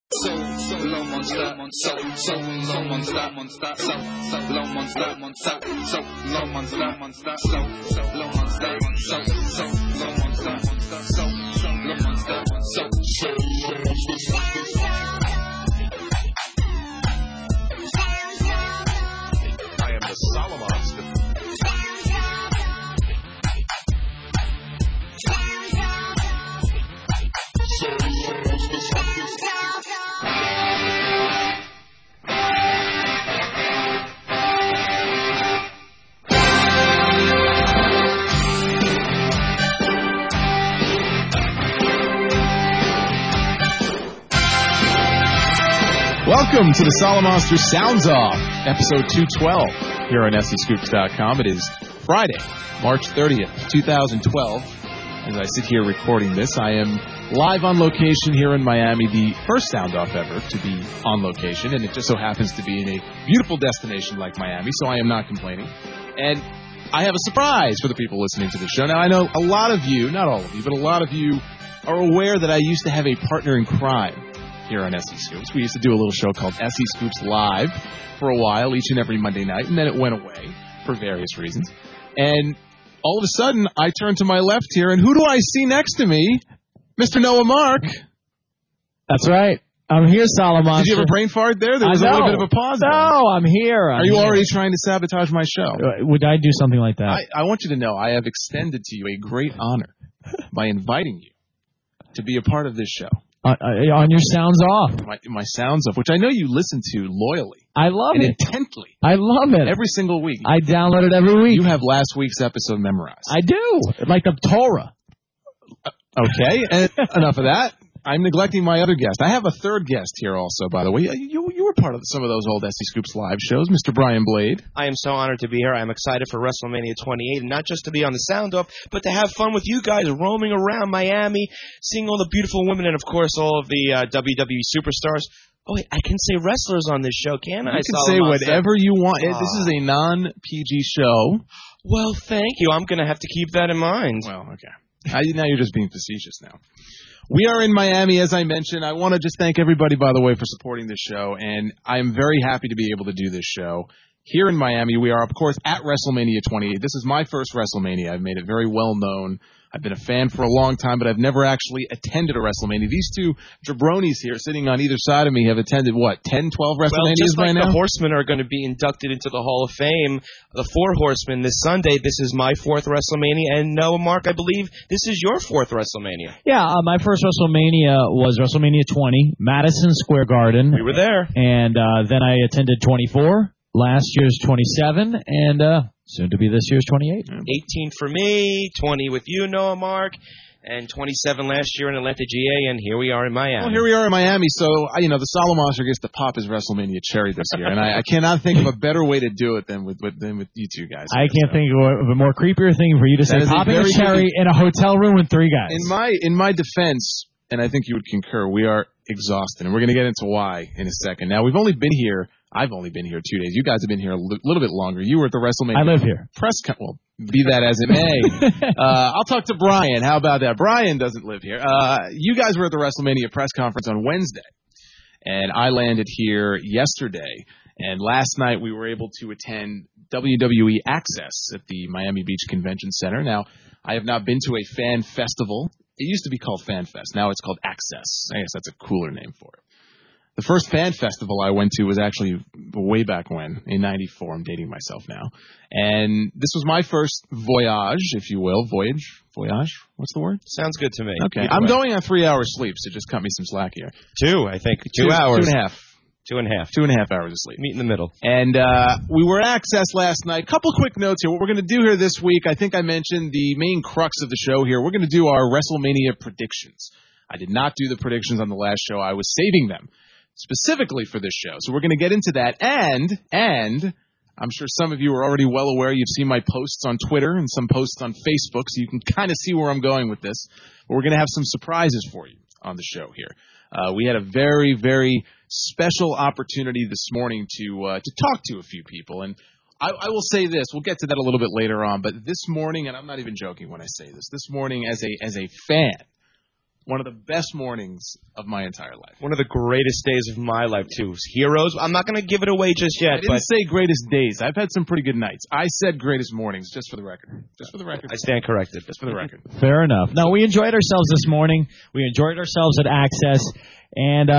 So low monster, so low monster, so low monster, so low monster, so low monster, so low monster, so low monster, so low monster. I am the Solomonster. Welcome to the Solomonster Sounds Off, episode 212, here on SEScoops.com. It is Friday, March 30th, 2012. As I sit here recording this, I am live on location here in Miami, the first Sound Off ever to be on location, and it just so happens to be in a beautiful destination like Miami, so I am not complaining. And I have a surprise for the people listening to the show. Now, I know a lot of you, not all of you, but a lot of you are aware that I used to have a partner in crime here on SE Scoops. We used to do a little show called SE Scoops Live for a while, each and every Monday night, and then it went away for various reasons. And all of a sudden, I turn to my left here, and who do I see next to me? Mr. Noah Mark. That's right. I'm here, Solomon. Did you have a brain fart there? There was a little bit of a pause there. No, I'm here. Are you already trying to sabotage my show? Would I do something like that? I want you to know I have extended to you a great honor by inviting you to be a part of this show. On your Sounds Off. My Sounds Off, which I know you listen to loyally. I love it. Intently. I love it. Every single week. I download it every week. You have last week's episode memorized. I do. Like the Torah. Okay, and enough of that. I'm neglecting my other guest. I have a third guest here also, by the way. You were part of some of those old SE Scoops Live shows, Mr. Brian Blade. I am so honored to be here. I'm excited for WrestleMania 28, and not just to be on the Sound Off, but to have fun with you guys roaming around Miami, seeing all the beautiful women, and, of course, all of the WWE superstars. Oh, wait, I can say wrestlers on this show, can't I? You can say whatever you want. This is a non-PG show. Well, thank you. I'm going to have to keep that in mind. Well, okay. Now you're just being facetious now. We are in Miami, as I mentioned. I want to just thank everybody, by the way, for supporting this show, and I am very happy to be able to do this show. Here in Miami, we are, of course, at WrestleMania 28. This is my first WrestleMania. I've made it very well known. I've been a fan for a long time, but I've never actually attended a WrestleMania. These two jabronis here sitting on either side of me have attended, 10, 12 WrestleManias by now? The Horsemen are going to be inducted into the Hall of Fame, the Four Horsemen, this Sunday. This is my fourth WrestleMania, and Noah, Mark, I believe this is your fourth WrestleMania. Yeah, my first WrestleMania was WrestleMania 20, Madison Square Garden. We were there. And then I attended 24, last year's 27, and soon to be this year's 28. 18 for me, 20 with you, Noah, Mark, and 27 last year in Atlanta, GA, and here we are in Miami. Well, here we are in Miami, so, the Solomonster gets to pop his WrestleMania cherry this year, and I cannot think of a better way to do it than with you two guys. I can't think of a more creepier thing for you to say popping a cherry in a hotel room with three guys. In my defense, and I think you would concur, we are exhausted, and we're going to get into why in a second. Now, I've only been here 2 days. You guys have been here a little bit longer. You were at the WrestleMania. I live here. Well, be that as it may. I'll talk to Brian. How about that? Brian doesn't live here. You guys were at the WrestleMania press conference on Wednesday, and I landed here yesterday. And last night we were able to attend WWE Access at the Miami Beach Convention Center. Now, I have not been to a fan festival. It used to be called Fan Fest. Now it's called Access. I guess that's a cooler name for it. The first fan festival I went to was actually way back when, in 94. I'm dating myself now. And this was my first voyage, if you will. Voyage? What's the word? Sounds good to me. Okay. I'm going on 3 hours sleep, so just cut me some slack here. 2, I think. 2 hours. 2.5. 2.5. 2.5 hours of sleep. Meet in the middle. And we were at Access last night. Couple quick notes here. What we're going to do here this week, I think I mentioned the main crux of the show here. We're going to do our WrestleMania predictions. I did not do the predictions on the last show. I was saving them specifically for this show. So we're going to get into that. And I'm sure some of you are already well aware. You've seen my posts on Twitter and some posts on Facebook, so you can kind of see where I'm going with this. But we're going to have some surprises for you on the show here. We had a very, very special opportunity this morning to talk to a few people. And I will say this. We'll get to that a little bit later on. But this morning, and I'm not even joking when I say this, this morning as a fan, One of the best mornings of my entire life. One of the greatest days of my life, too. Heroes. I'm not going to give it away just yet. I didn't say greatest days. I've had some pretty good nights. I said greatest mornings, just for the record. Just for the record. I stand corrected. Just for the record. Fair enough. No, we enjoyed ourselves this morning. We enjoyed ourselves at Access. And,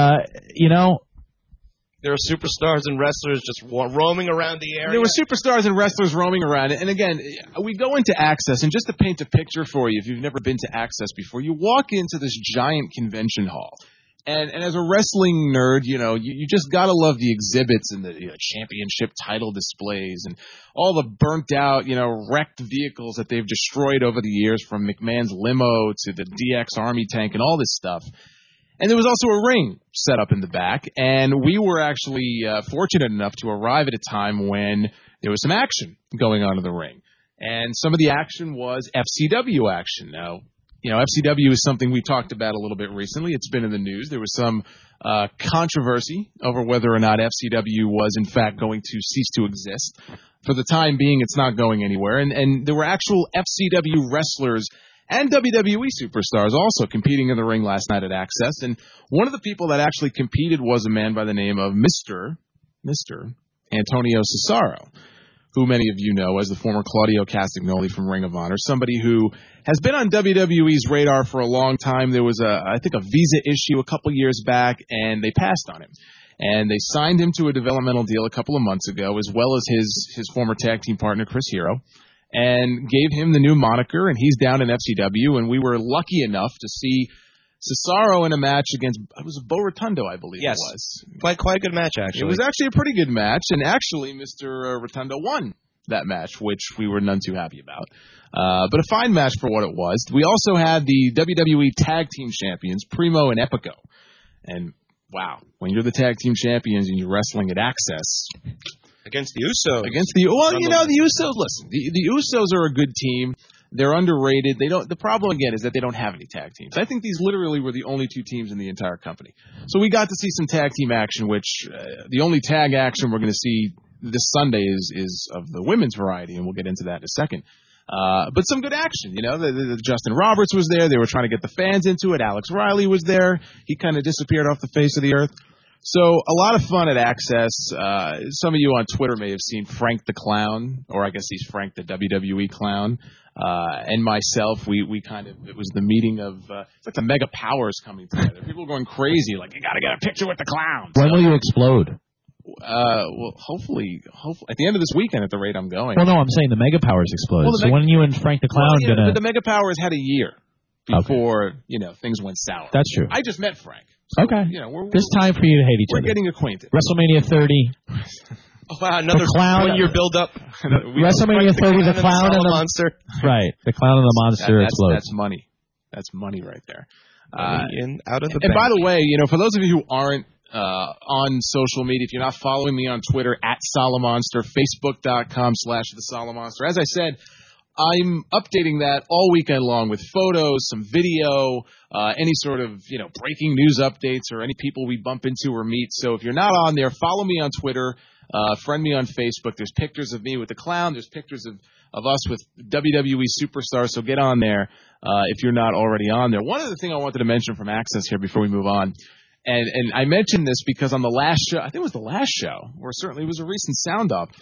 there are superstars and wrestlers just roaming around the area. There were superstars and wrestlers roaming around. And again, we go into Access, and just to paint a picture for you, if you've never been to Access before, you walk into this giant convention hall. And as a wrestling nerd, you just got to love the exhibits and the championship title displays and all the burnt out, wrecked vehicles that they've destroyed over the years, from McMahon's limo to the DX Army tank and all this stuff. And there was also a ring set up in the back, and we were actually fortunate enough to arrive at a time when there was some action going on in the ring. And some of the action was FCW action. Now, FCW is something we talked about a little bit recently. It's been in the news. There was some controversy over whether or not FCW was, in fact, going to cease to exist. For the time being, it's not going anywhere. And there were actual FCW wrestlers and WWE superstars also competing in the ring last night at Access. And one of the people that actually competed was a man by the name of Mr. Antonio Cesaro, who many of you know as the former Claudio Castagnoli from Ring of Honor, somebody who has been on WWE's radar for a long time. There was I think a visa issue a couple years back, and they passed on him. And they signed him to a developmental deal a couple of months ago, as well as his former tag team partner, Chris Hero, and gave him the new moniker, and he's down in FCW, and we were lucky enough to see Cesaro in a match against, it was Bo Rotundo, I believe it was. Quite a good match, actually. It was actually a pretty good match, and actually Mr. Rotundo won that match, which we were none too happy about. But a fine match for what it was. We also had the WWE Tag Team Champions, Primo and Epico. And, wow, when you're the Tag Team Champions and you're wrestling at Access... Against the Usos. The Usos, listen, the Usos are a good team. They're underrated. The problem, again, is that they don't have any tag teams. I think these literally were the only two teams in the entire company. So we got to see some tag team action, which the only tag action we're going to see this Sunday is of the women's variety, and we'll get into that in a second. But some good action, Justin Roberts was there. They were trying to get the fans into it. Alex Riley was there. He kind of disappeared off the face of the earth. So a lot of fun at Access. Some of you on Twitter may have seen Frank the Clown, or I guess he's Frank the WWE Clown, and myself. We kind of, it was the meeting of, it's like the mega powers coming together. People were going crazy, like, you got to get a picture with the clown. When will you explode? Well, hopefully, at the end of this weekend at the rate I'm going. Well, no, I'm saying the mega powers explode. Well, so when you and Frank the Clown gonna... The mega powers had a year before, things went sour. That's true. I just met Frank. So, okay. There's time for you to hate each other. We're getting acquainted. WrestleMania 30. Oh, wow, another 1-year build-up. WrestleMania 30, the clown and the monster. Right, the clown and the monster explodes. That's money. That's money right there. Out of the and by the way, for those of you who aren't on social media, if you're not following me on Twitter, @Solomonster, Facebook.com/The Solomonster. As I said, I'm updating that all weekend long with photos, some video, any sort of, breaking news updates or any people we bump into or meet. So if you're not on there, follow me on Twitter, friend me on Facebook. There's pictures of me with the clown. There's pictures of us with WWE superstars. So get on there if you're not already on there. One other thing I wanted to mention from Access here before we move on, and I mentioned this because on the last show, I think it was the last show, or certainly it was a recent sound off,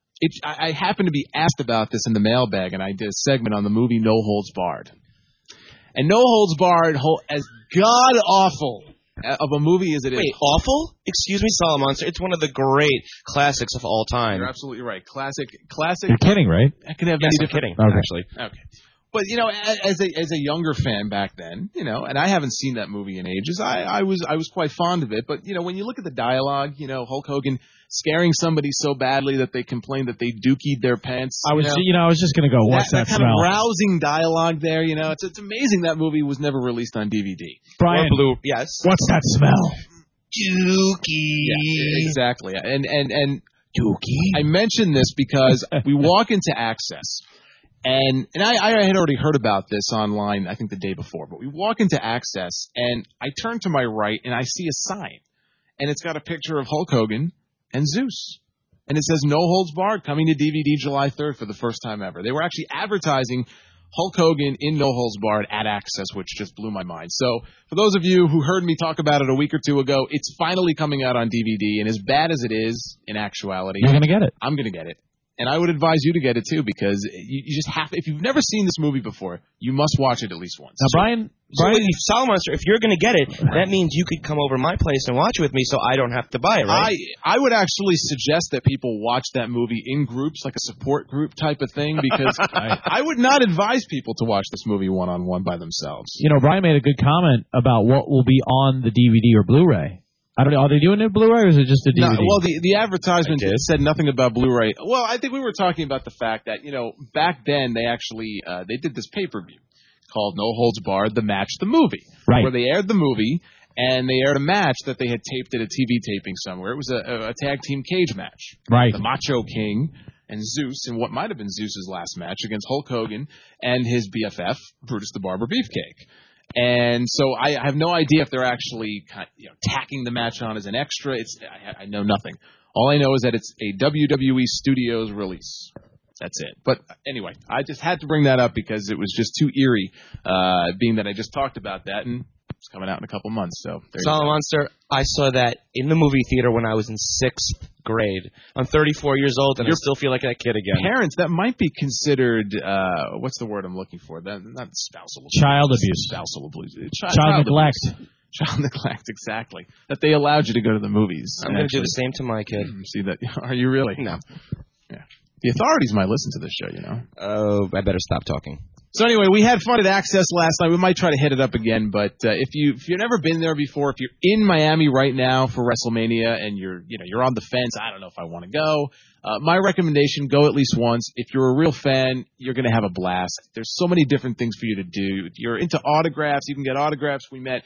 I happened to be asked about this in the mailbag, and I did a segment on the movie No Holds Barred. And No Holds Barred, as god-awful of a movie as it is. Wait, awful? Excuse me, Solomonster. It's one of the great classics of all time. You're absolutely right. Classic. You're kidding, right? I can have many different... kidding, actually. Okay. But, as a younger fan back then, and I haven't seen that movie in ages, I was quite fond of it. But, when you look at the dialogue, Hulk Hogan scaring somebody so badly that they complained that they dookied their pants. I was just going to go, what's that kind smell? of rousing dialogue there, It's amazing that movie was never released on DVD. Brian, or Blue, yes. What's that smell? Dookie. Yeah, exactly. And Dookie. I mentioned this because we walk into Access. And I had already heard about this online, I think the day before, but we walk into Access, and I turn to my right, and I see a sign, and it's got a picture of Hulk Hogan and Zeus, and it says No Holds Barred, coming to DVD July 3rd for the first time ever. They were actually advertising Hulk Hogan in No Holds Barred at Access, which just blew my mind. So for those of you who heard me talk about it a week or two ago, it's finally coming out on DVD. And as bad as it is, in actuality, You're going to get it. I'm going to get it. And I would advise you to get it too, because you just have to. If you've never seen this movie before, you must watch it at least once. Now, Brian, Solomonster, if you're going to get it, that means you could come over to my place and watch it with me, so I don't have to buy it, right? I would actually suggest that people watch that movie in groups, like a support group type of thing, because I would not advise people to watch this movie one-on-one by themselves. You know, Brian made a good comment about what will be on the DVD or Blu-ray. I don't know. Are they doing it Blu-ray or is it just a DVD? No, well, the advertisement said nothing about Blu-ray. Well, I think we were talking about the fact that, you know, back then they actually they did this pay-per-view called No Holds Barred, The Match, the Movie, right, where they aired the movie and they aired a match that they had taped at a TV taping somewhere. It was a tag team cage match. Right. The Macho King and Zeus in what might have been Zeus's last match against Hulk Hogan and his BFF, Brutus the Barber Beefcake. And so I have no idea if they're actually tacking the match on as an extra. I know nothing. All I know is that it's a WWE Studios release. That's it. But anyway, I just had to bring that up because it was just too eerie, being that I just talked about that, and it's coming out in a couple months. So Monster, I saw that in the movie theater when I was in 6th grade. I'm 34 years old, and I still feel like that kid again. Parents, that might be considered, what's the word I'm looking for? Not spousal abuse. Child abuse. Spousal abuse. Child neglect. Abuse. Child neglect, exactly. That they allowed you to go to the movies. I'm going to do the same to my kid. See that? Are you really? No. Yeah. The authorities might listen to this show, you know. Oh, I better stop talking. So anyway, we had fun at Access last night. We might try to hit it up again, but if you've never been there before, if you're in Miami right now for WrestleMania and you're on the fence, I don't know if I want to go. My recommendation: go at least once. If you're a real fan, you're going to have a blast. There's so many different things for you to do. If you're into autographs, you can get autographs. We met,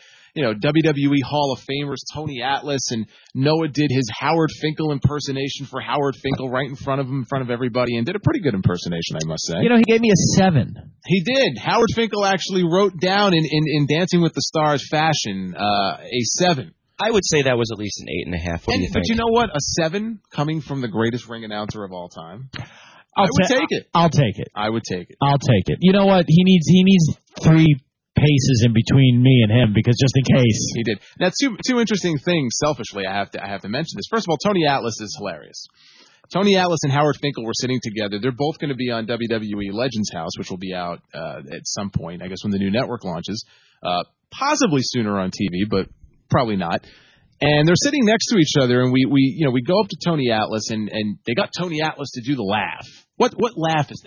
WWE Hall of Famers Tony Atlas, and Noah did his Howard Finkel impersonation for Howard Finkel right in front of him, in front of everybody, and did a pretty good impersonation, I must say. You know, he gave me a 7. He did. Howard Finkel actually wrote down in Dancing with the Stars fashion a 7. I would say that was at least an 8.5. What do you think? But you know what? A 7 coming from the greatest ring announcer of all time. I would take it. I'll take it. I would take it. I'll take it. You know what? He needs 3 paces in between me and him, because just in case. He did. Now, two interesting things. Selfishly, I have to mention this. First of all, Tony Atlas is hilarious. Tony Atlas and Howard Finkel were sitting together. They're both going to be on WWE Legends House, which will be out at some point, I guess, when the new network launches. Possibly sooner on TV, but probably not. And they're sitting next to each other, and we go up to Tony Atlas, and they got Tony Atlas to do the laugh. What laugh is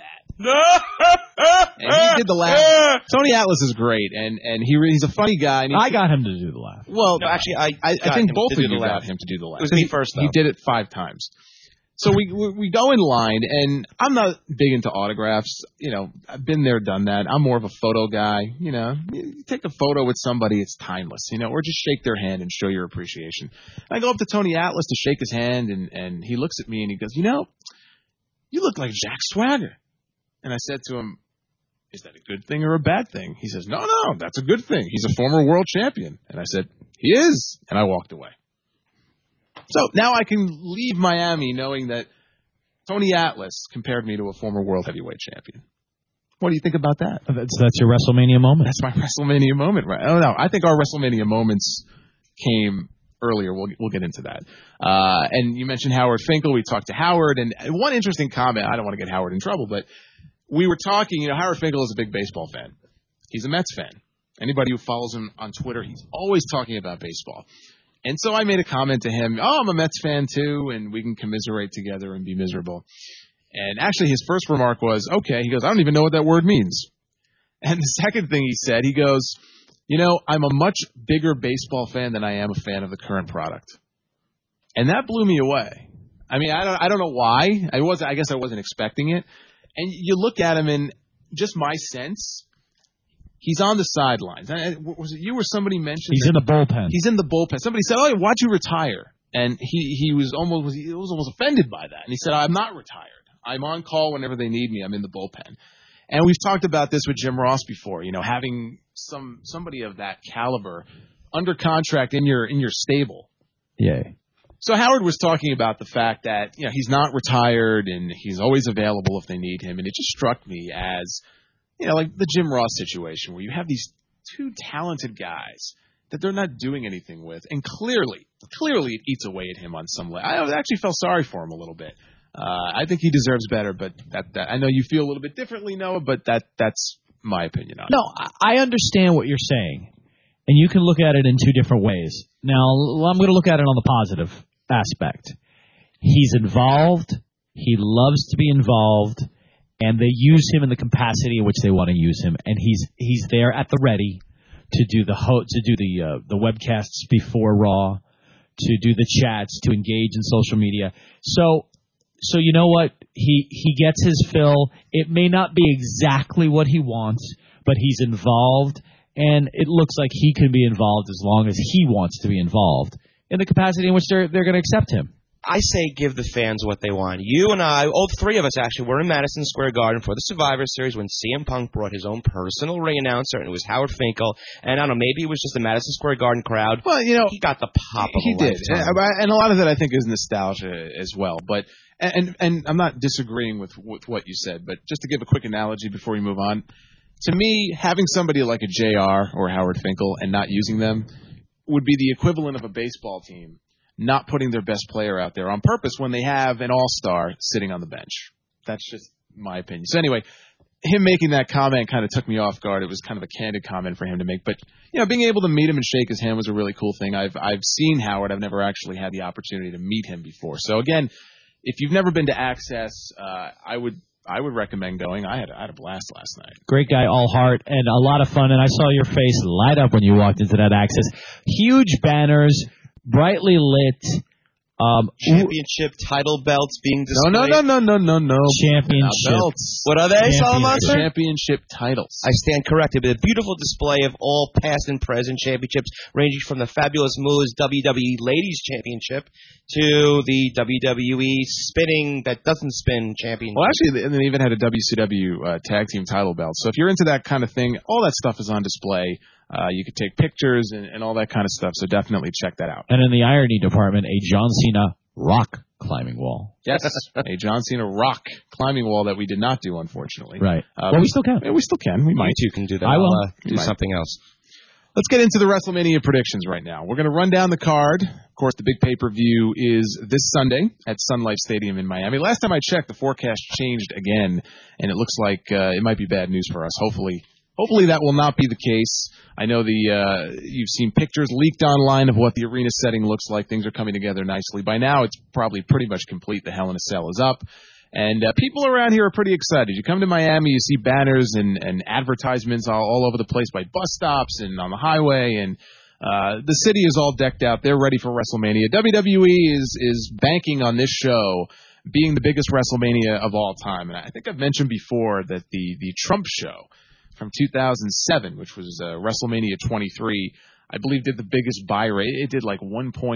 that? And he did the laugh. Tony Atlas is great, and he's a funny guy. And I got him to do the laugh. Well, no, actually, I think both of you got him to do the laugh. It was me first, though. He did it 5 times. So we go in line, and I'm not big into autographs. I've been there, done that. I'm more of a photo guy. You take a photo with somebody, it's timeless. Or just shake their hand and show your appreciation. I go up to Tony Atlas to shake his hand, and he looks at me and he goes, you look like Jack Swagger. And I said to him, is that a good thing or a bad thing? He says, no, that's a good thing. He's a former world champion. And I said, he is. And I walked away. So now I can leave Miami knowing that Tony Atlas compared me to a former world heavyweight champion. What do you think about that? That's your WrestleMania moment. That's my WrestleMania moment, right? I don't know. I think our WrestleMania moments came earlier. We'll get into that. And you mentioned Howard Finkel. We talked to Howard, and one interesting comment. I don't want to get Howard in trouble, but we were talking. Howard Finkel is a big baseball fan. He's a Mets fan. Anybody who follows him on Twitter, he's always talking about baseball. And so I made a comment to him, I'm a Mets fan too, and we can commiserate together and be miserable. And actually his first remark was, okay. He goes, I don't even know what that word means. And the second thing he said, he goes, I'm a much bigger baseball fan than I am a fan of the current product. And that blew me away. I mean, I don't know why. I guess I wasn't expecting it. And you look at him, and just my sense, he's on the sidelines. Was it you or somebody mentioned? He's in the bullpen. He's in the bullpen. Somebody said, "Oh, why'd you retire?" And he was almost offended by that. And he said, "I'm not retired. I'm on call whenever they need me. I'm in the bullpen." And we've talked about this with Jim Ross before. Having somebody of that caliber under contract in your stable. Yeah. So Howard was talking about the fact that he's not retired and he's always available if they need him. And it just struck me as like the Jim Ross situation where you have these two talented guys that they're not doing anything with, and clearly it eats away at him on some level. I actually felt sorry for him a little bit. I think he deserves better, but that I know you feel a little bit differently, Noah, but that's my opinion on it. No, I understand what you're saying, and you can look at it in two different ways. Now, I'm going to look at it on the positive aspect. He's involved. He loves to be involved, and they use him in the capacity in which they want to use him, and he's there at the ready to do the webcasts before Raw, to do the chats, to engage in social media. So you know what? He gets his fill. It may not be exactly what he wants, but he's involved, and it looks like he can be involved as long as he wants to be involved in the capacity in which they're going to accept him. I say give the fans what they want. You and I, all three of us actually, were in Madison Square Garden for the Survivor Series when CM Punk brought his own personal ring announcer, and it was Howard Finkel. And I don't know, maybe it was just the Madison Square Garden crowd. Well, he got the pop of he a did, lifetime. and a lot of that I think is nostalgia as well. But and I'm not disagreeing with what you said, but just to give a quick analogy before we move on, to me, having somebody like a JR or Howard Finkel and not using them would be the equivalent of a baseball team not putting their best player out there on purpose when they have an all-star sitting on the bench. That's just my opinion. So anyway, him making that comment kind of took me off guard. It was kind of a candid comment for him to make. But, being able to meet him and shake his hand was a really cool thing. I've seen Howard. I've never actually had the opportunity to meet him before. So again, if you've never been to Access, I would recommend going. I had a blast last night. Great guy, all heart, and a lot of fun. And I saw your face light up when you walked into that Access. Huge banners, brightly lit. Championship title belts being displayed. No. Championship belts. What are they, Salamonster? Championship titles. I stand corrected. But a beautiful display of all past and present championships, ranging from the Fabulous Moods WWE Ladies Championship to the WWE Spinning That Doesn't Spin Championship. Well, actually, they even had a WCW tag team title belt. So if you're into that kind of thing, all that stuff is on display. You could take pictures and all that kind of stuff, so definitely check that out. And in the irony department, a John Cena rock climbing wall. Yes, a John Cena rock climbing wall that we did not do, unfortunately. Right. Well, we still can. Yeah, we still can. We might. You two can do that. I will. Do something else. Let's get into the WrestleMania predictions right now. We're going to run down the card. Of course, the big pay-per-view is this Sunday at Sun Life Stadium in Miami. Last time I checked, the forecast changed again, and it looks like it might be bad news for us. Hopefully that will not be the case. I know you've seen pictures leaked online of what the arena setting looks like. Things are coming together nicely. By now, it's probably pretty much complete. The Hell in a Cell is up. And people around here are pretty excited. You come to Miami, you see banners and advertisements all over the place by bus stops and on the highway. And the city is all decked out. They're ready for WrestleMania. WWE is banking on this show being the biggest WrestleMania of all time. And I think I've mentioned before that the Trump show from 2007, which was WrestleMania 23, I believe did the biggest buy rate. It did like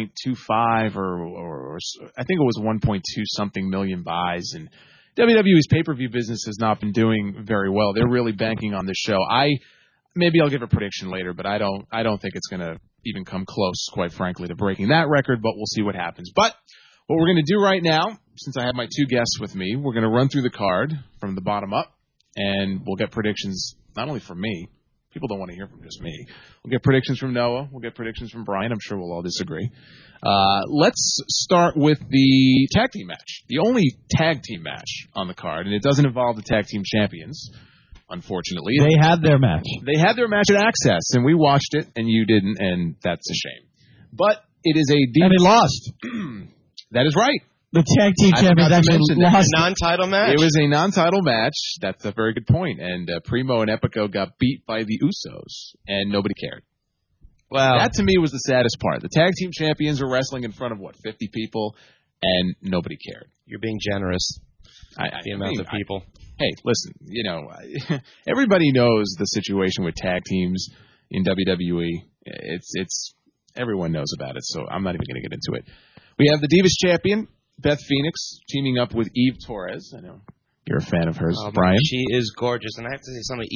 1.25 or I think it was 1.2 something million buys. And WWE's pay-per-view business has not been doing very well. They're really banking on this show. Maybe I'll give a prediction later, but I don't think it's going to even come close, quite frankly, to breaking that record, but we'll see what happens. But what we're going to do right now, since I have my two guests with me, we're going to run through the card from the bottom up, and we'll get predictions not only from me. People don't want to hear from just me. We'll get predictions from Noah. We'll get predictions from Brian. I'm sure we'll all disagree. Let's start with the tag team match. The only tag team match on the card, and it doesn't involve the tag team champions, unfortunately. They had their match. They had their match at Access, and we watched it, and you didn't, and that's a shame. But it is a... And they lost. That is right. The tag team champions actually lost. A non-title match? It was a non-title match. That's a very good point. And Primo and Epico got beat by the Usos, and nobody cared. Well, that to me was the saddest part. The tag team champions were wrestling in front of, 50 people, and nobody cared. You're being generous. The amount of people. Hey, listen, everybody knows the situation with tag teams in WWE. It's everyone knows about it, so I'm not even going to get into it. We have the Divas champion, Beth Phoenix, teaming up with Eve Torres. I know you're a fan of hers, Brian. She is gorgeous, and I have to say something.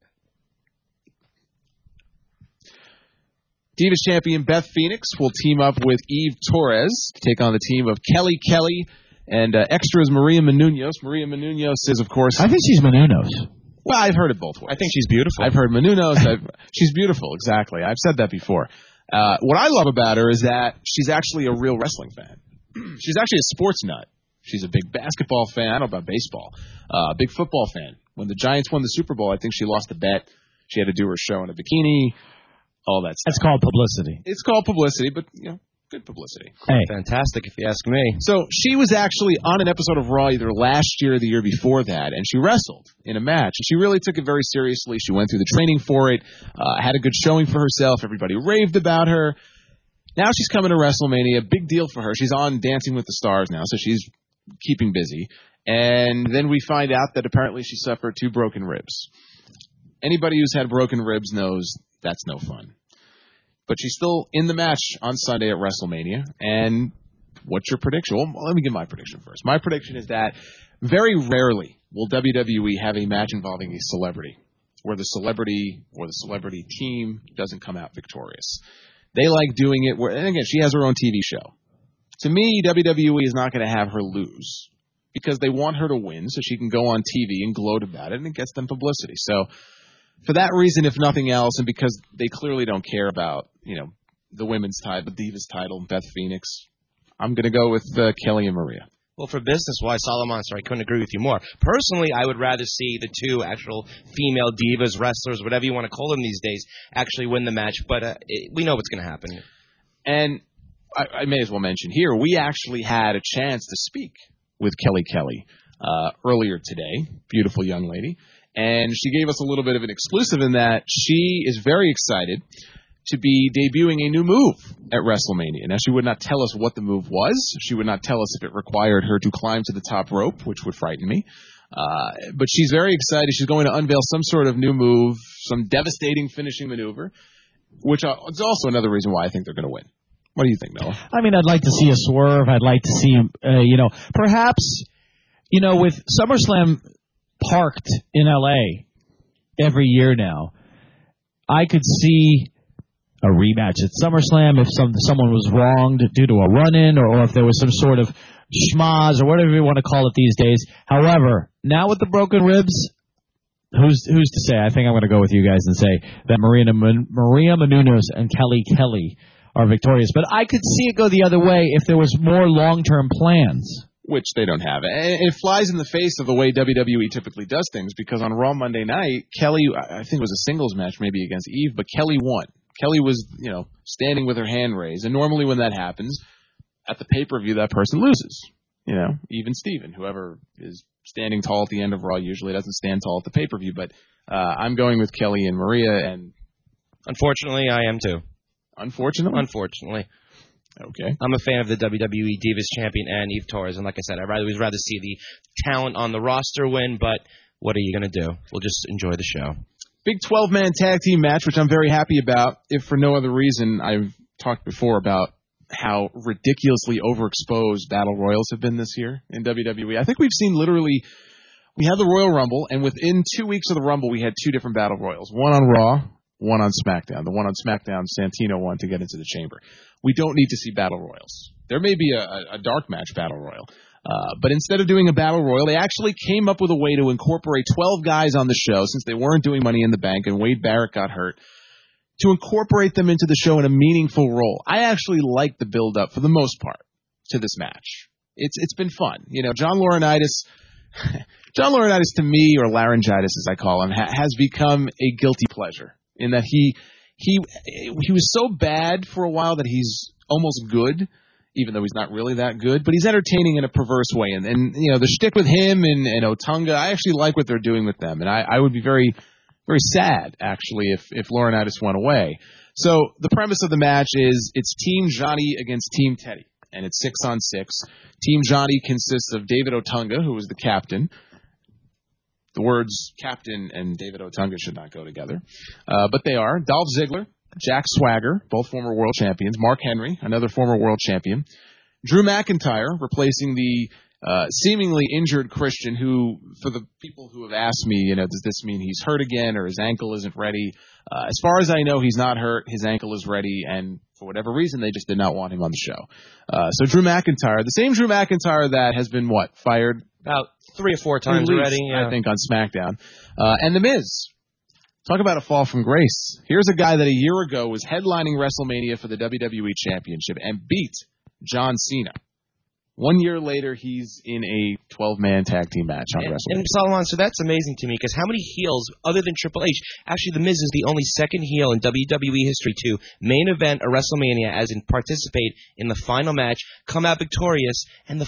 Divas champion Beth Phoenix will team up with Eve Torres to take on the team of Kelly Kelly and extras Maria Menounos. Maria Menounos is, of course... I think she's Menounos. Well, I've heard it both ways. I think she's beautiful. I've heard Menounos. She's beautiful, exactly. I've said that before. What I love about her is that she's actually a real wrestling fan. She's actually a sports nut. She's a big basketball fan. I don't know about baseball. Big football fan. When the Giants won the Super Bowl, I think she lost a bet. She had to do her show in a bikini. All that stuff. That's called publicity. It's called publicity, but, good publicity. Hey. Fantastic, if you ask me. So she was actually on an episode of Raw either last year or the year before that, and she wrestled in a match. And she really took it very seriously. She went through the training for it, had a good showing for herself. Everybody raved about her. Now she's coming to WrestleMania. Big deal for her. She's on Dancing with the Stars now, so she's keeping busy. And then we find out that apparently she suffered 2 broken ribs. Anybody who's had broken ribs knows that's no fun. But she's still in the match on Sunday at WrestleMania. And what's your prediction? Well, let me give my prediction first. My prediction is that very rarely will WWE have a match involving a celebrity where the celebrity or the celebrity team doesn't come out victorious. They like doing it where, and again, she has her own TV show. To me, WWE is not going to have her lose because they want her to win so she can go on TV and gloat about it, and it gets them publicity. So for that reason, if nothing else, and because they clearly don't care about, the women's title, the Divas title, Beth Phoenix, I'm going to go with Kelly and Maria. Well, for business-wise, Salamonster, I couldn't agree with you more. Personally, I would rather see the 2 actual female divas, wrestlers, whatever you want to call them these days, actually win the match. But we know what's going to happen. And I may as well mention here, we actually had a chance to speak with Kelly earlier today. Beautiful young lady. And she gave us a little bit of an exclusive in that she is very excited to be debuting a new move at WrestleMania. Now, she would not tell us what the move was. She would not tell us if it required her to climb to the top rope, which would frighten me. But she's very excited. She's going to unveil some sort of new move, some devastating finishing maneuver, which is also another reason why I think they're going to win. What do you think, Noah? I mean, I'd like to see a swerve. I'd like to see him, perhaps, with SummerSlam parked in L.A. every year now, I could see a rematch at SummerSlam if someone was wronged due to a run-in or if there was some sort of schmaz or whatever you want to call it these days. However, now with the broken ribs, who's to say? I think I'm going to go with you guys and say that Maria Menounos and Kelly are victorious. But I could see it go the other way if there was more long-term plans. Which they don't have. And it flies in the face of the way WWE typically does things because on Raw Monday night, Kelly, I think it was a singles match maybe against Eve, but Kelly won. Kelly was, standing with her hand raised. And normally when that happens, at the pay-per-view, that person loses. Even Steven, whoever is standing tall at the end of Raw, usually doesn't stand tall at the pay-per-view. But I'm going with Kelly and Maria. And unfortunately, I am too. Unfortunately? Unfortunately. Okay. I'm a fan of the WWE Divas Champion and Eve Torres. And like I said, I'd always rather see the talent on the roster win. But what are you going to do? We'll just enjoy the show. Big 12-man tag team match, which I'm very happy about, if for no other reason. I've talked before about how ridiculously overexposed Battle Royals have been this year in WWE. I think we've seen we had the Royal Rumble, and within 2 weeks of the Rumble, we had 2 different Battle Royals. One on Raw, one on SmackDown. The one on SmackDown, Santino won to get into the chamber. We don't need to see Battle Royals. There may be a dark match Battle Royal. But instead of doing a Battle Royal, they actually came up with a way to incorporate 12 guys on the show since they weren't doing Money in the Bank and Wade Barrett got hurt, to incorporate them into the show in a meaningful role. I actually like the build-up, for the most part, to this match. It's been fun. John Laurinaitis to me, or laryngitis as I call him, has become a guilty pleasure in that he was so bad for a while that he's almost good, even though he's not really that good, but he's entertaining in a perverse way. And the shtick with him and Otunga, I actually like what they're doing with them. And I would be very, very sad, actually, if Laurinaitis went away. So the premise of the match is it's Team Johnny against Team Teddy, and it's 6-on-6. Team Johnny consists of David Otunga, who is the captain. The words captain and David Otunga should not go together, but they are. Dolph Ziggler, Jack Swagger, both former world champions. Mark Henry, another former world champion. Drew McIntyre, replacing the seemingly injured Christian, who, for the people who have asked me, does this mean he's hurt again or his ankle isn't ready? As far as I know, he's not hurt. His ankle is ready, and for whatever reason, they just did not want him on the show. So Drew McIntyre, the same Drew McIntyre that has been, fired About 3 or 4 times At least, already. Yeah. I think, on SmackDown. And The Miz. Talk about a fall from grace. Here's a guy that a year ago was headlining WrestleMania for the WWE Championship and beat John Cena. 1 year later, he's in a 12-man tag team match on WrestleMania. And Solomon, so that's amazing to me, because how many heels, other than Triple H, actually The Miz is the only second heel in WWE history to main event a WrestleMania, as in participate in the final match, come out victorious, and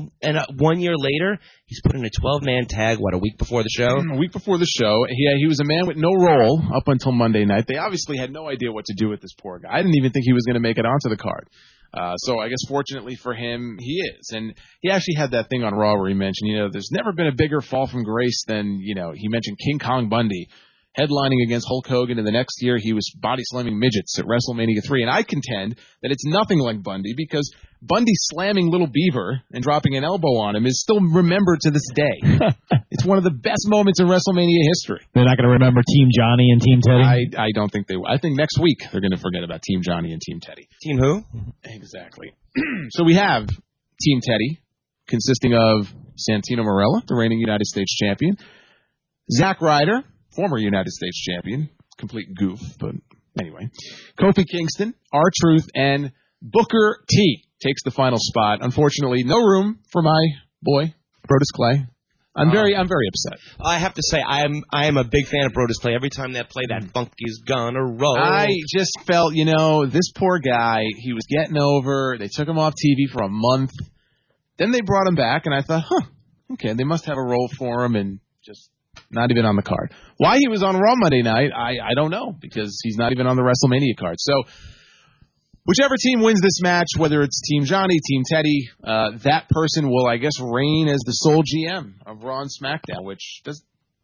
1 year later, he's put in a 12-man tag, a week before the show? A week before the show. He was a man with no role up until Monday night. They obviously had no idea what to do with this poor guy. I didn't even think he was going to make it onto the card. So I guess fortunately for him, he is. And he actually had that thing on Raw where he mentioned, there's never been a bigger fall from grace than, he mentioned King Kong Bundy headlining against Hulk Hogan, and the next year he was body slamming midgets at WrestleMania 3. And I contend that it's nothing like Bundy, because Bundy slamming Little Beaver and dropping an elbow on him is still remembered to this day. It's one of the best moments in WrestleMania history. They're not going to remember Team Johnny and Team Teddy? I don't think they will. I think next week they're going to forget about Team Johnny and Team Teddy. Team who? Exactly. So we have Team Teddy, consisting of Santino Marella, the reigning United States champion, Zack Ryder, former United States champion, complete goof, but anyway, Kofi Kingston, R-Truth, and Booker T takes the final spot. Unfortunately, no room for my boy, Brodus Clay. I'm very upset. I have to say, I am a big fan of Brodus Clay. Every time they play that Funky's Gonna Roll. I just felt, this poor guy, he was getting over. They took him off TV for a month. Then they brought him back, and I thought, okay, they must have a role for him, and just not even on the card. Why he was on Raw Monday night, I don't know, because he's not even on the WrestleMania card. So whichever team wins this match, whether it's Team Johnny, Team Teddy, that person will, I guess, reign as the sole GM of Raw and SmackDown, which does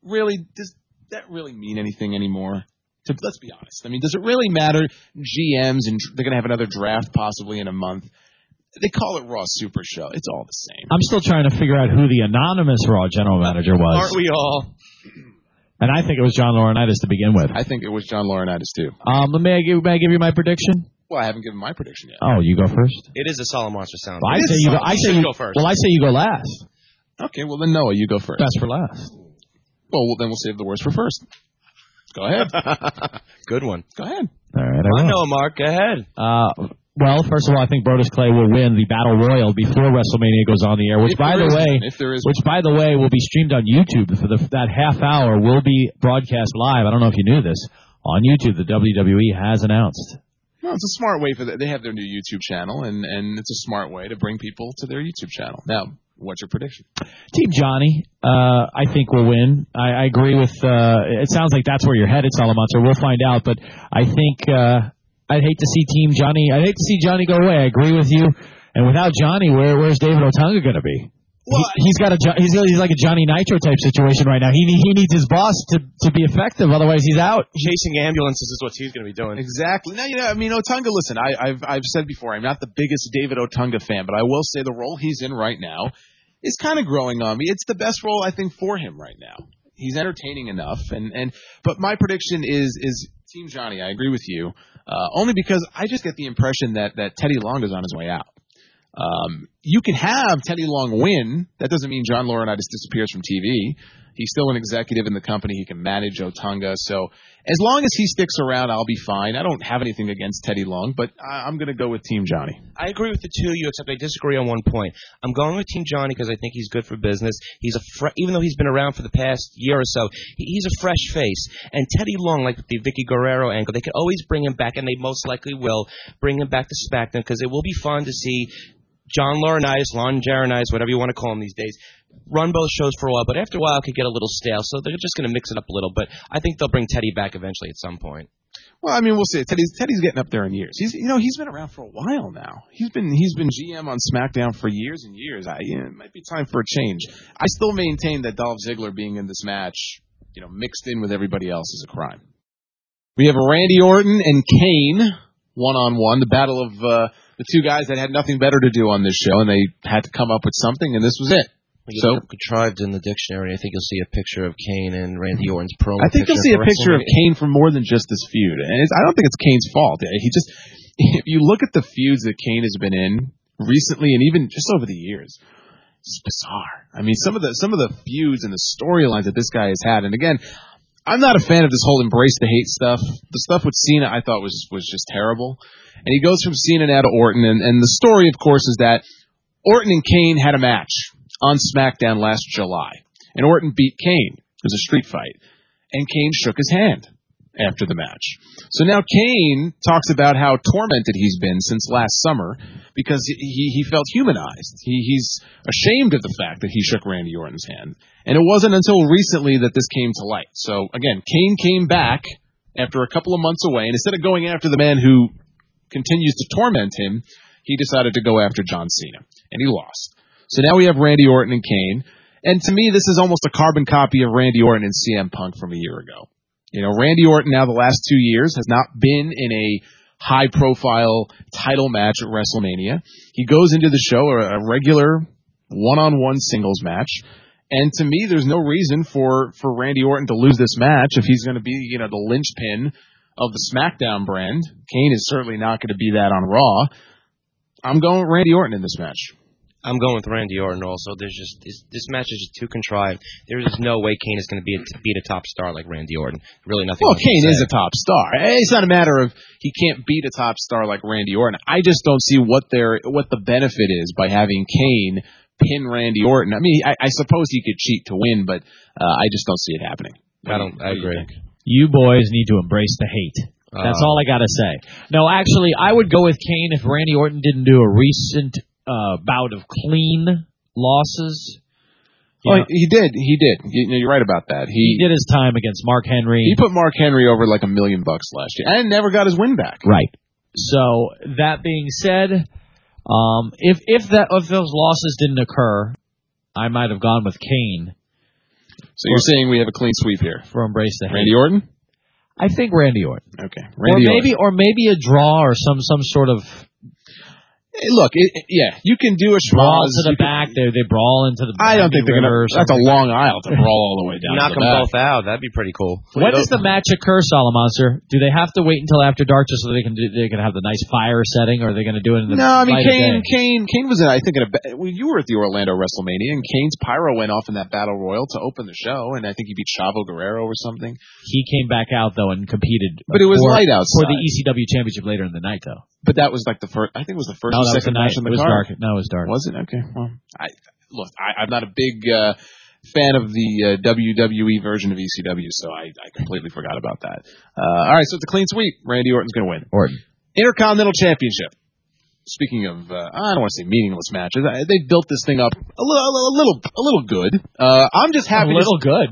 that really mean anything anymore? Let's be honest. I mean, does it really matter? GMs, and they're going to have another draft possibly in a month. They call it Raw Super Show. It's all the same. I'm still trying to figure out who the anonymous Raw general manager was. Aren't we all? And I think it was John Laurinaitis to begin with. I think it was John Laurinaitis, too. May I give you my prediction? Well, I haven't given my prediction yet. Oh, you go first? It is a Solid Monster sound. Well, I say you go first. Well, I say you go last. Okay, well then Noah, you go first. Best for last. Well, then we'll save the worst for first. Go ahead. Good one. Go ahead. All right. I know, Mark. Go ahead. Well, first of all, I think Brodus Clay will win the Battle Royal before WrestleMania goes on the air, which, by the way, will be streamed on YouTube. For that half hour will be broadcast live. I don't know if you knew this. On YouTube, the WWE has announced. No, it's a smart way for they have their new YouTube channel, and it's a smart way to bring people to their YouTube channel. Now, what's your prediction? Team Johnny, I think will win. I agree with. It sounds like that's where you're headed, Salamanca. We'll find out, but I think I'd hate to see Team Johnny. I'd hate to see Johnny go away. I agree with you. And without Johnny, where's David Otunga going to be? Well, he's like a Johnny Nitro type situation right now. He needs his boss to be effective, otherwise he's out. Chasing ambulances is what he's going to be doing. Exactly. Now, Otunga. Listen, I've said before, I'm not the biggest David Otunga fan, but I will say the role he's in right now is kind of growing on me. It's the best role I think for him right now. He's entertaining enough, but my prediction is Team Johnny. I agree with you, only because I just get the impression that Teddy Long is on his way out. You can have Teddy Long win. That doesn't mean John Laurinaitis disappears from TV. He's still an executive in the company. He can manage Otunga. So as long as he sticks around, I'll be fine. I don't have anything against Teddy Long, but I'm going to go with Team Johnny. I agree with the two of you, except I disagree on one point. I'm going with Team Johnny because I think he's good for business. He's even though he's been around for the past year or so, he's a fresh face. And Teddy Long, like the Vicky Guerrero angle, they could always bring him back, and they most likely will bring him back to SmackDown because it will be fun to see John Laurinaitis, Lon Jaronitis, whatever you want to call him these days, run both shows for a while, but after a while it could get a little stale, so they're just going to mix it up a little, but I think they'll bring Teddy back eventually at some point. Well, I mean, we'll see. Teddy's getting up there in years. He's been around for a while now. He's been GM on SmackDown for years and years. It might be time for a change. I still maintain that Dolph Ziggler being in this match, mixed in with everybody else is a crime. We have Randy Orton and Kane one-on-one, the battle of the two guys that had nothing better to do on this show, and they had to come up with something, and this was it. So contrived in the dictionary. I think you'll see a picture of Kane and Randy Orton's promo. I think you'll see a picture of Kane for more than just this feud, and I don't think it's Kane's fault. If you look at the feuds that Kane has been in recently, and even just over the years, It's bizarre. I mean, some of the feuds and the storylines that this guy has had, and again, I'm not a fan of this whole embrace the hate stuff. The stuff with Cena I thought was just terrible. And he goes from Cena now to Orton, and the story, of course, is that Orton and Kane had a match on SmackDown last July, and Orton beat Kane. It was a street fight, and Kane shook his hand after the match. So now Kane talks about how tormented he's been since last summer because he felt humanized. He's ashamed of the fact that he shook Randy Orton's hand. And it wasn't until recently that this came to light. So again, Kane came back after a couple of months away, and instead of going after the man who continues to torment him, he decided to go after John Cena, and he lost. So now we have Randy Orton and Kane, and to me this is almost a carbon copy of Randy Orton and CM Punk from a year ago. You know, Randy Orton now the last 2 years has not been in a high-profile title match at WrestleMania. He goes into the show a regular one-on-one singles match, and to me, there's no reason for Randy Orton to lose this match if he's going to be, you know, the linchpin of the SmackDown brand. Kane is certainly not going to be that on Raw. I'm going with Randy Orton in this match. I'm going with Randy Orton also. There's just this match is just too contrived. There's just no way Kane is going to beat a top star like Randy Orton. Really nothing. Well, Kane is a top star. It's not a matter of he can't beat a top star like Randy Orton. I just don't see what the benefit is by having Kane pin Randy Orton. I mean, I suppose he could cheat to win, but I just don't see it happening. I agree. You boys need to embrace the hate. That's all I got to say. No, actually, I would go with Kane if Randy Orton didn't do a recent bout of clean losses. He did. You're right about that. He did his time against Mark Henry. He put Mark Henry over like $1 million last year and never got his win back. Right. So that being said, if those losses didn't occur, I might have gone with Kane. So you're saying we have a clean sweep here for embrace the hate. Randy Orton? I think Randy Orton. Okay. Or maybe a draw or some sort of. Look, you can do a brawl to the back. They brawl into the. I don't think they're gonna. That's a long aisle to brawl all the way down. Knock them both out. That'd be pretty cool. When does the match occur, Solomonster? Do they have to wait until after dark just so they can have the nice fire setting, or are they going to do it in the? No, I mean Kane was in. I think you were at the Orlando WrestleMania, and Kane's pyro went off in that battle royal to open the show, and I think he beat Chavo Guerrero or something. He came back out though and competed, but it was light outside for the ECW Championship later in the night though. But that was like the first. I think it was the first or second match on the card. Dark. No, it was dark. Was it? Okay. Well, I'm not a big fan of the WWE version of ECW, so I completely forgot about that. All right, so it's a clean sweep. Randy Orton's going to win. Orton. Intercontinental Championship. Speaking of, I don't want to say meaningless matches. They built this thing up a little good. I'm just happy. A little good.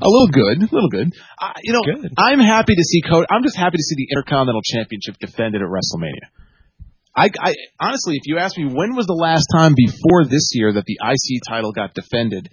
Good. I'm happy to see Cody. I'm just happy to see the Intercontinental Championship defended at WrestleMania. I honestly, if you ask me when was the last time before this year that the IC title got defended,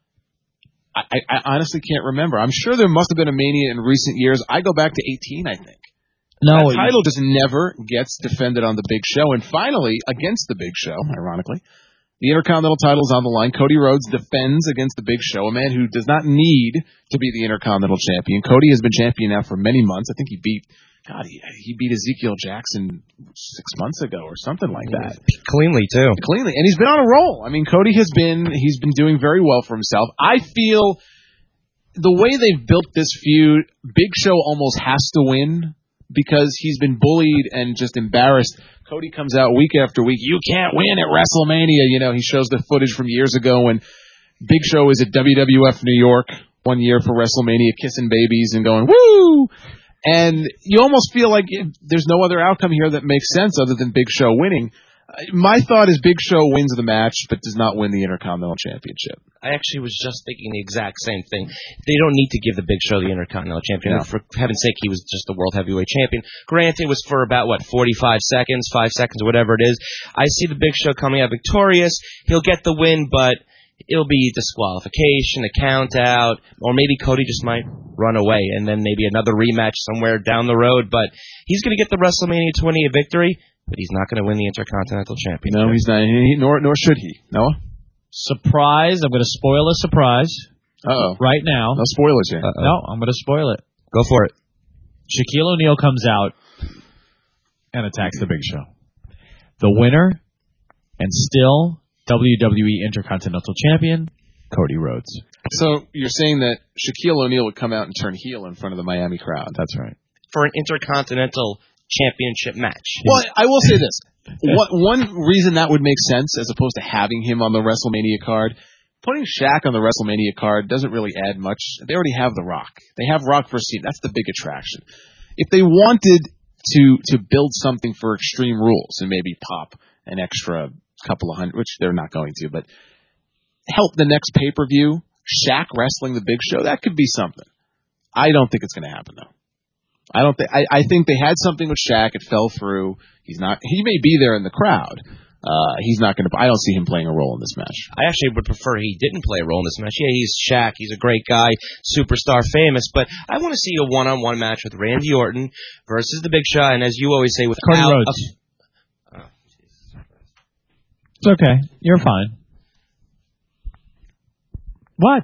I honestly can't remember. I'm sure there must have been a Mania in recent years. I go back to 18, I think. No, that title just never gets defended on the Big Show, and finally, against the Big Show, ironically, the Intercontinental title is on the line. Cody Rhodes defends against the Big Show, a man who does not need to be the Intercontinental Champion. Cody has been champion now for many months. I think he beat Ezekiel Jackson 6 months ago or something like that. Cleanly, too. Cleanly. And he's been on a roll. I mean, Cody he's been doing very well for himself. I feel the way they've built this feud, Big Show almost has to win because he's been bullied and just embarrassed. Cody comes out week after week. You can't win at WrestleMania. You know, he shows the footage from years ago when Big Show is at WWF New York one year for WrestleMania, kissing babies and going, woo! And you almost feel like there's no other outcome here that makes sense other than Big Show winning. My thought is Big Show wins the match but does not win the Intercontinental Championship. I actually was just thinking the exact same thing. They don't need to give the Big Show the Intercontinental Champion. No. For heaven's sake, he was just the World Heavyweight Champion. Granted, it was for about, 45 seconds, 5 seconds, whatever it is. I see the Big Show coming out victorious. He'll get the win, but it'll be disqualification, a count out, or maybe Cody just might run away, and then maybe another rematch somewhere down the road. But he's going to get the WrestleMania 20 victory, but he's not going to win the Intercontinental Championship. No, he's not. Nor should he. Noah? Surprise. I'm going to spoil a surprise. Uh-oh. Right now. No spoilers yet. No, I'm going to spoil it. Go for it. Shaquille O'Neal comes out and attacks the Big Show. The winner, and still WWE Intercontinental Champion, Cody Rhodes. So you're saying that Shaquille O'Neal would come out and turn heel in front of the Miami crowd. That's right. For an Intercontinental Championship match. Well, I will say this. One reason that would make sense, as opposed to having him on the WrestleMania card, putting Shaq on the WrestleMania card doesn't really add much. They already have The Rock. They have Rock versus Cena. That's the big attraction. If they wanted to build something for Extreme Rules and maybe pop an extra couple of hundred, which they're not going to, but help the next pay-per-view, Shaq wrestling the Big Show, that could be something. I don't think it's going to happen, though. I think they had something with Shaq. It fell through. He may be there in the crowd. He's not going to. I don't see him playing a role in this match. I actually would prefer he didn't play a role in this match. Yeah, he's Shaq. He's a great guy, superstar, famous. But I want to see a one-on-one match with Randy Orton versus the Big Show, and as you always say, with Cody Rhodes. It's okay. You're fine. What?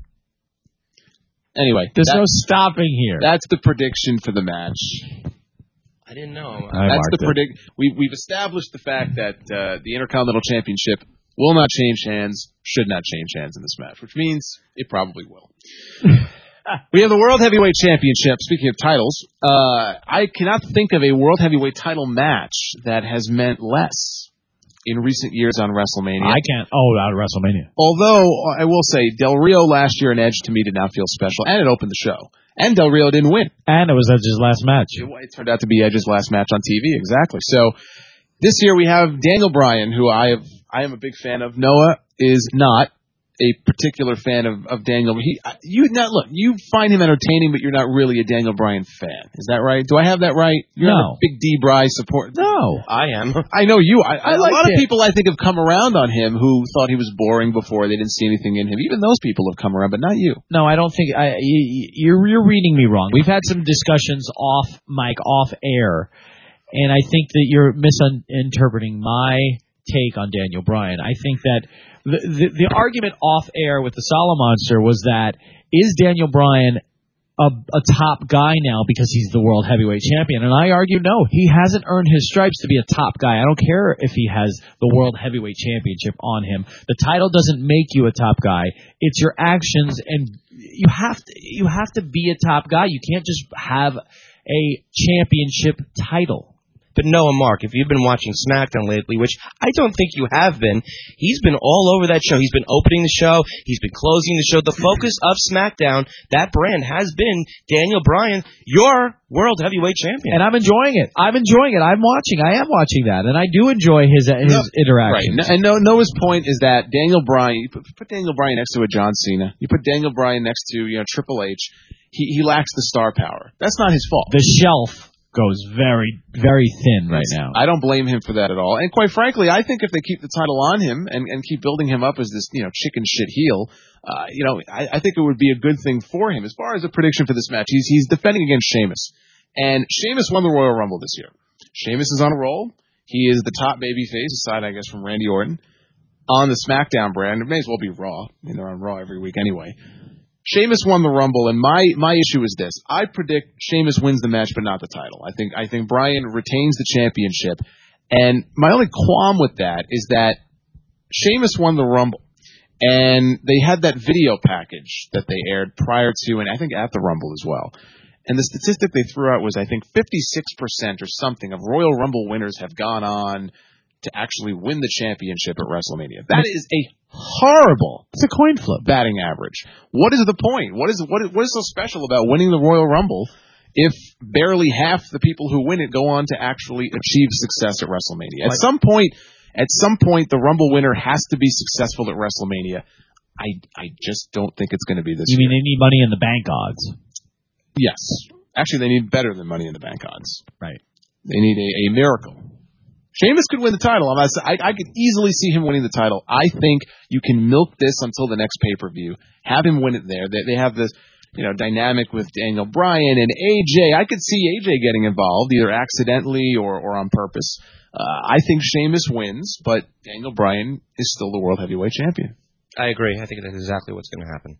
Anyway, there's no stopping here. That's the prediction for the match. I didn't know. That's the predict. We've established the fact that the Intercontinental Championship will not change hands, should not change hands in this match, which means it probably will. We have the World Heavyweight Championship. Speaking of titles, I cannot think of a World Heavyweight title match that has meant less in recent years on WrestleMania. I can't. Oh, out of WrestleMania. Although, I will say, Del Rio last year in Edge to me did not feel special, and it opened the show. And Del Rio didn't win. And it was Edge's last match. It turned out to be Edge's last match on TV, exactly. So, this year we have Daniel Bryan, who I am a big fan of. Noah is not a particular fan of Daniel. You find him entertaining, but you're not really a Daniel Bryan fan. Is that right? Do I have that right? You're not a big D. Bry support. No, I am. I know you. A like lot of people I think have come around on him who thought he was boring before. They didn't see anything in him. Even those people have come around, but not you. No, I don't think you're reading me wrong. We've had some discussions off mic, off air, and I think that you're misinterpreting my take on Daniel Bryan. I think that the argument off air with the Sala Monster was that, is Daniel Bryan a top guy now because he's the World Heavyweight Champion? And I argue no, he hasn't earned his stripes to be a top guy. I don't care if he has the World Heavyweight Championship on him. The title doesn't make you a top guy. It's your actions, and you have to be a top guy. You can't just have a championship title. But Noah, Mark, if you've been watching SmackDown lately, which I don't think you have been, he's been all over that show. He's been opening the show. He's been closing the show. The focus of SmackDown, that brand, has been Daniel Bryan, your World Heavyweight Champion. And I'm enjoying it. I'm watching. I am watching that. And I do enjoy his interactions. Right. And Noah's point is that Daniel Bryan, you put Daniel Bryan next to a John Cena. You put Daniel Bryan next to Triple H. He lacks the star power. That's not his fault. The shelf goes very, very thin right now. I don't blame him for that at all. And quite frankly, I think if they keep the title on him and keep building him up as this, chicken shit heel, I think it would be a good thing for him. As far as a prediction for this match, he's defending against Sheamus. And Sheamus won the Royal Rumble this year. Sheamus is on a roll. He is the top babyface, aside, I guess, from Randy Orton, on the SmackDown brand. It may as well be Raw. I mean, they're on Raw every week anyway. Sheamus won the Rumble, and my issue is this. I predict Sheamus wins the match, but not the title. I think Bryan retains the championship. And my only qualm with that is that Sheamus won the Rumble, and they had that video package that they aired prior to, and I think at the Rumble as well. And the statistic they threw out was, I think, 56% or something of Royal Rumble winners have gone on to actually win the championship at WrestleMania. That is a horrible. It's a coin flip. Batting average. What is the point? What is so special about winning the Royal Rumble if barely half the people who win it go on to actually achieve success at WrestleMania? At some point, the Rumble winner has to be successful at WrestleMania. I just don't think it's going to be this year. You mean they need Money in the Bank odds? Yes. Actually, they need better than Money in the Bank odds. Right. They need a miracle. Sheamus could win the title. I could easily see him winning the title. I think you can milk this until the next pay-per-view. Have him win it there. They have this, dynamic with Daniel Bryan and AJ. I could see AJ getting involved, either accidentally or on purpose. I think Sheamus wins, but Daniel Bryan is still the World Heavyweight Champion. I agree. I think that's exactly what's going to happen.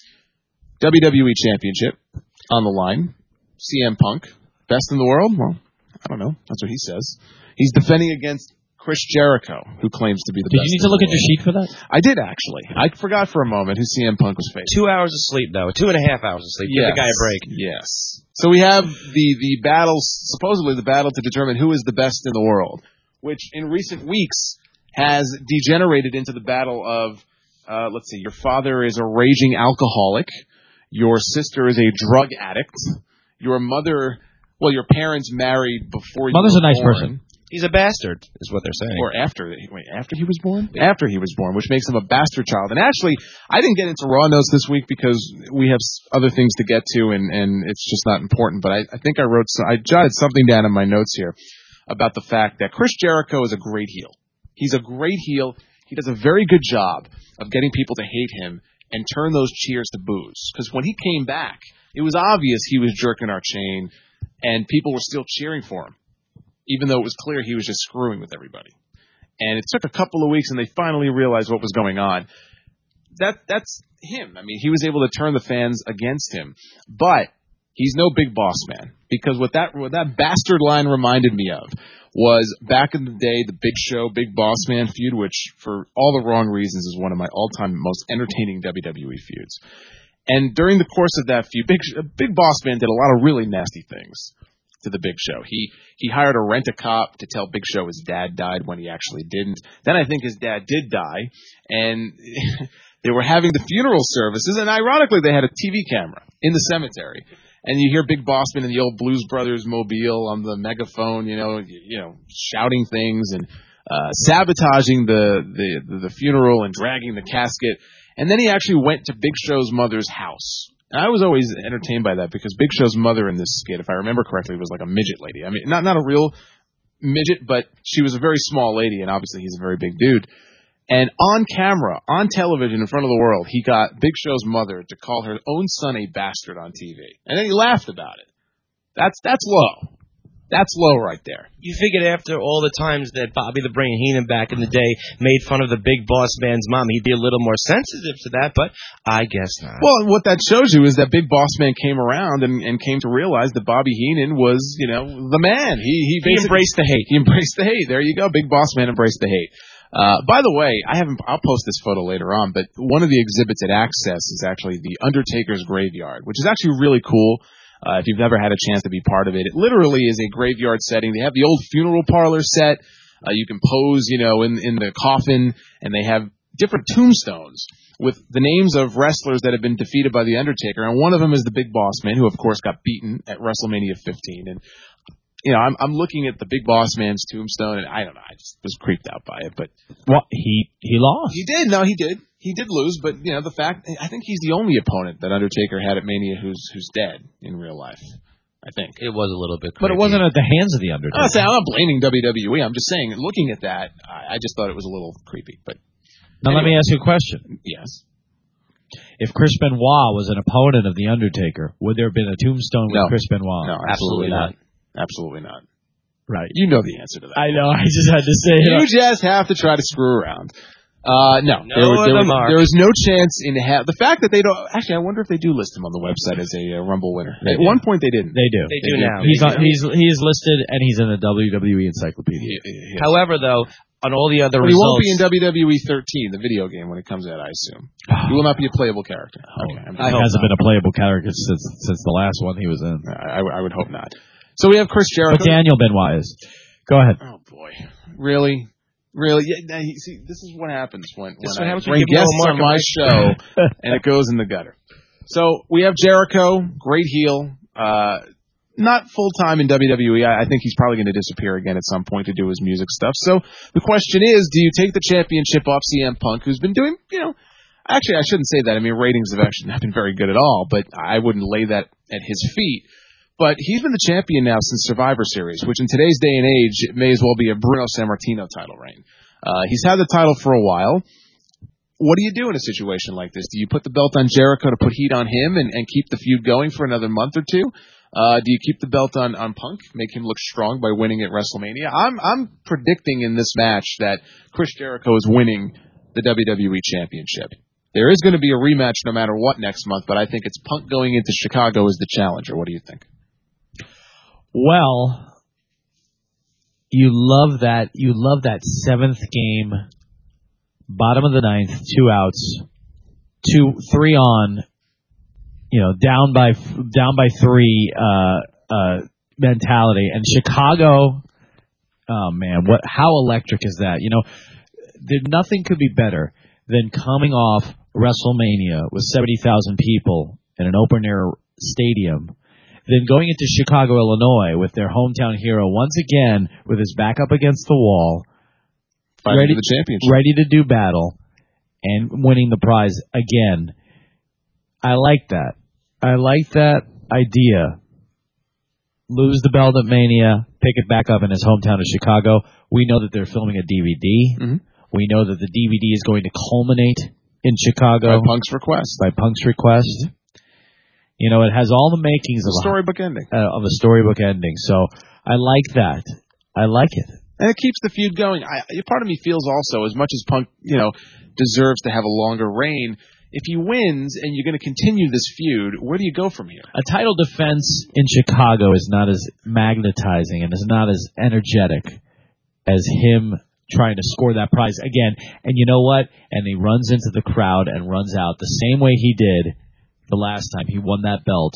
WWE Championship on the line. CM Punk, best in the world? Well, I don't know. That's what he says. He's defending against Chris Jericho, who claims to be the Did best. you need to look at your sheet for that? I did, actually. I forgot for a moment who CM Punk was facing. 2 hours of sleep, though. 2.5 hours of sleep. Give the guy a break. Yes. So we have the battle, supposedly the battle to determine who is the best in the world, which in recent weeks has degenerated into the battle of, let's see, your father is a raging alcoholic, your sister is a drug addict, your mother, well, your parents married before you Mother's were a nice born. person. He's a bastard, is what they're saying. Or after he was born? After he was born, which makes him a bastard child. And actually, I didn't get into Raw notes this week because we have other things to get to, and it's just not important. But I think I jotted something down in my notes here about the fact that Chris Jericho is a great heel. He's a great heel. He does a very good job of getting people to hate him and turn those cheers to boos. Because when he came back, it was obvious he was jerking our chain, and people were still cheering for him, even though it was clear he was just screwing with everybody. And it took a couple of weeks, and they finally realized what was going on. That's him. I mean, he was able to turn the fans against him. But he's no Big Boss Man, because what that bastard line reminded me of was back in the day, the Big Show, Big Boss Man feud, which for all the wrong reasons is one of my all-time most entertaining WWE feuds. And during the course of that feud, Big Boss Man did a lot of really nasty things to the Big Show. He hired a rent-a-cop to tell Big Show his dad died when he actually didn't. Then I think his dad did die, and they were having the funeral services, and ironically they had a TV camera in the cemetery. And you hear Big Boss Man in the old Blues Brothers mobile on the megaphone, you know, shouting things and sabotaging the funeral and dragging the casket. And then he actually went to Big Show's mother's house. And I was always entertained by that because Big Show's mother in this skit, if I remember correctly, was like a midget lady. I mean, not a real midget, but she was a very small lady, and obviously he's a very big dude. And on camera, on television, in front of the world, he got Big Show's mother to call her own son a bastard on TV. And then he laughed about it. That's low. That's low right there. You figured after all the times that Bobby the Brain Heenan back in the day made fun of the Big Boss Man's mom, he'd be a little more sensitive to that, but I guess not. Well, what that shows you is that Big Boss Man came around and came to realize that Bobby Heenan was, the man. He embraced the hate. He embraced the hate. There you go. Big Boss Man embraced the hate. By the way, I'll post this photo later on, but one of the exhibits at Access is actually the Undertaker's Graveyard, which is actually really cool. If you've never had a chance to be part of it, it literally is a graveyard setting. They have the old funeral parlor set. You can pose, in the coffin, and they have different tombstones with the names of wrestlers that have been defeated by The Undertaker. And one of them is the Big Boss Man, who, of course, got beaten at WrestleMania 15. And, I'm looking at the Big Boss Man's tombstone, and I don't know, I just was creeped out by it. But he lost. He did. No, he did. He did lose, but the fact, I think he's the only opponent that Undertaker had at Mania who's dead in real life. I think it was a little bit creepy. But it wasn't at the hands of the Undertaker. I'm not blaming WWE. I'm just saying, looking at that, I just thought it was a little creepy. But now let me ask you a question. Yes. If Chris Benoit was an opponent of the Undertaker, would there have been a tombstone with Chris Benoit? No, absolutely not. Absolutely not. Right. You know the answer to that. I know. I just had to say it. You just have to try to screw around. No, there was no chance in the fact that they don't. Actually, I wonder if they do list him on the website as a Rumble winner. At one point, they didn't. They do. They do now. He's listed, and he's in the WWE encyclopedia. Yeah. However, though, on all the other but results, he won't be in WWE 13, the video game, when it comes out. I assume he will not be a playable character. Okay, he hasn't been a playable character since the last one he was in. I would hope not. So we have Chris Jericho. But Daniel Benoit is. Go ahead. Oh boy, really? Yeah, see, this is what happens when I bring guests on my show and it goes in the gutter. So we have Jericho, great heel, not full-time in WWE. I think he's probably going to disappear again at some point to do his music stuff. So the question is, do you take the championship off CM Punk, who's been doing, actually I shouldn't say that. I mean, ratings have actually not been very good at all, but I wouldn't lay that at his feet. But he's been the champion now since Survivor Series, which in today's day and age, it may as well be a Bruno Sammartino title reign. He's had the title for a while. What do you do in a situation like this? Do you put the belt on Jericho to put heat on him and keep the feud going for another month or two? Do you keep the belt on Punk, make him look strong by winning at WrestleMania? I'm predicting in this match that Chris Jericho is winning the WWE Championship. There is going to be a rematch no matter what next month, but I think it's Punk going into Chicago as the challenger. What do you think? Well, You love that. You love that seventh game, bottom of the ninth, 2 outs, 3 on. Down by 3 mentality. And Chicago, oh man, how electric is that? Nothing could be better than coming off WrestleMania with 70,000 people in an open air stadium, then going into Chicago, Illinois with their hometown hero once again with his back up against the wall, ready for the championship, ready to do battle, and winning the prize again. I like that. I like that idea. Lose the belt at Mania, pick it back up in his hometown of Chicago. We know that they're filming a DVD. Mm-hmm. We know that the DVD is going to culminate in Chicago. By Punk's request. Mm-hmm. It has all the makings of storybook ending. Of a storybook ending. So I like that. I like it. And it keeps the feud going. Part of me feels also, as much as Punk, deserves to have a longer reign, if he wins and you're going to continue this feud, where do you go from here? A title defense in Chicago is not as magnetizing and is not as energetic as him trying to score that prize again. And you know what? And he runs into the crowd and runs out the same way he did the last time he won that belt.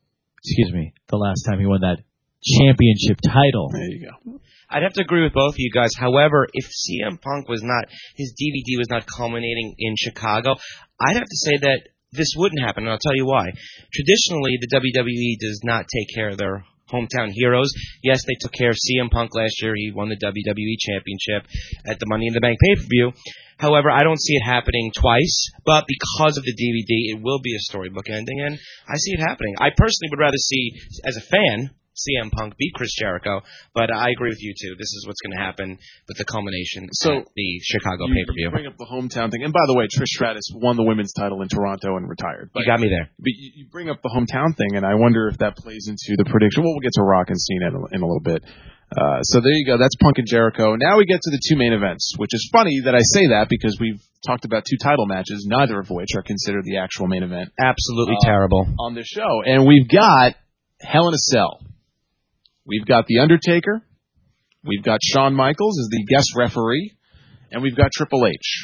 The last time he won that championship title. There you go. I'd have to agree with both of you guys. However, if CM Punk his DVD was not culminating in Chicago, I'd have to say that this wouldn't happen, and I'll tell you why. Traditionally, the WWE does not take care of their hometown heroes. Yes, they took care of CM Punk last year. He won the WWE Championship at the Money in the Bank pay-per-view. However, I don't see it happening twice, but because of the DVD, it will be a storybook ending, and I see it happening. I personally would rather see, as a fan, CM Punk beat Chris Jericho, but I agree with you too. This is what's going to happen with the culmination at the Chicago pay-per-view. You bring up the hometown thing, and by the way, Trish Stratus won the women's title in Toronto and retired. You got me there. But you bring up the hometown thing, and I wonder if that plays into the prediction. Well, we'll get to Rock and Cena in a little bit. So there you go. That's Punk and Jericho. Now we get to the 2 main events, which is funny that I say that because we've talked about 2 title matches, neither of which are considered the actual main event. Absolutely terrible. On this show. And we've got Hell in a Cell. We've got The Undertaker. We've got Shawn Michaels as the guest referee. And we've got Triple H.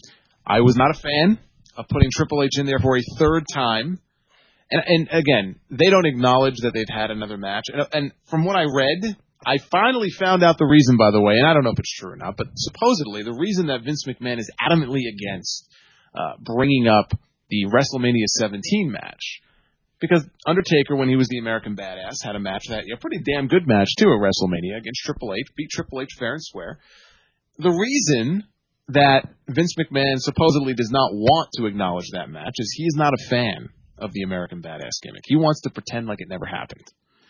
I was not a fan of putting Triple H in there for a 3rd time. And again, they don't acknowledge that they've had another match. And from what I read, I finally found out the reason, by the way, and I don't know if it's true or not, but supposedly the reason that Vince McMahon is adamantly against bringing up the WrestleMania 17 match. Because Undertaker, when he was the American Badass, had a pretty damn good match, too, at WrestleMania against Triple H, beat Triple H fair and square. The reason that Vince McMahon supposedly does not want to acknowledge that match is he is not a fan of the American Badass gimmick. He wants to pretend like it never happened.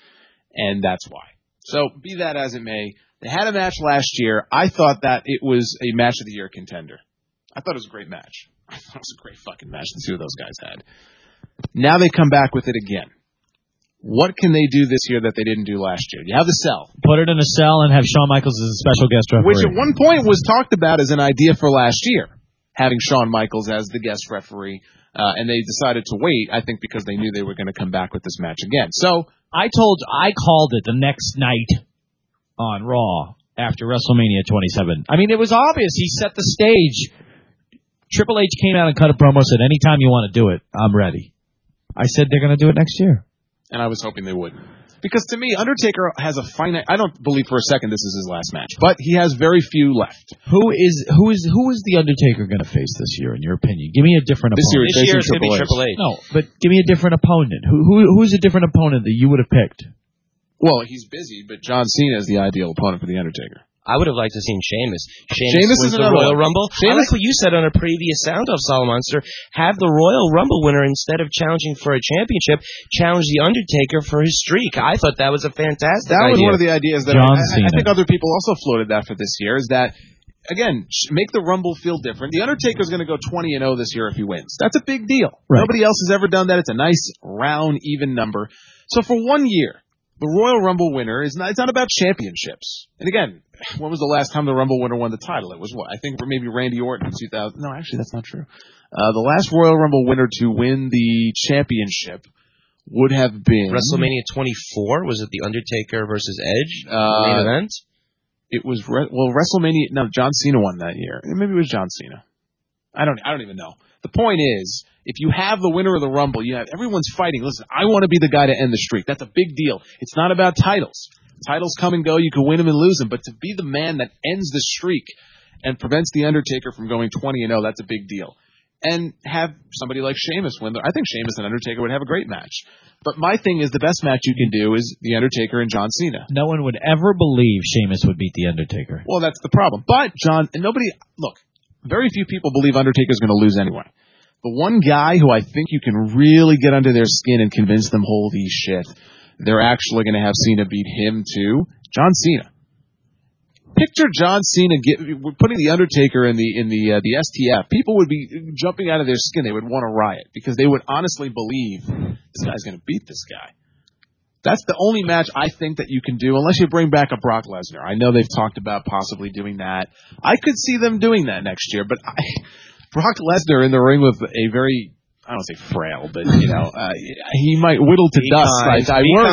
And that's why. So, be that as it may, they had a match last year. I thought that it was a match of the year contender. I thought it was a great match. I thought it was a great fucking match the 2 of those guys had. Now they come back with it again. What can they do this year that they didn't do last year? You have the cell. Put it in a cell and have Shawn Michaels as a special guest referee. Which at one point was talked about as an idea for last year, having Shawn Michaels as the guest referee. And they decided to wait, I think, because they knew they were going to come back with this match again. So I called it the next night on Raw after WrestleMania 27. I mean, it was obvious. He set the stage. Triple H came out and cut a promo, said, anytime you want to do it, I'm ready. I said they're going to do it next year. And I was hoping they would. Because to me, Undertaker has a finite... I don't believe for a second this is his last match, but he has very few left. Who is the Undertaker going to face this year, in your opinion? Give me a different opponent. This year it's going to be Triple H. No, but give me a different opponent. Who's a different opponent that you would have picked? Well, he's busy, but John Cena is the ideal opponent for the Undertaker. I would have liked to have seen Sheamus. Sheamus wins is the another Royal one. Rumble. I like what you said on a previous Sound Off, Solomonster. Have the Royal Rumble winner, instead of challenging for a championship, challenge The Undertaker for his streak. I thought that was a fantastic idea. That was one of the ideas that I think other people also floated that for this year, is that, again, make the Rumble feel different. The Undertaker's going to go 20-0 this year if he wins. That's a big deal. Right. Nobody else has ever done that. It's a nice, round, even number. So for 1 year, the Royal Rumble winner it's not about championships. And again, when was the last time the Rumble winner won the title? It was what? I think maybe Randy Orton in 2000. No, actually, that's not true. The last Royal Rumble winner to win the championship would have been WrestleMania 24. Was it The Undertaker versus Edge? The main event? it was WrestleMania. No, John Cena won that year. Maybe it was John Cena. I don't even know. The point is, if you have the winner of the Rumble, you have everyone's fighting. Listen, I want to be the guy to end the streak. That's a big deal. It's not about titles. Titles come and go. You can win them and lose them. But to be the man that ends the streak and prevents The Undertaker from going 20-0, that's a big deal. And have somebody like Sheamus win. I think Sheamus and Undertaker would have a great match. But my thing is the best match you can do is The Undertaker and John Cena. No one would ever believe Sheamus would beat The Undertaker. Well, that's the problem. But, John, very few people believe Undertaker's going to lose anyway. The one guy who I think you can really get under their skin and convince them, holy shit, they're actually going to have Cena beat him too, John Cena. Picture John Cena putting The Undertaker in the STF. People would be jumping out of their skin. They would want to riot because they would honestly believe this guy's going to beat this guy. That's the only match I think that you can do unless you bring back a Brock Lesnar. I know they've talked about possibly doing that. I could see them doing that next year, but Brock Lesnar in the ring with a very, I don't say frail, but he might whittle to dust.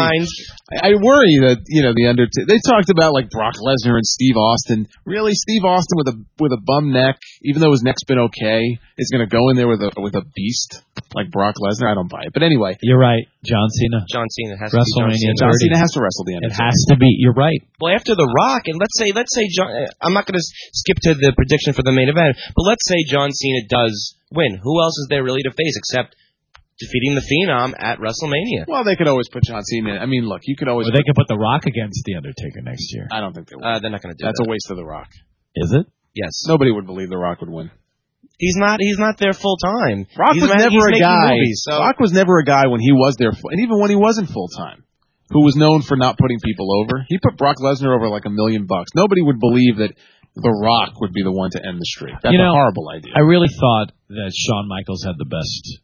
I worry that the Undertaker. They talked about like Brock Lesnar and Steve Austin. Really, Steve Austin with a bum neck, even though his neck's been okay, is going to go in there with a beast like Brock Lesnar. I don't buy it. But anyway, you're right. John Cena. John Cena has to be John Cena has to wrestle the Undertaker. It has to be. You're right. Well, after The Rock, and let's say John. I'm not going to skip to the prediction for the main event, but let's say John Cena does win. Who else is there really to face except defeating the Phenom at WrestleMania? Well, they could always put John Cena in. I mean, look, you could always. Or they could put The Rock against The Undertaker next year. I don't think they will. They're not going to do that. That's a waste of The Rock. Is it? Yes. Nobody would believe The Rock would win. He's not there full time. Rock was never a guy. Movies, so. Rock was never a guy when he was there, and even when he wasn't full time, who was known for not putting people over. He put Brock Lesnar over like $1 million. Nobody would believe that The Rock would be the one to end the streak. That's a horrible idea. I really thought that Shawn Michaels had the best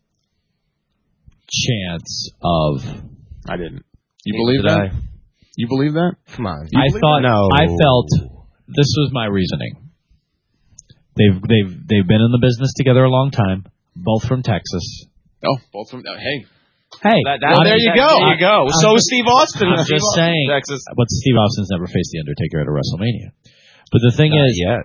chance of. I didn't. You believe that? You believe that? Come on. I felt this was my reasoning. They've been in the business together a long time, both from Texas. Oh, both from hey. Hey, there you go. There you go. So is Steve Austin. I'm just saying. Texas. But Steve Austin's never faced The Undertaker at a WrestleMania. But the thing is, yet.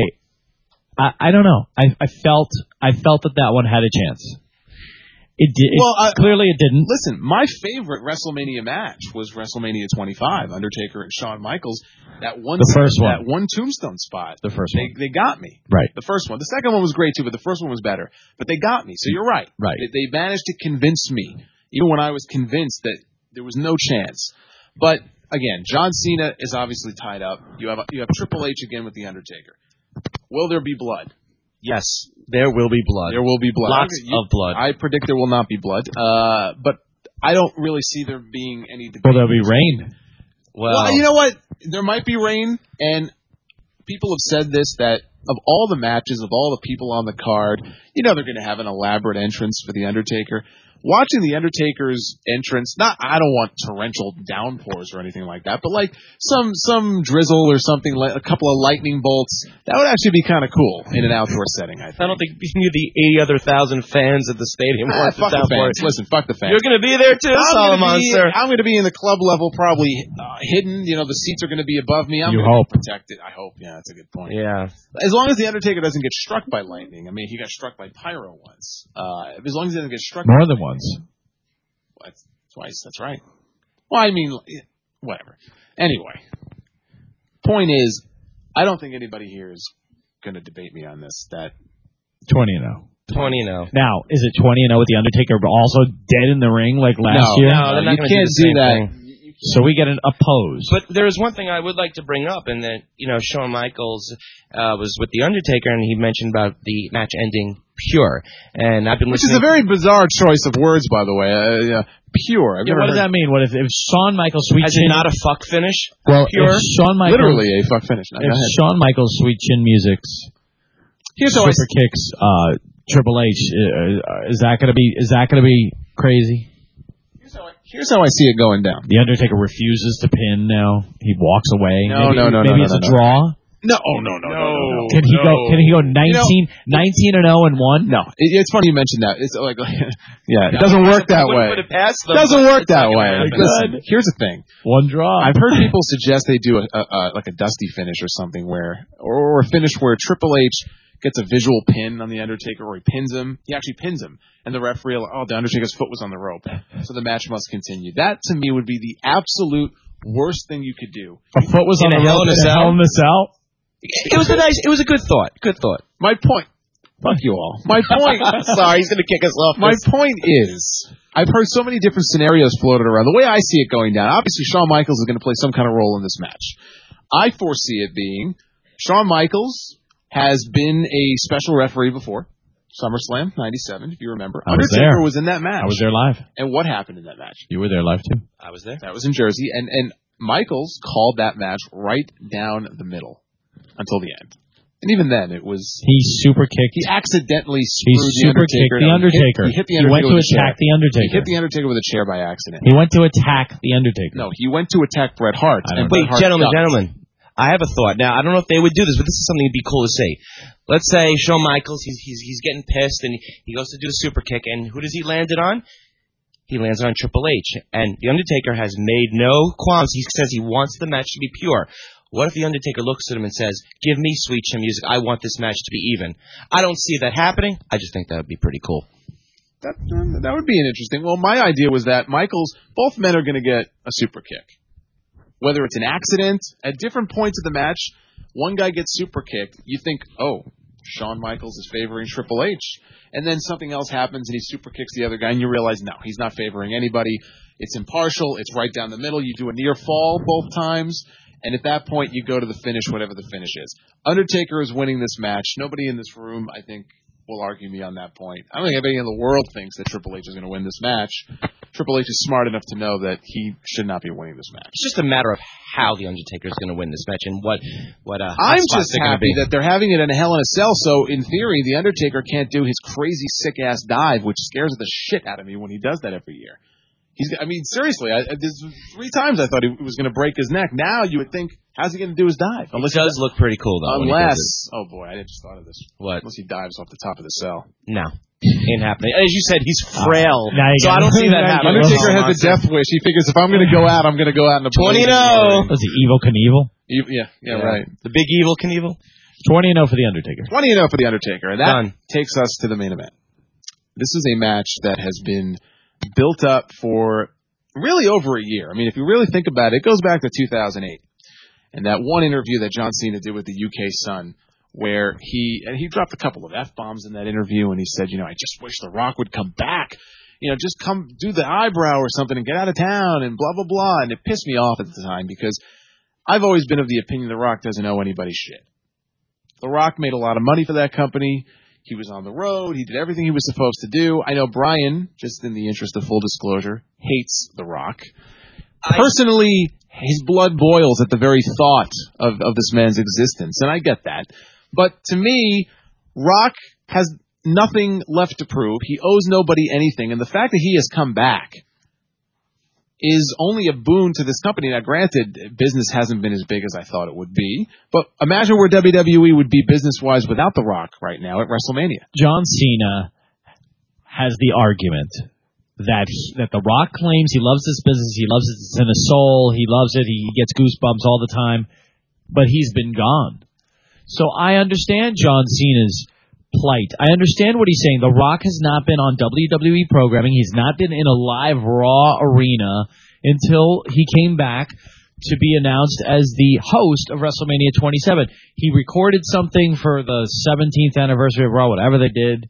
I don't know. I felt that one had a chance. It did. Clearly, it didn't. Listen, my favorite WrestleMania match was WrestleMania 25, Undertaker and Shawn Michaels. That one tombstone spot. The first one. They got me. Right. The first one. The second one was great too, but the first one was better. But they got me. So you're right. Right. They managed to convince me, even when I was convinced that there was no chance. But again, John Cena is obviously tied up. You have Triple H again with the Undertaker. Will there be blood? Yes, there will be blood. There will be blood. Lots of blood. I predict there will not be blood. But I don't really see there being any debate. Well, there'll be rain. Well, you know what? There might be rain, and people have said this, that of all the matches, of all the people on the card, they're going to have an elaborate entrance for The Undertaker. Watching The Undertaker's entrance, I don't want torrential downpours or anything like that, but like some drizzle or something, like a couple of lightning bolts, that would actually be kind of cool in an outdoor setting, I think. I don't think you the 80 other thousand fans at the stadium want fuck the fans. Listen, fuck the fans. You're going to be there too, Monster. I'm going to be in the club level, probably hidden. The seats are going to be above me. I'm you going hope. to protect it. I hope. Yeah, that's a good point. Yeah. As long as The Undertaker doesn't get struck by lightning. I mean, he got struck by pyro once. As long as he doesn't get struck more than once. Twice, that's right. Well, I mean, whatever. Anyway, point is, I don't think anybody here is going to debate me on this. That 20-0. 20-0. Now, is it 20-0 with The Undertaker but also dead in the ring like last year? No, they're not you can't do that. So we get an oppose. But there is one thing I would like to bring up, and that Shawn Michaels was with The Undertaker, and he mentioned about the match ending pure. And I've been listening. Which is a very bizarre choice of words, by the way. Pure. What does that mean? What if Shawn Michaels sweet chin? Is it not a fuck finish? Well, pure. Shawn Michaels, literally a fuck finish. If Shawn Michaels sweet chin music's super kicks Triple H, is that gonna be crazy? Here's how I see it going down. The Undertaker refuses to pin now. He walks away. No. Maybe it's a draw. No. Can he go? Can he go 19 and 0 and 1? No. It's funny you mentioned that. It's like, yeah, it doesn't work that way. Put it past them, Doesn't work that way. happen. Listen, here's the thing. One draw. I've heard people suggest they do like a dusty finish or something or a finish where Triple H gets a visual pin on the Undertaker, or he pins him. He actually pins him, and the referee, the Undertaker's foot was on the rope, so the match must continue. That to me would be the absolute worst thing you could do. A foot was on the rope in a Hell in a Cell. It was a good thought. Good thought. My point. Fuck you all. My point. Sorry, he's going to kick us off. My point is, I've heard so many different scenarios floated around. The way I see it going down, obviously Shawn Michaels is going to play some kind of role in this match. I foresee it being Shawn Michaels has been a special referee before. SummerSlam 97, if you remember. Undertaker was in that match. I was there live. And what happened in that match? You were there live too. I was there. That was in Jersey. And Michaels called that match right down the middle until the end. And even then, it was... He super kicked. He accidentally screwed the Undertaker. He hit the Undertaker. He went to attack the Undertaker. He hit the Undertaker with a chair by accident. He went to attack the Undertaker. No, he went to attack Bret Hart. Wait, gentlemen. I have a thought. Now, I don't know if they would do this, but this is something that'd be cool to see. Let's say Shawn Michaels, he's getting pissed, and he goes to do the super kick, and who does he land it on? He lands on Triple H. And The Undertaker has made no qualms. He says he wants the match to be pure. What if The Undertaker looks at him and says, give me Sweet Chin Music, I want this match to be even? I don't see that happening. I just think that would be pretty cool. That would be an interesting... Well, my idea was that both men are going to get a super kick. Whether it's an accident, at different points of the match, one guy gets super kicked, you think, Shawn Michaels is favoring Triple H. And then something else happens and he super kicks the other guy and you realize, no, he's not favoring anybody. It's impartial. It's right down the middle. You do a near fall both times. And at that point, you go to the finish, whatever the finish is. Undertaker is winning this match. Nobody in this room, I think, will argue me on that point. I don't think anybody in the world thinks that Triple H is going to win this match. Triple H is smart enough to know that he should not be winning this match. It's just a matter of how The Undertaker is going to win this match and what I'm just happy that they're having it in a Hell in a Cell, so in theory, The Undertaker can't do his crazy sick-ass dive, which scares the shit out of me when he does that every year. Seriously, there's 3 times I thought he was going to break his neck. Now you would think, how's he going to do his dive? It does look pretty cool, though. Oh boy, I just thought of this. What? Unless he dives off the top of the cell. No. Ain't happening. As you said, he's frail. So I don't see that happening. Undertaker has a death wish. He figures if I'm going to go out, I'm going to go out in a 20-0. Was he Evil Knievel? Yeah, right. The big Evil Knievel? 20-0 for The Undertaker. 20-0 for The Undertaker. And that takes us to the main event. This is a match that has been built up for really over a year. I mean, if you really think about it, it goes back to 2008. And that one interview that John Cena did with the UK Sun, where he dropped a couple of F-bombs in that interview, and he said, I just wish The Rock would come back. Just come do the eyebrow or something and get out of town and blah, blah, blah. And it pissed me off at the time because I've always been of the opinion The Rock doesn't owe anybody shit. The Rock made a lot of money for that company. He was on the road. He did everything he was supposed to do. I know Brian, just in the interest of full disclosure, hates The Rock. Personally, his blood boils at the very thought of this man's existence, and I get that. But to me, Rock has nothing left to prove. He owes nobody anything, and the fact that he has come back is only a boon to this company. Now, granted, business hasn't been as big as I thought it would be, but imagine where WWE would be business-wise without The Rock right now at WrestleMania. John Cena has the argument that The Rock claims he loves this business, he loves it, it's in his soul, he loves it, he gets goosebumps all the time, but he's been gone. So I understand John Cena's plight. I understand what he's saying. The Rock has not been on WWE programming. He's not been in a live Raw arena until he came back to be announced as the host of WrestleMania 27. He recorded something for the 17th anniversary of Raw, whatever they did.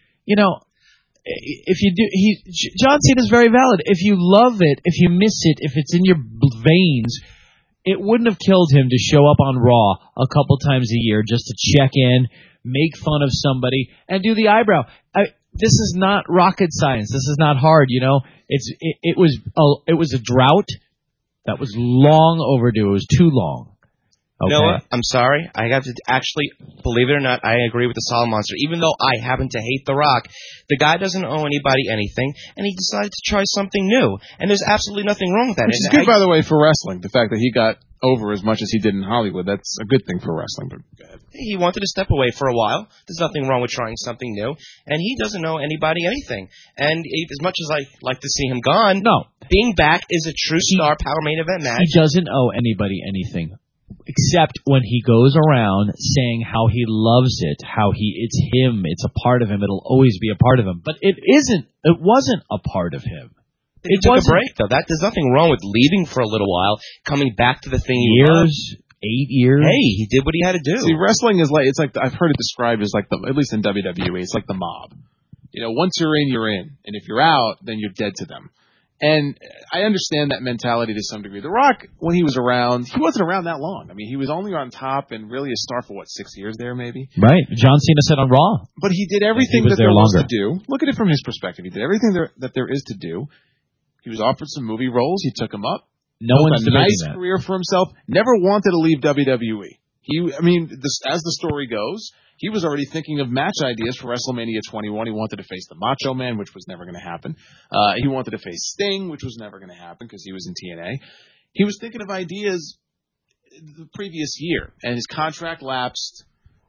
If you do, John Cena's very valid. If you love it, if you miss it, if it's in your veins, it wouldn't have killed him to show up on Raw a couple times a year just to check in, make fun of somebody, and do the eyebrow. This is not rocket science. This is not hard, It was a drought that was long overdue. It was too long. Okay. Noah, I'm sorry. I got to actually, believe it or not, I agree with the Solid Monster. Even though I happen to hate The Rock, the guy doesn't owe anybody anything, and he decided to try something new. And there's absolutely nothing wrong with that. Which is good, by the way, for wrestling. The fact that he got over as much as he did in Hollywood. That's a good thing for wrestling. But go ahead. He wanted to step away for a while. There's nothing wrong with trying something new. And he doesn't know anybody anything. And as much as I like to see him gone, No. being back is a true star power main event match. He doesn't owe anybody anything, except when he goes around saying how he loves it, how it's him, it's a part of him, it'll always be a part of him. But it wasn't a part of him. He took a break, though. There's nothing wrong with leaving for a little while, coming back to the thing he loved. 8 years. Hey, he did what he had to do. See, wrestling is like, it's like, I've heard it described as like at least in WWE, it's like the mob. You know, once you're in, you're in. And if you're out, then you're dead to them. And I understand that mentality to some degree. The Rock, when he was around, he wasn't around that long. I mean, he was only on top and really a star for, 6 years there maybe? Right. John Cena said on Raw. But he did everything that there was to do. Look at it from his perspective. He did everything that there is to do. He was offered some movie roles. He took them up. No one's a nice that. career for himself. Never wanted to leave WWE. As the story goes, he was already thinking of match ideas for WrestleMania 21. He wanted to face the Macho Man, which was never going to happen. He wanted to face Sting, which was never going to happen because he was in TNA. He was thinking of ideas the previous year, and his contract lapsed.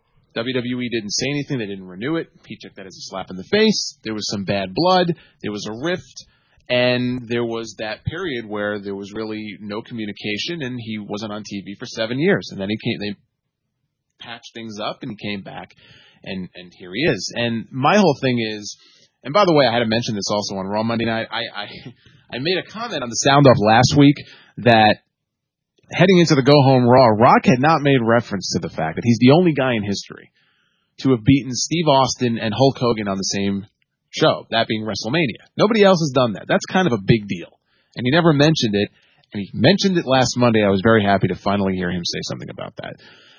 WWE didn't say anything. They didn't renew it. He took that as a slap in the face. There was some bad blood. There was a rift. And there was that period where there was really no communication, and he wasn't on TV for 7 years. And then they patched things up, and he came back, and here he is. And my whole thing is, and by the way, I had to mention this also on Raw Monday Night. I made a comment on the Sound Off last week that heading into the Go Home Raw, Rock had not made reference to the fact that he's the only guy in history to have beaten Steve Austin and Hulk Hogan on the same show, that being WrestleMania. Nobody else has done that. That's kind of a big deal. And he never mentioned it, and he mentioned it last Monday. I was very happy to finally hear him say something about that.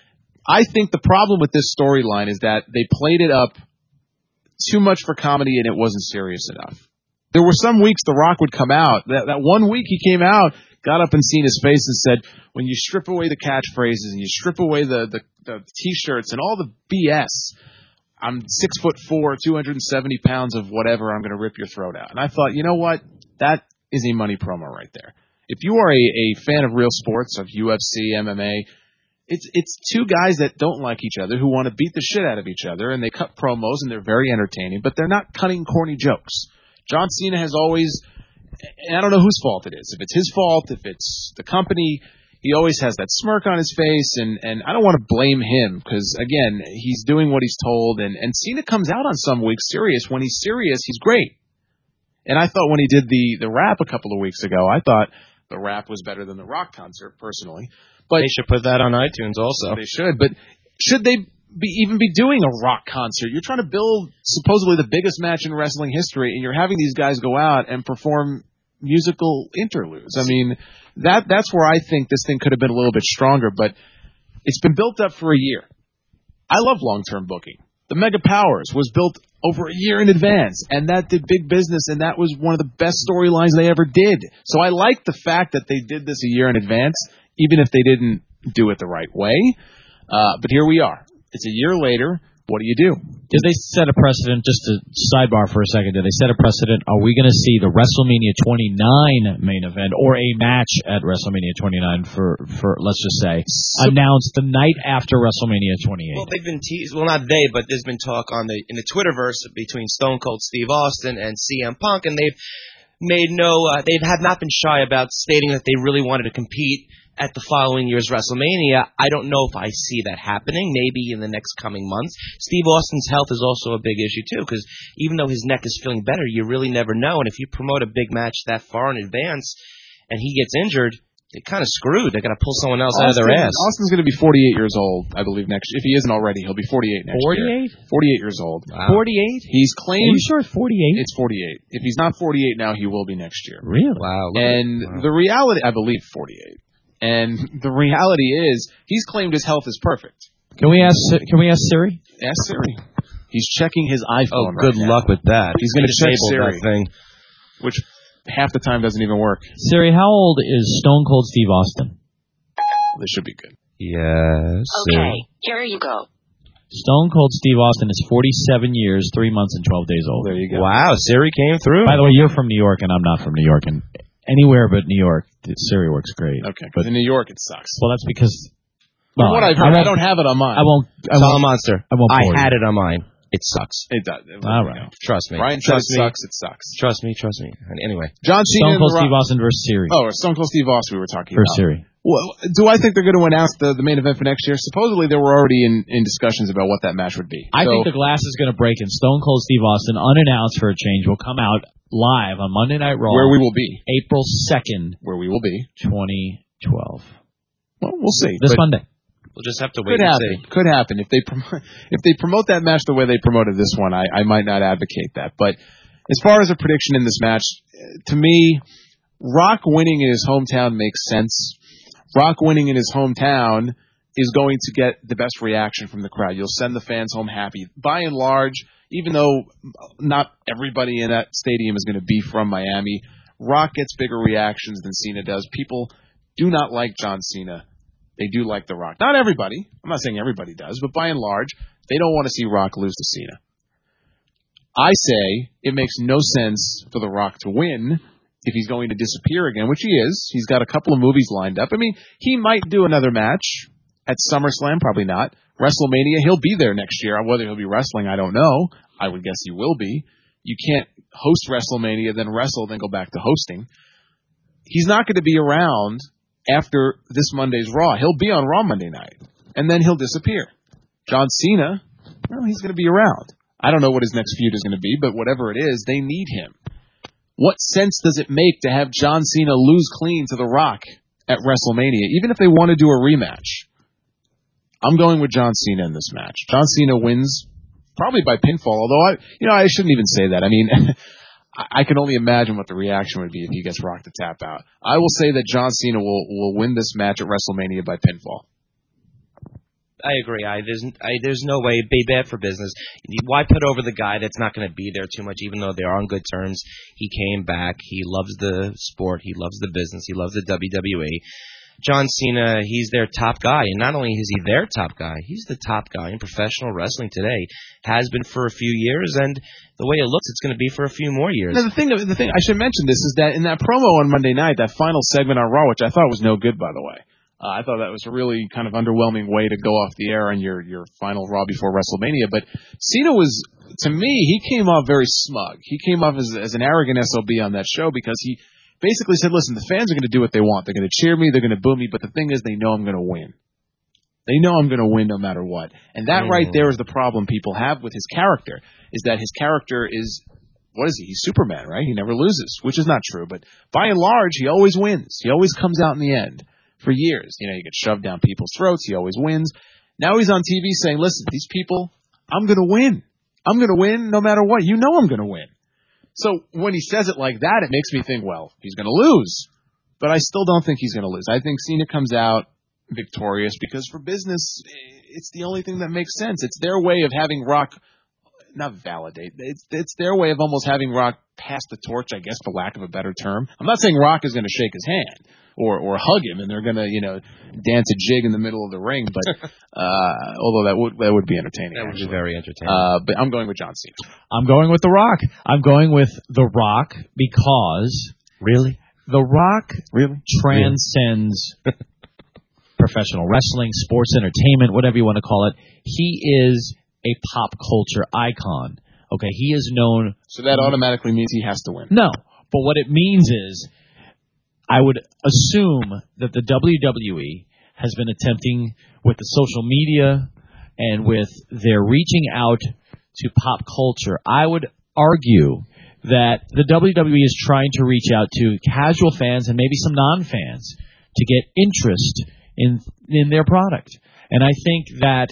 I think the problem with this storyline is that they played it up too much for comedy, and it wasn't serious enough. There were some weeks The Rock would come out. That 1 week he came out, got up and seen his face and said, when you strip away the catchphrases and you strip away the T-shirts and all the BS, I'm 6'4", 270 pounds of whatever, I'm going to rip your throat out. And I thought, you know what? That is a money promo right there. If you are a fan of real sports, of UFC, MMA, it's two guys that don't like each other who want to beat the shit out of each other, and they cut promos, and they're very entertaining, but they're not cutting corny jokes. John Cena has always, and I don't know whose fault it is. If it's his fault, if it's the company, he always has that smirk on his face, and I don't want to blame him because, again, he's doing what he's told, and Cena comes out on some weeks serious. When he's serious, he's great. And I thought when he did the rap a couple of weeks ago, I thought the rap was better than the Rock concert, personally. But they should put that on iTunes also. They should, but should they even be doing a Rock concert? You're trying to build supposedly the biggest match in wrestling history, and you're having these guys go out and perform musical interludes. I mean, that's where I think this thing could have been a little bit stronger, but it's been built up for a year. I love long-term booking. The Mega Powers was built over a year in advance, and that did big business, and that was one of the best storylines they ever did. So I like the fact that they did this a year in advance, even if they didn't do it the right way. But here we are. It's a year later. What do you do? Did they set a precedent, just to sidebar for a second, did they set a precedent? Are we going to see the WrestleMania 29 main event or a match at WrestleMania 29 for let's just say, announced the night after WrestleMania 28? Well, they've been teased. Well, not they, but there's been talk in the Twitterverse between Stone Cold Steve Austin and CM Punk, and they have not been shy about stating that they really wanted to compete at the following year's WrestleMania. I don't know if I see that happening, maybe in the next coming months. Steve Austin's health is also a big issue, too, because even though his neck is feeling better, you really never know. And if you promote a big match that far in advance and he gets injured, they're kind of screwed. They're going to pull someone else out of their ass. Austin's going to be 48 years old, I believe, next year. If he isn't already, he'll be 48 next 48? year. 48 years old. Wow. 48? He's claimed... Are you sure it's 48? It's 48. If he's not 48 now, he will be next year. Really? Wow. The reality... I believe 48. And the reality is, he's claimed his health is perfect. Can we ask Siri? Ask Siri. He's checking his iPhone. Oh, good luck with that. He's going to check Siri, that thing, which half the time doesn't even work. Siri, how old is Stone Cold Steve Austin? This should be good. Yes. Okay, here you go. Stone Cold Steve Austin is 47 years, 3 months, and 12 days old. There you go. Wow, Siri came through. By the way, you're from New York, and I'm not from New York, and Anywhere but New York, Siri works great. Okay, because in New York it sucks. Well, that's because. From what I've heard, I don't have it on mine. I won't. Monster. I won't. I had it on mine. It sucks. It does. All right. Trust me. Brian Trust says me. it sucks. It sucks. Trust me. Trust me. Anyway. John Cena. Stone Cold Steve Austin versus Siri. Oh, Stone Cold Steve Austin we were talking Versus about. Siri. Well, do I think they're going to announce the main event for next year? Supposedly they were already in discussions about what that match would be. I think the glass is going to break and Stone Cold Steve Austin, unannounced for a change, will come out live on Monday Night Raw. Where we will be. April 2nd. Where we will be. 2012. Well, we'll see. This Monday. We'll just have to wait Could and happen. see. Could happen. If they promote that match the way they promoted this one, I might not advocate that. But as far as a prediction in this match, to me, Rock winning in his hometown makes sense. Rock winning in his hometown is going to get the best reaction from the crowd. You'll send the fans home happy. By and large, even though not everybody in that stadium is going to be from Miami, Rock gets bigger reactions than Cena does. People do not like John Cena. They do like The Rock. Not everybody. I'm not saying everybody does, but by and large, they don't want to see Rock lose to Cena. I say it makes no sense for The Rock to win if he's going to disappear again, which he is. He's got a couple of movies lined up. I mean, he might do another match at SummerSlam, probably not. WrestleMania, he'll be there next year. Whether he'll be wrestling, I don't know. I would guess he will be. You can't host WrestleMania, then wrestle, then go back to hosting. He's not going to be around after this Monday's Raw. He'll be on Raw Monday night, and then he'll disappear. John Cena, well, he's going to be around. I don't know what his next feud is going to be, but whatever it is, they need him. What sense does it make to have John Cena lose clean to The Rock at WrestleMania, even if they want to do a rematch? I'm going with John Cena in this match. John Cena wins probably by pinfall, although I shouldn't even say that. I mean, I can only imagine what the reaction would be if he gets Rock to tap out. I will say that John Cena will win this match at WrestleMania by pinfall. I agree. There's no way. Be bad for business. Why put over the guy that's not going to be there too much, even though they're on good terms? He came back. He loves the sport. He loves the business. He loves the WWE. John Cena, he's their top guy. And not only is he their top guy, he's the top guy in professional wrestling today. Has been for a few years, and the way it looks, it's going to be for a few more years. Now, the thing I should mention this is that in that promo on Monday night, that final segment on Raw, which I thought was no good, by the way. I thought that was a really kind of underwhelming way to go off the air on your final Raw before WrestleMania. But Cena was, to me, he came off very smug. He came off as an arrogant SOB on that show because he basically said, listen, the fans are going to do what they want. They're going to cheer me. They're going to boo me. But the thing is, they know I'm going to win. They know I'm going to win no matter what. And that right there is the problem people have with his character, is that his character is, what is he? He's Superman, right? He never loses, which is not true. But by and large, he always wins. He always comes out in the end. For years, he gets shoved down people's throats. He always wins. Now he's on TV saying, listen, these people, I'm going to win. I'm going to win no matter what. You know I'm going to win. So when he says it like that, it makes me think, well, he's going to lose. But I still don't think he's going to lose. I think Cena comes out victorious because for business, it's the only thing that makes sense. It's their way of having Rock, not validate, it's their way of almost having Rock pass the torch, I guess, for lack of a better term. I'm not saying Rock is going to shake his hand. Or hug him, and they're gonna, dance a jig in the middle of the ring. But although that would be entertaining. That would be very entertaining. But I'm going with John Cena. I'm going with The Rock. I'm going with The Rock because Really? The Rock transcends professional wrestling, sports entertainment, whatever you want to call it. He is a pop culture icon. Okay, he is known. So that automatically means he has to win. No, but what it means is, I would assume that the WWE has been attempting with the social media and with their reaching out to pop culture. I would argue that the WWE is trying to reach out to casual fans and maybe some non-fans to get interest in their product. And I think that,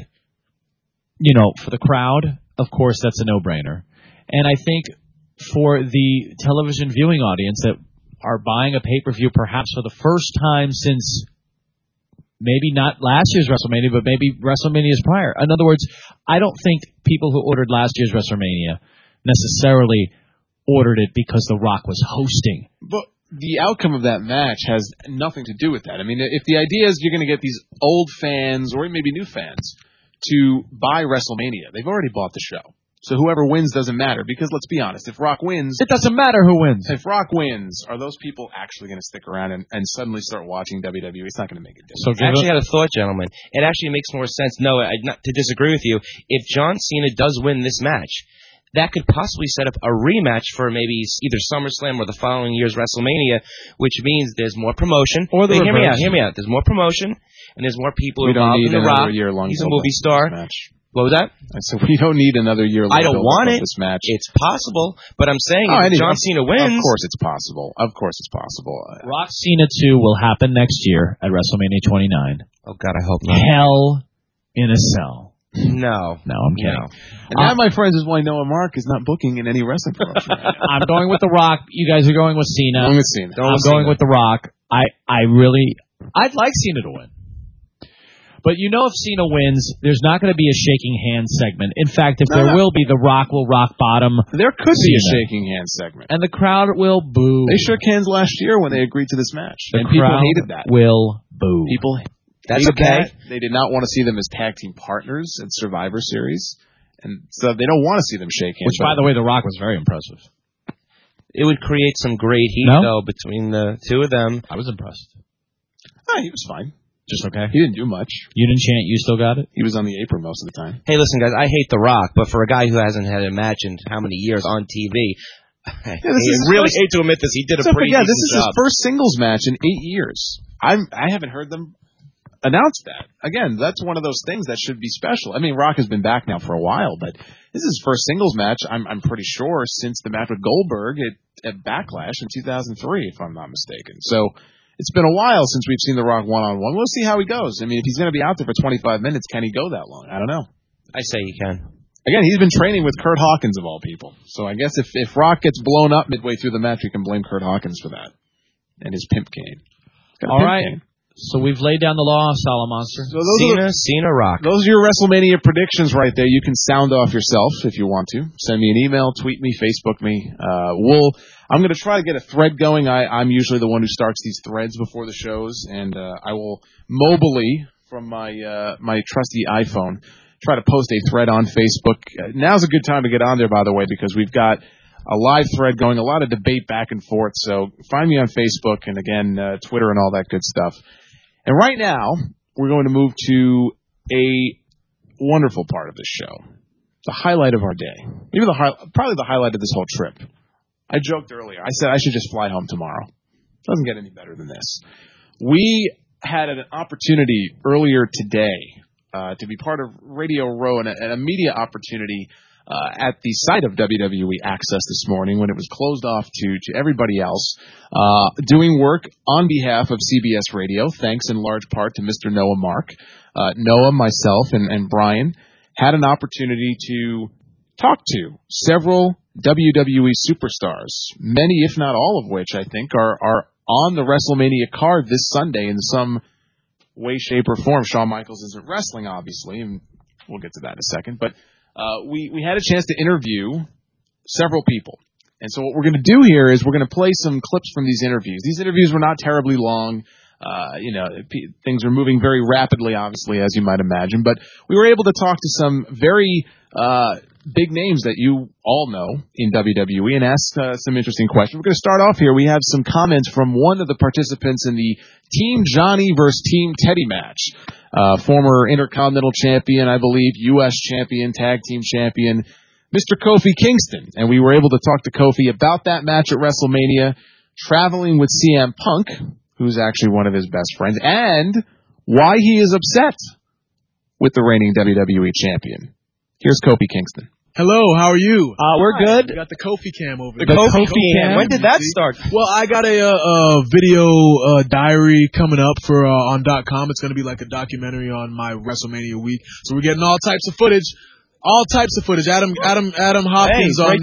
for the crowd, of course, that's a no-brainer. And I think for the television viewing audience that are buying a pay-per-view perhaps for the first time since maybe not last year's WrestleMania, but maybe WrestleMania's prior. In other words, I don't think people who ordered last year's WrestleMania necessarily ordered it because The Rock was hosting. But the outcome of that match has nothing to do with that. I mean, if the idea is you're going to get these old fans or maybe new fans to buy WrestleMania, they've already bought the show. So whoever wins doesn't matter, because let's be honest, if Rock wins, It doesn't matter who wins. if Rock wins, are those people actually going to stick around and suddenly start watching WWE? It's not going to make a difference. So I actually had a thought, gentlemen. It actually makes more sense. No, not to disagree with you. If John Cena does win this match, that could possibly set up a rematch for maybe either SummerSlam or the following year's WrestleMania, which means there's more promotion. Or the Wait, reverse. hear me out. There's more promotion, and there's more people We don't involved need in The another Rock. year-long He's a build-up movie to star. this match. What was that? I said we don't need another year-long I don't build-up want of it. this match. It's possible, but I'm saying if anyway, John Cena wins, Of course it's possible. Of course it's possible. Rock Cena 2 will happen next year at WrestleMania 29. oh God, I hope not. Hell in a Cell. No. No, I'm kidding. No. And that, my friends, is why Noah Mark is not booking in any wrestling promotion right now. I'm going with The Rock. You guys are going with Cena. Going with Cena. I'm going with The Rock. I'd like Cena to win. But you know if Cena wins, there's not going to be a shaking hands segment. In fact, if there will be, The Rock will rock bottom. There could be a Cena. shaking hands segment. And the crowd will boo. They shook hands last year when they agreed to this match. The and people crowd hated that. will boo. People That's hated okay. that. They did not want to see them as tag team partners in Survivor Series. And so they don't want to see them shake hands. Which, by the way, The Rock was very impressive. It would create some great heat, No? though, between the two of them. I was impressed. He was fine. Just okay. He didn't do much. You didn't chant, you still got it? He was on the apron most of the time. Hey, listen, guys, I hate The Rock, but for a guy who hasn't had a match in how many years on TV, I really hate to admit this. He did a pretty this decent is job. his first singles match in 8 years. I haven't heard them announce that. Again, that's one of those things that should be special. I mean, Rock has been back now for a while, but this is his first singles match, I'm pretty sure, since the match with Goldberg at Backlash in 2003, if I'm not mistaken. So it's been a while since we've seen The Rock one-on-one. We'll see how he goes. I mean, if he's going to be out there for 25 minutes, can he go that long? I don't know. I say he can. Again, he's been training with Kurt Hawkins, of all people. So I guess if Rock gets blown up midway through the match, we can blame Kurt Hawkins for that. And his pimp cane. All right. So we've laid down the law, Solid Monster. So Cena, Rock. Those are your WrestleMania predictions right there. You can sound off yourself if you want to. Send me an email, tweet me, Facebook me. I'm going to try to get a thread going. I'm usually the one who starts these threads before the shows, and I will mobily from my trusty iPhone try to post a thread on Facebook. Now's a good time to get on there, by the way, because we've got a live thread going, a lot of debate back and forth. So find me on Facebook and again Twitter and all that good stuff. And right now, we're going to move to a wonderful part of this show. The highlight of our day. Maybe probably the highlight of this whole trip. I joked earlier. I said I should just fly home tomorrow. Doesn't get any better than this. We had an opportunity earlier today to be part of Radio Row and a media opportunity at the site of WWE Access this morning when it was closed off to everybody else, doing work on behalf of CBS Radio, thanks in large part to Mr. Noah Mark. Noah, myself, and Brian had an opportunity to talk to several WWE superstars, many, if not all of which, I think, are on the WrestleMania card this Sunday in some way, shape, or form. Shawn Michaels isn't wrestling, obviously, and we'll get to that in a second, but we had a chance to interview several people. And so what we're going to do here is we're going to play some clips from these interviews. These interviews were not terribly long. Things are moving very rapidly, obviously, as you might imagine. But we were able to talk to some very big names that you all know in WWE and ask some interesting questions. We're going to start off here. We have some comments from one of the participants in the Team Johnny versus Team Teddy match. Former Intercontinental Champion, I believe, U.S. Champion, Tag Team Champion, Mr. Kofi Kingston. And we were able to talk to Kofi about that match at WrestleMania, traveling with CM Punk, who's actually one of his best friends, and why he is upset with the reigning WWE Champion. Here's Kofi Kingston. Hello, how are you? We're good. We got the Kofi cam over The there. Kofi cam. When did that start? Well, I got a video diary coming up for on .com. It's going to be like a documentary on my WrestleMania week. So we're getting all types of footage. All types of footage. Adam Hopkins on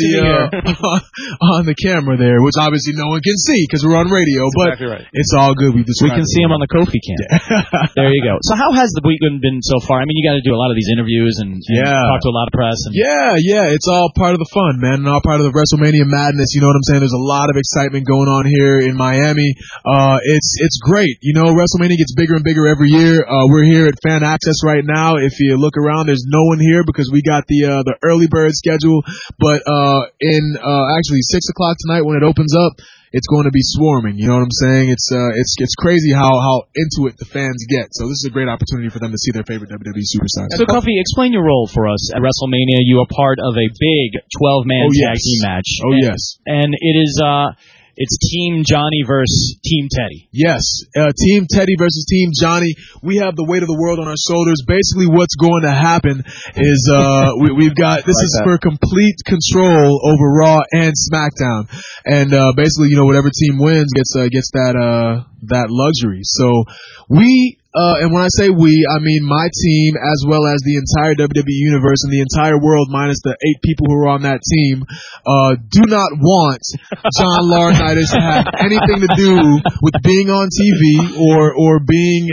the camera there, which obviously no one can see because we're on radio. That's but exactly right. it's all good. We can see him on the Kofi cam. There you go. So how has the weekend been so far? I mean, you got to do a lot of these interviews and talk to a lot of press. And Yeah, it's all part of the fun, man, and all part of the WrestleMania madness. You know what I'm saying? There's a lot of excitement going on here in Miami. It's great. You know, WrestleMania gets bigger and bigger every year. We're here at Fan Access right now. If you look around, there's no one here because we got the early bird schedule, but in actually 6 o'clock tonight when it opens up, it's going to be swarming. You know what I'm saying? It's crazy how into it the fans get. So this is a great opportunity for them to see their favorite WWE superstars. So, Coffee, explain your role for us at WrestleMania. You are part of a big 12-man tag team match. Oh, yes. And it is it's Team Johnny versus Team Teddy. Yes, Team Teddy versus Team Johnny. We have the weight of the world on our shoulders. Basically, what's going to happen is we've got this is for complete control over Raw and SmackDown, and basically, whatever team wins gets that luxury. So we. And when I say we, I mean my team as well as the entire WWE universe and the entire world minus the 8 people who are on that team, do not want John Laurinaitis to have anything to do with being on TV or being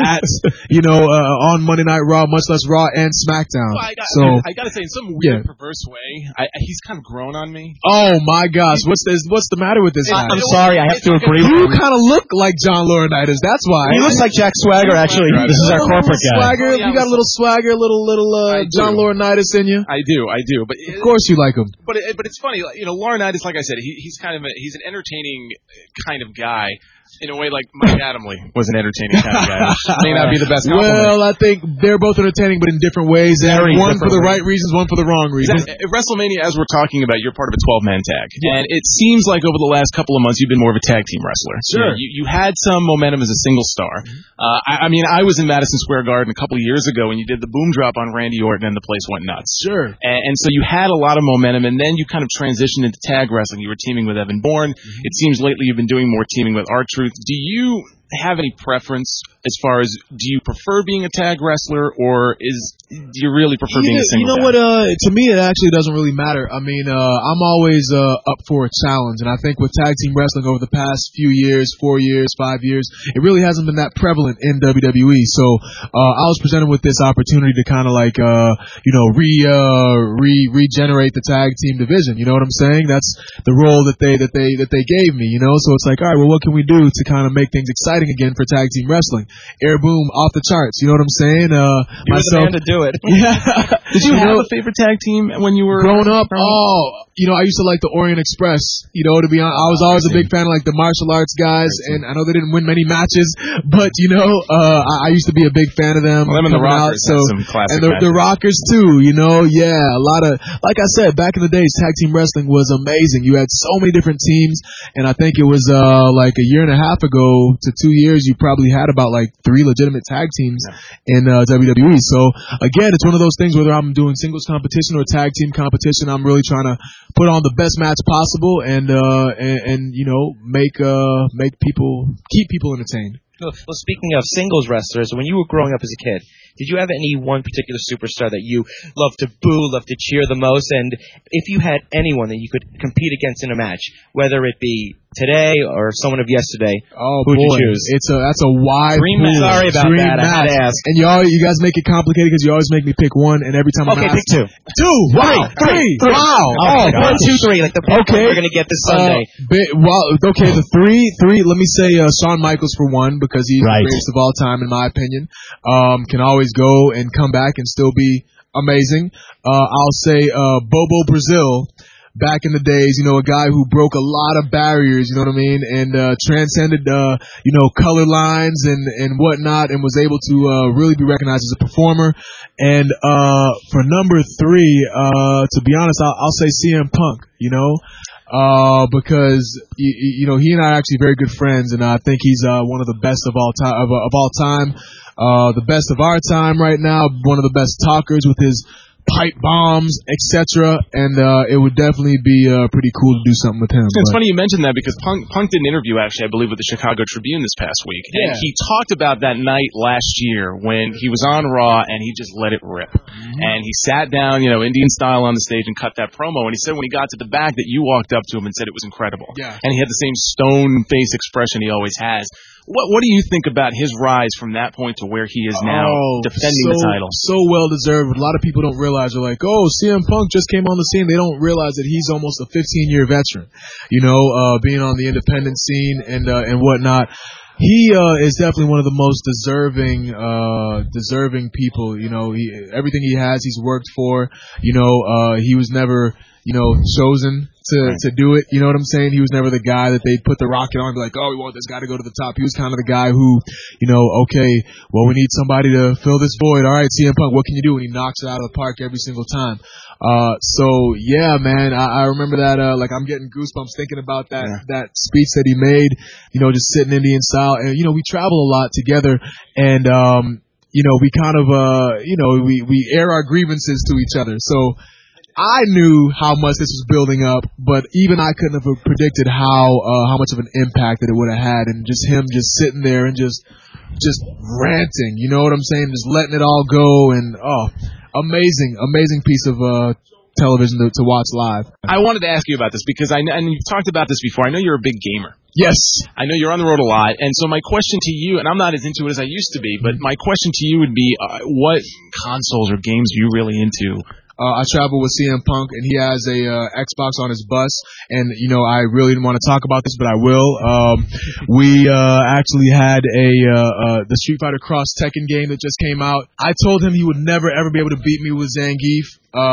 on Monday Night Raw, much less Raw and SmackDown. Well, I gotta say, in some weird, perverse way, he's kind of grown on me. Oh my gosh, what's the matter with this guy? I'm sorry, I have to agree with you. You kind of look like John Laurinaitis, that's why. He looks like Jack Swagger. Actually, this is our corporate guy. Swagger, you got a little swagger, a little John Laurinaitis in you. I do, but of course you like him. But it's funny, Laurinaitis, like I said, he's an entertaining kind of guy. In a way, like Mike Adamle was an entertaining kind of guy. Which may not be the best compliment. Well, I think they're both entertaining, but in different ways. And one for the right reasons, one for the wrong reasons. At WrestleMania, as we're talking about, you're part of a 12-man tag. Yeah. And it seems like over the last couple of months, you've been more of a tag team wrestler. Sure. You had some momentum as a single star. I was in Madison Square Garden a couple of years ago when you did the boom drop on Randy Orton and the place went nuts. Sure. And so you had a lot of momentum, and then you kind of transitioned into tag wrestling. You were teaming with Evan Bourne. It seems lately you've been doing more teaming with R-Truth. Do you have any preference as far as, do you prefer being a tag wrestler, or do you really prefer being a single? You know what? To me, it actually doesn't really matter. I mean, I'm always up for a challenge, and I think with tag team wrestling over the past few years, 4 years, 5 years, it really hasn't been that prevalent in WWE. So I was presented with this opportunity to kind of like regenerate the tag team division. You know what I'm saying? That's the role that they gave me. So it's like, all right, well, what can we do to kind of make things exciting again for tag team wrestling? Air Boom off the charts. You know what I'm saying? You were the man to do it. Yeah. Did you have a favorite tag team when you were growing up? I used to like the Orient Express. To be honest, I was always a big fan of like the martial arts guys, and I know they didn't win many matches, but I used to be a big fan of them. Well, them and the Rockers, some classic and the Rockers too. A lot of, like I said, back in the days, tag team wrestling was amazing. You had so many different teams, and I think it was like a year and a half ago to 2 years, you probably had about like 3 legitimate tag teams in WWE. So again, it's one of those things, whether I'm doing singles competition or tag team competition, I'm really trying to put on the best match possible and keep people entertained. Well, speaking of singles wrestlers, when you were growing up as a kid, did you have any one particular superstar that you loved to boo, loved to cheer the most? And if you had anyone that you could compete against in a match, whether it be today or someone of yesterday, who would you choose? That's a wide pool. Sorry about that. I had to ask. And you guys make it complicated because you always make me pick one, and every time I'm asked, pick 2. 2. Wow. 3. Wow. Oh, 1, 2, 3. Like the pick we're going to get this Sunday. The 3. Let me say Shawn Michaels for one, because he's the greatest of all time in my opinion. Can always go and come back and still be amazing. I'll say Bobo Brazil. Back in the days, a guy who broke a lot of barriers, you know what I mean, and transcended, color lines and whatnot, and was able to really be recognized as a performer. And for number 3, to be honest, I'll say CM Punk, because he and I are actually very good friends, and I think he's one of the best of all time, the best of our time right now, one of the best talkers with his pipe bombs, etc., and it would definitely be pretty cool to do something with him. It's funny you mentioned that, because Punk did an interview, actually, I believe, with the Chicago Tribune this past week, and he talked about that night last year when he was on Raw and he just let it rip. And he sat down, Indian style on the stage and cut that promo, and he said when he got to the back that you walked up to him and said it was incredible. Yeah. And he had the same stone face expression he always has. What do you think about his rise from that point to where he is now defending the title? So well deserved. A lot of people don't realize, they're like, CM Punk just came on the scene. They don't realize that he's almost a 15-year veteran, being on the independent scene and whatnot. he is definitely one of the most deserving people. You know, everything he has, he's worked for. You know, he was never, chosen to do it. You know what I'm saying? He was never the guy that they'd put the rocket on and be like, oh, we want this guy to go to the top. He was kind of the guy who, okay, well, we need somebody to fill this void. All right, CM Punk, what can you do? And he knocks it out of the park every single time. So yeah, man, I remember that, I'm getting goosebumps thinking about that speech that he made, just sitting Indian style. And, we travel a lot together and, we kind of, we air our grievances to each other. So I knew how much this was building up, but even I couldn't have predicted how much of an impact that it would have had. And just him just sitting there and just ranting, you know what I'm saying? Just letting it all go. And, amazing piece of, television to watch live. I wanted to ask you about this because and you've talked about this before. I know you're a big gamer. Yes. I know you're on the road a lot. And so my question to you, and I'm not as into it as I used to be, but my question to you would be, what consoles or games are you really into? I travel with CM Punk, and he has a Xbox on his bus. And I really didn't want to talk about this, but I will. We actually had the Street Fighter Cross Tekken game that just came out. I told him he would never ever be able to beat me with Zangief,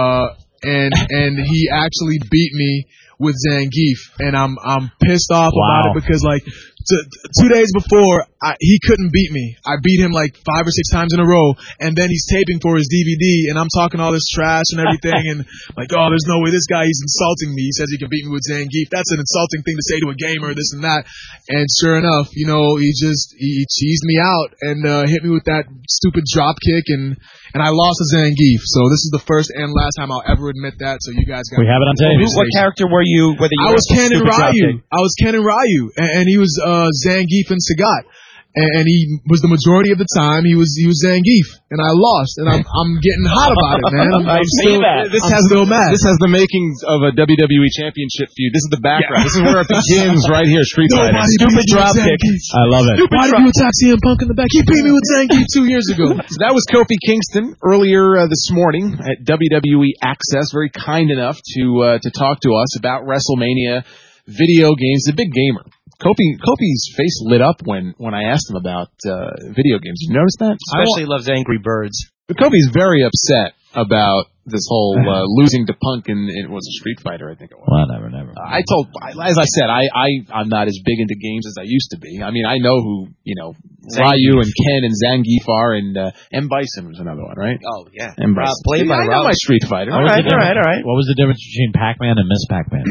and he actually beat me with Zangief, and I'm pissed off about it because 2 days before he couldn't beat me. I beat him 5 or 6 times in a row, and then he's taping for his DVD, and I'm talking all this trash and everything, and there's no way this guy, he's insulting me. He says he can beat me with Zangief. That's an insulting thing to say to a gamer, this and that. And sure enough, he cheesed me out and hit me with that stupid drop kick, and I lost to Zangief. So this is the first and last time I'll ever admit that. So you guys got we have it on tape. What character were you? I was Ken and Ryu. And he was Zangief and Sagat. And he was the majority of the time he was Zangief, and I lost, and I'm getting hot about it, man. I'm still mad. This has the makings of a WWE Championship feud. This is the background. This is where it begins, right here. Street Fighter. Stupid drop kick. I love it. Why did you attack CM Punk in the back? He beat me with Zangief 2 years ago. So that was Kofi Kingston earlier this morning at WWE Access. Very kind enough to talk to us about WrestleMania video games. The big gamer. Kofi's face lit up when I asked him about video games. Did you notice that? Especially loves Angry Birds. But Kofi's very upset about this whole losing to Punk in it was a Street Fighter, I think it was. Well, never. As I said, I'm not as big into games as I used to be. I mean, I know who Ryu and Ken and Zangief are, and M. Bison was another one, right? Oh yeah, M. Bison. Played by I know my Street Fighter. All right. What was the difference between Pac-Man and Miss Pac-Man?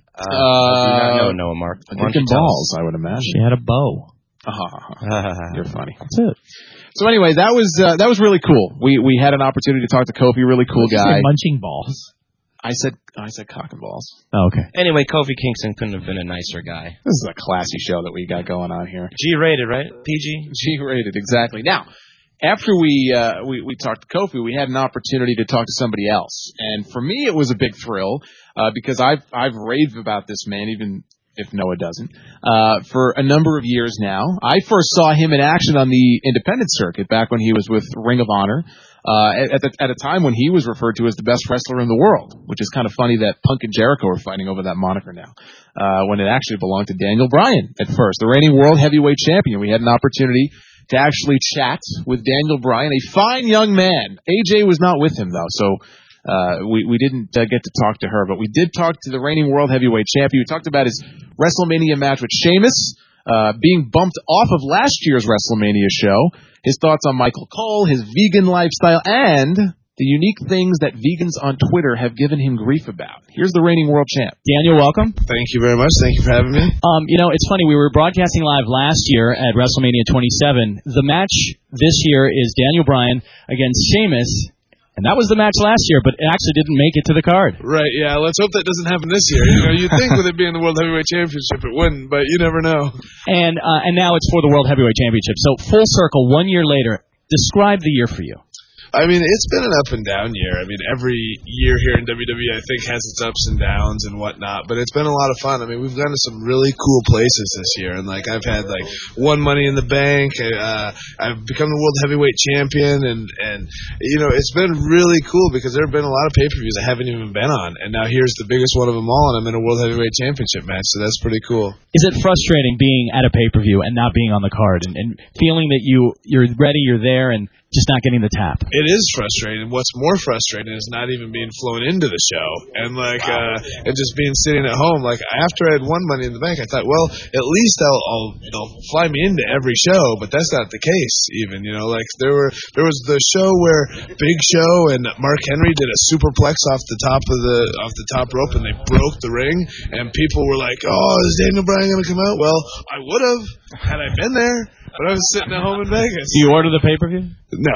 No, Mark. Dick and balls, I would imagine. She had a bow. You're funny. That's it. So anyway, that was really cool. We had an opportunity to talk to Kofi, really cool guy. Munching balls. I said cock and balls. Oh, okay. Anyway, Kofi Kingston couldn't have been a nicer guy. This is a classy show that we got going on here. G-rated, right? PG? G-rated, exactly. Now, after we talked to Kofi, we had an opportunity to talk to somebody else, and for me, it was a big thrill because I've raved about this man, even if Noah doesn't, for a number of years now. I first saw him in action on the independent circuit back when he was with Ring of Honor, at a time when he was referred to as the best wrestler in the world, which is kind of funny that Punk and Jericho are fighting over that moniker now, when it actually belonged to Daniel Bryan at first, the reigning world heavyweight champion. We had an opportunity to actually chat with Daniel Bryan, a fine young man. AJ was not with him, though, so we didn't get to talk to her, but we did talk to the reigning world heavyweight champion. We talked about his WrestleMania match with Sheamus, being bumped off of last year's WrestleMania show, his thoughts on Michael Cole, his vegan lifestyle, and the unique things that vegans on Twitter have given him grief about. Here's the reigning world champ. Daniel, welcome. Thank you very much. Thank you for having me. It's funny. We were broadcasting live last year at WrestleMania 27. The match this year is Daniel Bryan against Sheamus. And that was the match last year, but it actually didn't make it to the card. Right, yeah. Let's hope that doesn't happen this year. You'd think with it being the World Heavyweight Championship it wouldn't, but you never know. And now it's for the World Heavyweight Championship. So full circle, 1 year later, describe the year for you. I mean, it's been an up and down year. I mean, every year here in WWE, I think, has its ups and downs and whatnot. But it's been a lot of fun. I mean, we've gone to some really cool places this year, and like I've had like one Money in the Bank. I've become the World Heavyweight Champion, and you know, it's been really cool because there have been a lot of pay-per-views I haven't even been on, and now here's the biggest one of them all, and I'm in a World Heavyweight Championship match. So that's pretty cool. Is it frustrating being at a pay-per-view and not being on the card and feeling that you're ready, you're there, and just not getting the tap? It is frustrating. What's more frustrating is not even being flown into the show and and just being sitting at home. Like after I had won Money in the Bank, I thought, well, at least they'll fly me into every show, but that's not the case. Even like there was the show where Big Show and Mark Henry did a superplex off the top rope and they broke the ring, and people were like, oh, is Daniel Bryan going to come out? Well, I would have had I been there, but I was sitting at home in Vegas. Do you order the pay-per-view? No.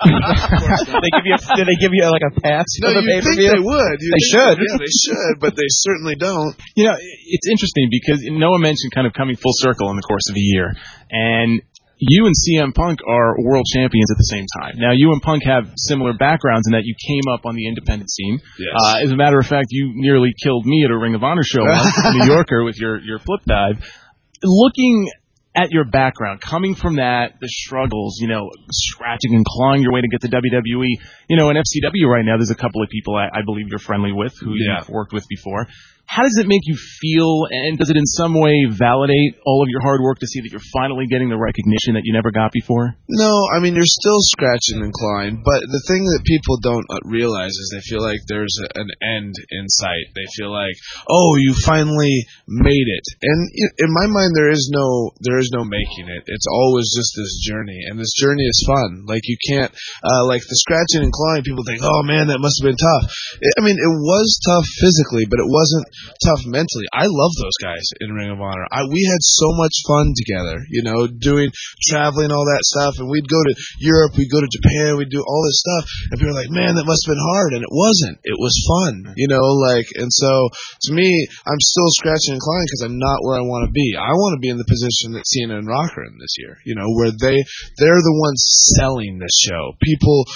Did they give you like a pass for the you pay-per-view? think they would. They should. Yeah, they should, but they certainly don't. You know, it's interesting because Noah mentioned kind of coming full circle in the course of a year, and you and CM Punk are world champions at the same time. Now, you and Punk have similar backgrounds in that you came up on the independent scene. Yes. As a matter of fact, you nearly killed me at a Ring of Honor show once in New Yorker with your flip dive. Looking at your background, coming from that, the struggles, scratching and clawing your way to get to WWE, in FCW right now, there's a couple of people I believe you're friendly with who you've worked with before. How does it make you feel, and does it in some way validate all of your hard work to see that you're finally getting the recognition that you never got before? No, I mean, you're still scratching and clawing, but the thing that people don't realize is they feel like there's an end in sight. They feel like, oh, you finally made it. And in my mind, there is no making it. It's always just this journey, and this journey is fun. Like, you can't, like the scratching and clawing, people think, oh man, that must have been tough. It was tough physically, but it wasn't tough mentally. I love those guys in Ring of Honor. We had so much fun together, doing traveling, all that stuff, and we'd go to Europe, we'd go to Japan, we'd do all this stuff, and people were like, man, that must have been hard, and it wasn't. It was fun, and so to me, I'm still scratching and clawing because I'm not where I want to be. I want to be in the position that Cena and Rock are in this year, where they're the ones selling this show. People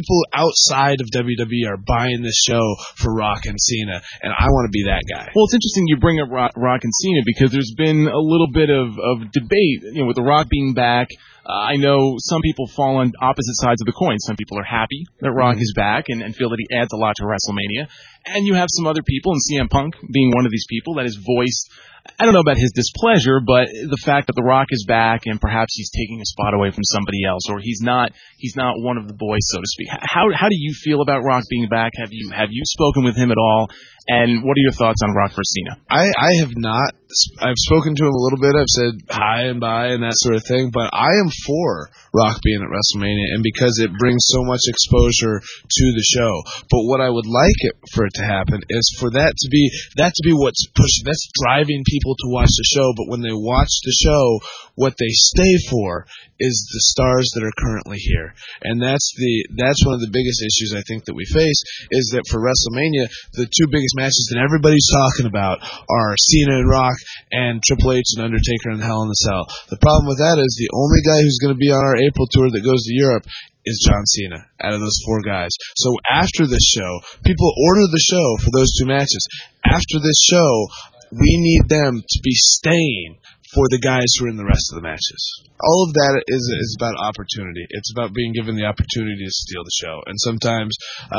outside of WWE are buying this show for Rock and Cena, and I want to be that guy. Well, it's interesting you bring up Rock and Cena because there's been a little bit of debate, with The Rock being back. I know some people fall on opposite sides of the coin. Some people are happy that Rock is back and feel that he adds a lot to WrestleMania. And you have some other people, and CM Punk being one of these people that has voiced, I don't know about his displeasure, but the fact that The Rock is back and perhaps he's taking a spot away from somebody else, or he's not one of the boys, so to speak. How do you feel about Rock being back? Have you spoken with him at all? And what are your thoughts on Rock versus Cena? I have not. I've spoken to him a little bit. I've said hi and bye and that sort of thing. But I am for Rock being at WrestleMania, and because it brings so much exposure to the show. But what I would like for it to happen is for that to be what's pushing. That's driving people to watch the show. But when they watch the show, what they stay for is the stars that are currently here, and that's one of the biggest issues I think that we face is that for WrestleMania, the two biggest matches that everybody's talking about are Cena and Rock and Triple H and Undertaker and Hell in a Cell. The problem with that is the only guy who's going to be on our April tour that goes to Europe is John Cena out of those four guys. So after this show, people order the show for those two matches. After this show, we need them to be staying for the guys who are in the rest of the matches. All of that is about opportunity. It's about being given the opportunity to steal the show. And sometimes,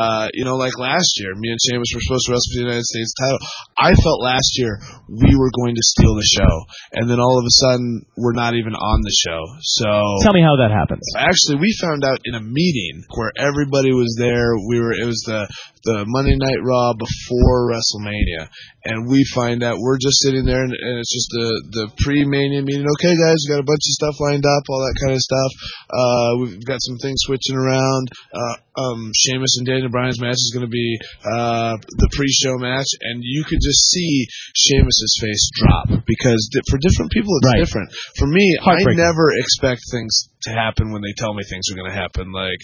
like last year, me and Sheamus were supposed to wrestle for the United States title. I felt last year we were going to steal the show. And then all of a sudden, we're not even on the show. So Tell me how that happens. Actually, we found out in a meeting where everybody was there. It was the Monday Night Raw before WrestleMania. And we find out we're just sitting there, and it's just the pre-Mania meeting. Okay, guys, we got a bunch of stuff lined up, all that kind of stuff. We've got some things switching around. Sheamus and Daniel Bryan's match is going to be the pre-show match, and you could just see Sheamus's face drop because for different people it's different. For me, I never expect things to happen when they tell me things are going to happen. Like,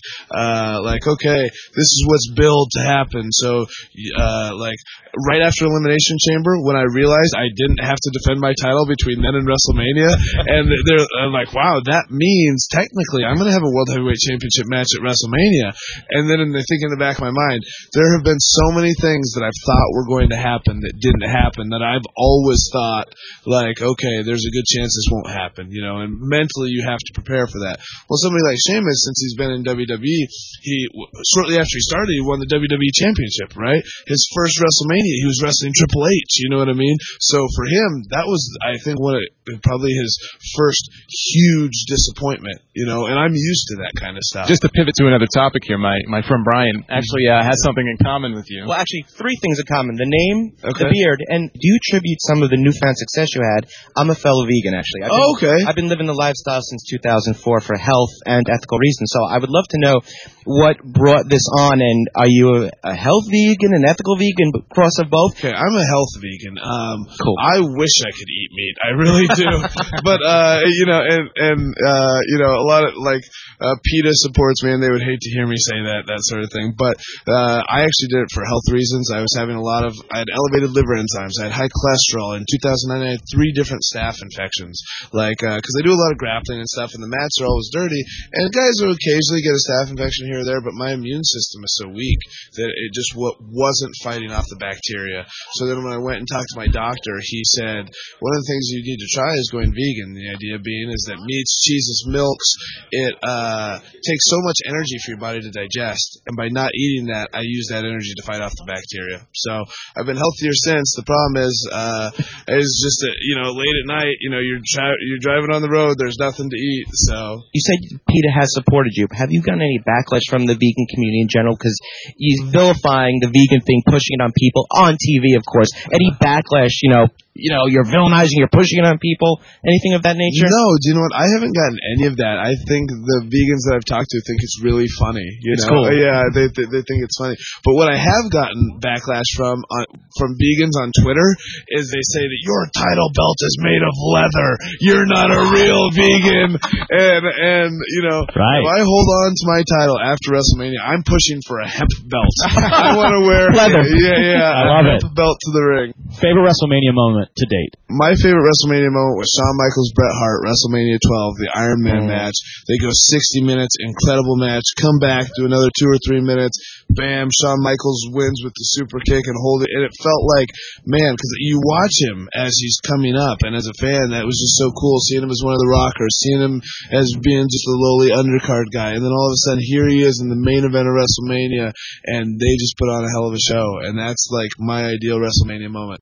okay, this is what's billed to happen. So, like, right after Elimination Chamber, when I realized I didn't have to defend my title between then and WrestleMania, and I'm like, wow, that means technically I'm going to have a World Heavyweight Championship match at WrestleMania. And then I think in the back of my mind, there have been so many things that I've thought were going to happen that didn't happen, that I've always thought, like, okay, there's a good chance this won't happen, you know, and mentally you have to prepare for that. Well, somebody like Sheamus, since he's been in WWE, shortly after he started, he won the WWE Championship, right? His first WrestleMania, he was wrestling Triple H, you know what I mean? So for him, that was, I think, probably his first huge disappointment, you know, and I'm used to that kind of stuff. Just to pivot to another topic here, my friend Brian actually has something in common with you. Well, actually, three things in common. The name, the beard, and do you attribute some of the newfound success you had? I'm a fellow vegan, actually. I've been living the lifestyle since 2004 for health and ethical reasons, so I would love to know what brought this on, and are you a health vegan, an ethical vegan, cross of both? Okay, I'm a health vegan. Cool. I wish I could eat meat. I really do. But, you know, you know, a lot of, like, PETA supports me, and they would hate to hear me say that sort of thing. But I actually did it for health reasons. I had elevated liver enzymes. I had high cholesterol. In 2009, I had 3 different staph infections. Like, because I do a lot of grappling and stuff, and the mats are always dirty. And guys will occasionally get a staph infection here or there, but my immune system is so weak that it just wasn't fighting off the bacteria. So then when I went and talked to my doctor, he said, one of the things you need to try is going vegan. The idea being is that meats, cheeses, milks, it takes so much energy for your body to digest. And by not eating that, I use that energy to fight off the bacteria. So I've been healthier since. The problem is just that, you know, late at night, you know, you're driving on the road, there's nothing to eat. So you said PETA has supported you. Have you gotten any backlash from the vegan community in general? Because he's vilifying the vegan thing, pushing it on people on TV, of course. Any backlash, you know, you're villainizing, you're pushing it on people, anything of that nature? No, do you know what? I haven't gotten any of that. I think the vegans that I've talked to think it's really funny. It's cool. Yeah, they think it's funny. But what I have gotten backlash from vegans on Twitter is they say that your title belt is made of leather. You're not a real vegan. And you know, right. If I hold on to my title after WrestleMania, I'm pushing for a hemp belt. I want to wear leather. Yeah, I love it. hemp belt to the ring. Favorite WrestleMania moment to date? My favorite WrestleMania moment was Shawn Michaels, Bret Hart, WrestleMania 12, the Iron Man match. They go 60 minutes, incredible match. Come back, do another 2 or 3 minutes. Bam, Shawn Michaels wins with the super kick and hold it. And it felt like, man, because you watch him as he's coming up, and as a fan, that was just so cool. Seeing him as one of the Rockers, seeing him as being just a lowly undercard guy, and then all of a sudden, here he is in the main event of WrestleMania, and they just put on a hell of a show. And that's like my ideal WrestleMania moment.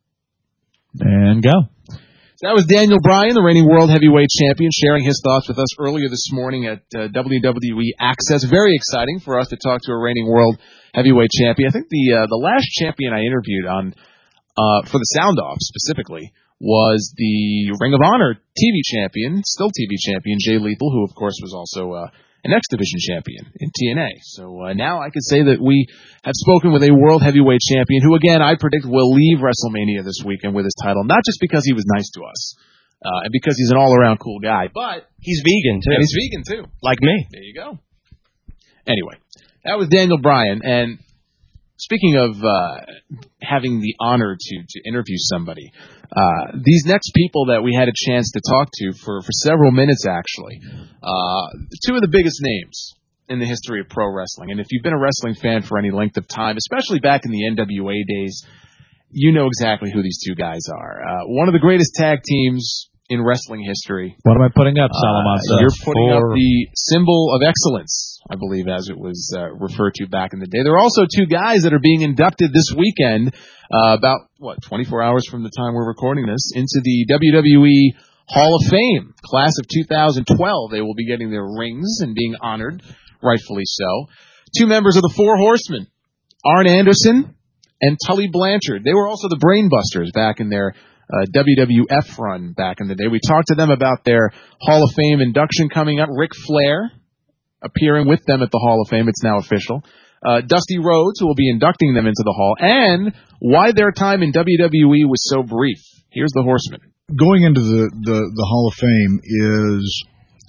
And go. So that was Daniel Bryan, the reigning World Heavyweight Champion, sharing his thoughts with us earlier this morning at WWE Access. Very exciting for us to talk to a reigning World Heavyweight Champion. I think the last champion I interviewed on for the Sound Off specifically was the Ring of Honor TV champion, still TV champion, Jay Lethal, who of course was also an X Division champion in TNA. So now I can say that we have spoken with a World Heavyweight Champion who, again, I predict will leave WrestleMania this weekend with his title, not just because he was nice to us and because he's an all-around cool guy, but he's vegan, too. And he's vegan, too. Like me. There you go. Anyway, that was Daniel Bryan, and speaking of having the honor to interview somebody, these next people that we had a chance to talk to for several minutes, actually, 2 of the biggest names in the history of pro wrestling. And if you've been a wrestling fan for any length of time, especially back in the NWA days, you know exactly who these 2 guys are. One of the greatest tag teams in wrestling history. What am I putting up, Salamanca? You're putting up the symbol of excellence, I believe, as it was referred to back in the day. There are also 2 guys that are being inducted this weekend, about, 24 hours from the time we're recording this, into the WWE Hall of Fame, class of 2012. They will be getting their rings and being honored, rightfully so. 2 members of the Four Horsemen, Arn Anderson and Tully Blanchard. They were also the Brainbusters back in their WWF run back in the day. We talked to them about their Hall of Fame induction coming up. Ric Flair appearing with them at the Hall of Fame. It's now official. Dusty Rhodes, who will be inducting them into the Hall, and why their time in WWE was so brief. Here's the Horsemen. Going into the Hall of Fame is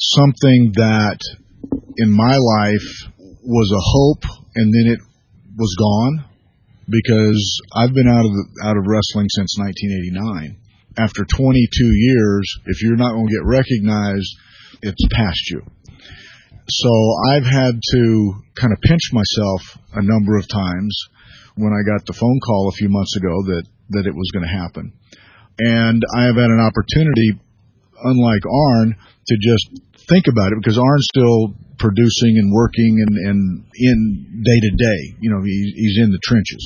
something that in my life was a hope, and then it was gone, because I've been out of wrestling since 1989. After 22 years, if you're not going to get recognized, it's past you. So I've had to kind of pinch myself a number of times when I got the phone call a few months ago that it was going to happen. And I have had an opportunity, unlike Arn, to just think about it, because Arn's still producing and working and in day to day. He's in the trenches.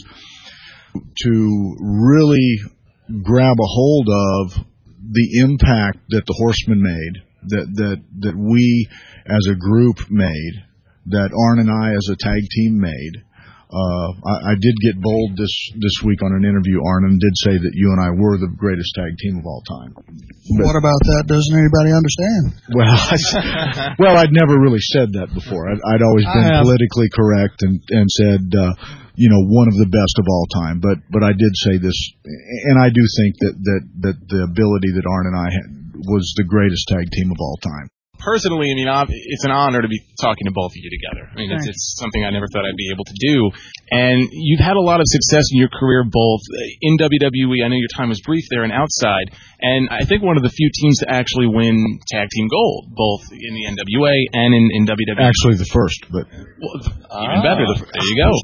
To really grab a hold of the impact that the Horsemen made, that we as a group made, that Arn and I as a tag team made. I did get bold this week on an interview, Arn, and did say that you and I were the greatest tag team of all time. What about that? Doesn't anybody understand? Well, I'd never really said that before. I'd always been politically correct and said, one of the best of all time. But I did say this, and I do think that the ability that Arn and I had was the greatest tag team of all time. Personally, it's an honor to be talking to both of you together. It's something I never thought I'd be able to do. And you've had a lot of success in your career, both in WWE. I know your time was brief there and outside. And I think one of the few teams to actually win tag team gold, both in the NWA and in WWE. Actually, the first, but even better. There you go.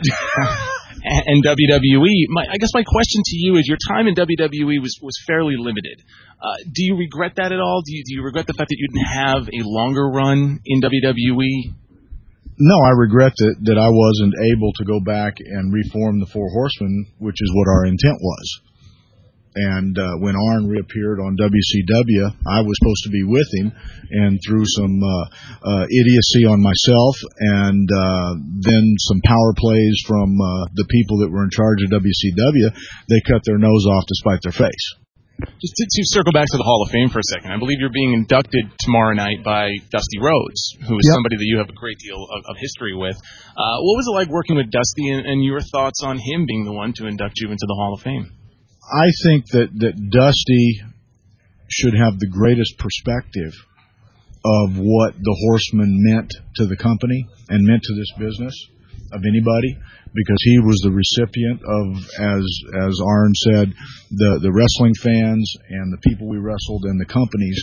And WWE. I guess my question to you is, your time in WWE was fairly limited. Do you regret that at all? Do you regret the fact that you didn't have a longer run in WWE? No, I regret that I wasn't able to go back and reform the Four Horsemen, which is what our intent was. And when Arn reappeared on WCW, I was supposed to be with him, and through some idiocy on myself and then some power plays from the people that were in charge of WCW, they cut their nose off to spite their face. Just to circle back to the Hall of Fame for a second, I believe you're being inducted tomorrow night by Dusty Rhodes, who is somebody that you have a great deal of history with. What was it like working with Dusty, and your thoughts on him being the one to induct you into the Hall of Fame? I think that Dusty should have the greatest perspective of what the Horsemen meant to the company and meant to this business of anybody, because he was the recipient of, as Arn said, the wrestling fans and the people we wrestled and the companies,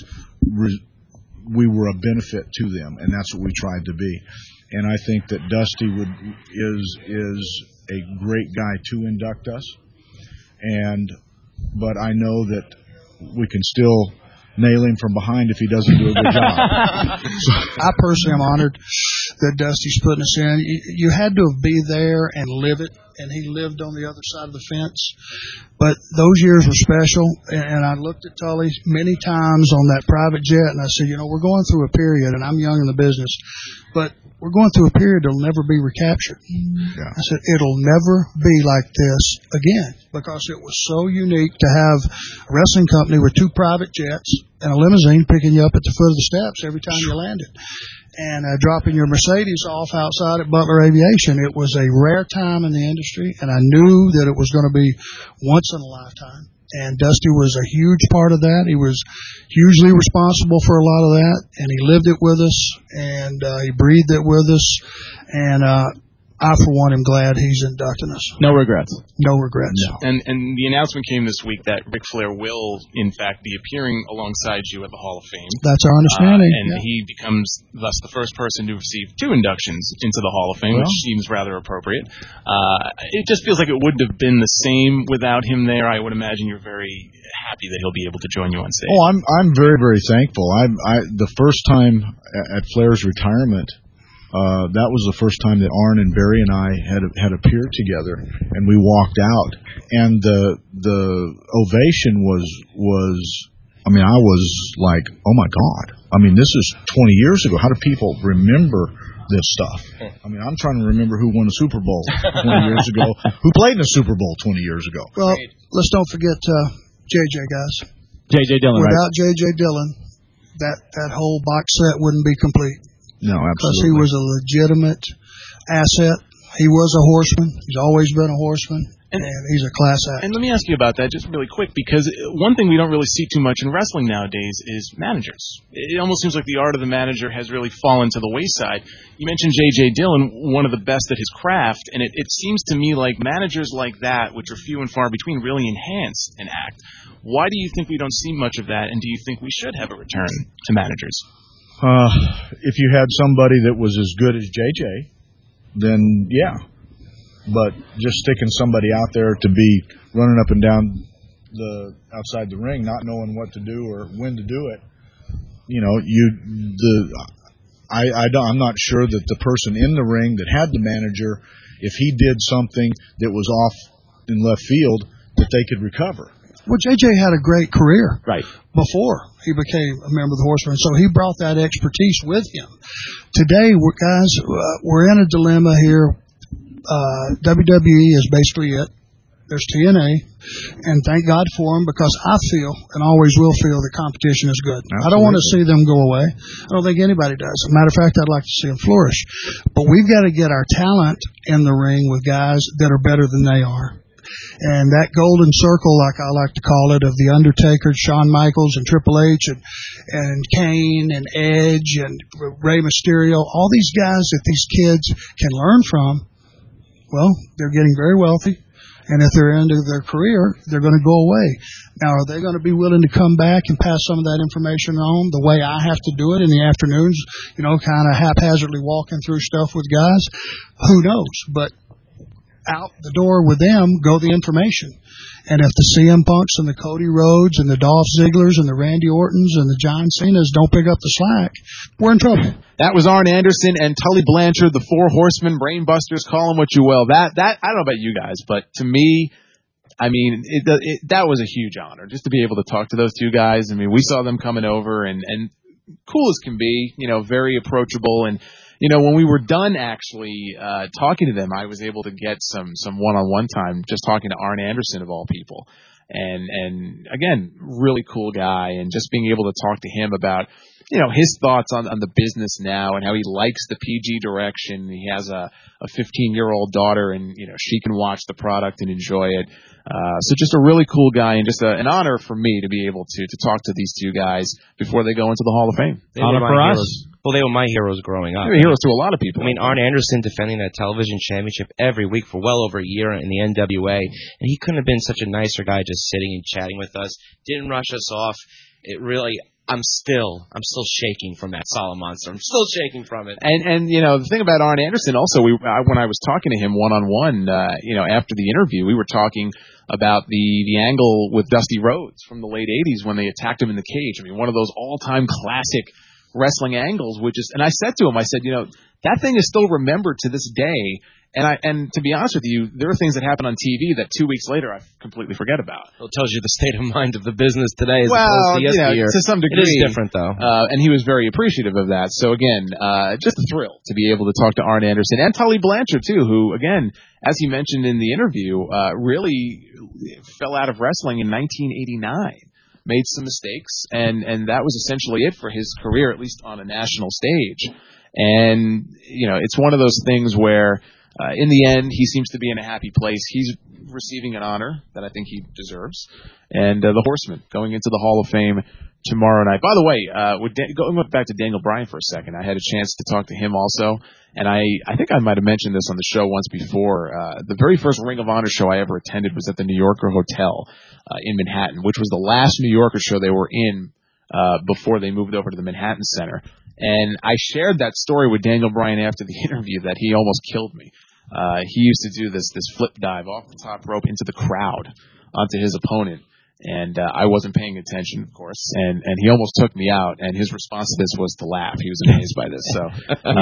we were a benefit to them, and that's what we tried to be. And I think that Dusty is a great guy to induct us. But I know that we can still nail him from behind if he doesn't do a good job. I personally am honored that Dusty's putting us in. You had to be there and live it, and he lived on the other side of the fence. But those years were special, and I looked at Tully many times on that private jet, and I said, we're going through a period, and I'm young in the business, but we're going through a period that'll never be recaptured. Yeah. I said, it'll never be like this again, because it was so unique to have a wrestling company with two private jets and a limousine picking you up at the foot of the steps every time you landed, and dropping your Mercedes off outside at Butler Aviation. It was a rare time in the industry, and I knew that it was going to be once in a lifetime. And Dusty was a huge part of that. He was hugely responsible for a lot of that, and he lived it with us, and he breathed it with us. And I, for one, am glad he's inducting us. No regrets. No regrets. No. And the announcement came this week that Ric Flair will, in fact, be appearing alongside you at the Hall of Fame. That's our understanding. And he becomes thus the first person to receive two inductions into the Hall of Fame, which seems rather appropriate. It just feels like it wouldn't have been the same without him there. I would imagine you're very happy that he'll be able to join you on stage. Oh, I'm very, very thankful. The first time at Flair's retirement, that was the first time that Arn and Barry and I had appeared together, and we walked out, and the ovation was I was like, oh my God. This is 20 years ago. How do people remember this stuff? I'm trying to remember who won the Super Bowl 20 years ago, who played in the Super Bowl 20 years ago. Well, let's don't forget JJ, guys. JJ Dillon. Without JJ Dillon, that whole box set wouldn't be complete. No, absolutely. Because he was a legitimate asset. He was a horseman. He's always been a horseman. And he's a class act. And let me ask you about that just really quick, because one thing we don't really see too much in wrestling nowadays is managers. It almost seems like the art of the manager has really fallen to the wayside. You mentioned J.J. Dillon, one of the best at his craft, and it seems to me like managers like that, which are few and far between, really enhance an act. Why do you think we don't see much of that, and do you think we should have a return to managers? If you had somebody that was as good as JJ, then yeah. But just sticking somebody out there to be running up and down outside the ring, not knowing what to do or when to do it, I'm not sure that the person in the ring that had the manager, if he did something that was off in left field, that they could recover. Well, JJ had a great career before he became a member of the Horsemen, so he brought that expertise with him. Today, we're in a dilemma here. WWE is basically it. There's TNA, and thank God for them, because I feel, and always will feel, that competition is good. Absolutely. I don't want to see them go away. I don't think anybody does. As a matter of fact, I'd like to see them flourish. But we've got to get our talent in the ring with guys that are better than they are. And that golden circle, like I like to call it, of The Undertaker, Shawn Michaels, and Triple H, and Kane, and Edge, and Rey Mysterio, all these guys that these kids can learn from, well, they're getting very wealthy. And if they're into their career, they're going to go away. Now, are they going to be willing to come back and pass some of that information on the way I have to do it in the afternoons, kind of haphazardly walking through stuff with guys? Who knows? But out the door with them go the information. And if the CM Punks and the Cody Rhodes and the Dolph Zigglers and the Randy Ortons and the John Cenas don't pick up the slack, we're in trouble. That was Arn Anderson and Tully Blanchard, the Four Horsemen, Brainbusters, call them what you will. That I don't know about you guys, but to me, I mean, that was a huge honor just to be able to talk to those two guys. I mean, we saw them coming over and cool as can be, very approachable. And when we were done actually talking to them, I was able to get some one-on-one time just talking to Arn Anderson, of all people. And again, really cool guy, and just being able to talk to him about, his thoughts on the business now and how he likes the PG direction. He has a 15-year-old daughter, and, she can watch the product and enjoy it. So just a really cool guy, and just an honor for me to be able to talk to these two guys before they go into the Hall of Fame. Honor for us. Well, they were my heroes growing up. They were heroes to a lot of people. I mean, Arn Anderson defending that television championship every week for well over a year in the NWA, and he couldn't have been such a nicer guy just sitting and chatting with us. Didn't rush us off. It really, I'm still shaking from that Solemn Monster. I'm still shaking from it. And the thing about Arn Anderson also, when I was talking to him one-on-one, after the interview, we were talking about the angle with Dusty Rhodes from the late 80s when they attacked him in the cage. I mean, one of those all-time classic wrestling angles, and I said to him, that thing is still remembered to this day. And to be honest with you, there are things that happen on TV that 2 weeks later I completely forget about. It tells you the state of mind of the business today as opposed to yesteryear. To some degree. It is different, though. And he was very appreciative of that. So again, just a thrill to be able to talk to Arn Anderson and Tully Blanchard too, who again, as he mentioned in the interview, really fell out of wrestling in 1989. Made some mistakes, and that was essentially it for his career, at least on a national stage. And, it's one of those things where, in the end, he seems to be in a happy place. He's receiving an honor that I think he deserves. And the Horsemen going into the Hall of Fame tomorrow night. By the way, going back to Daniel Bryan for a second, I had a chance to talk to him also. And I think I might have mentioned this on the show once before. The very first Ring of Honor show I ever attended was at the New Yorker Hotel in Manhattan, which was the last New Yorker show they were in before they moved over to the Manhattan Center. And I shared that story with Daniel Bryan after the interview that he almost killed me. He used to do this flip dive off the top rope into the crowd onto his opponent. And I wasn't paying attention, of course, and he almost took me out. And his response to this was to laugh. He was amazed by this. So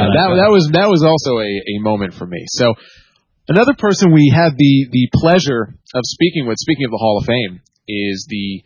that was also a moment for me. So another person we had the pleasure of speaking with, speaking of the Hall of Fame, is the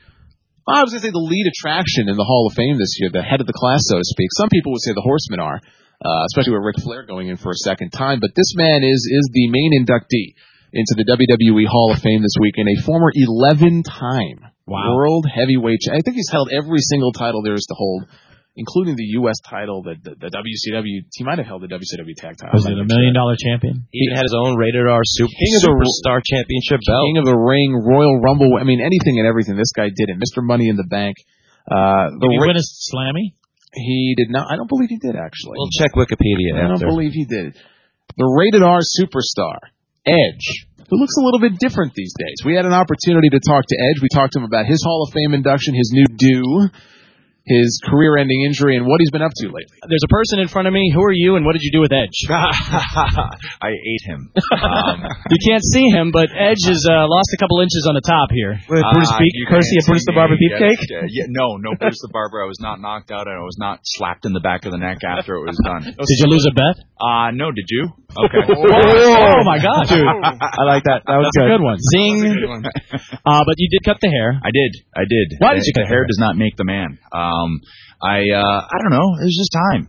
lead attraction in the Hall of Fame this year, the head of the class, so to speak. Some people would say the Horsemen are, especially with Ric Flair going in for a second time. But this man is the main inductee into the WWE Hall of Fame this weekend, a former 11-time World Heavyweight. I think he's held every single title there is to hold including the U.S. title, the WCW. He might have held the WCW tag title. Was he the $1 million champion? He even had his own Rated R Superstar Championship belt. King of the Ring, Royal Rumble. I mean, anything and everything this guy did. And Mr. Money in the Bank. Did he win a Slammy? He did not. I don't believe he did, actually. We'll check Wikipedia I after. don't believe he did. The Rated R Superstar, Edge, who looks a little bit different these days. We had an opportunity to talk to Edge. We talked to him about his Hall of Fame induction, his new do, his career-ending injury, and what he's been up to lately. There's a person in front of me. Who are you, and what did you do with Edge? I ate him. You can't see him, but Edge has lost a couple inches on the top here. Courtesy of Bruce the Barber Beefcake? No, Bruce the Barber. I was not knocked out, and I was not slapped in the back of the neck after it was done. Did you lose a bet? No, did you? Okay. Oh, my God. Dude. I like that. That was a good one. Zing. But you did cut the hair. I did. Why did you cut the hair? Does not make the man. I don't know. It was just time,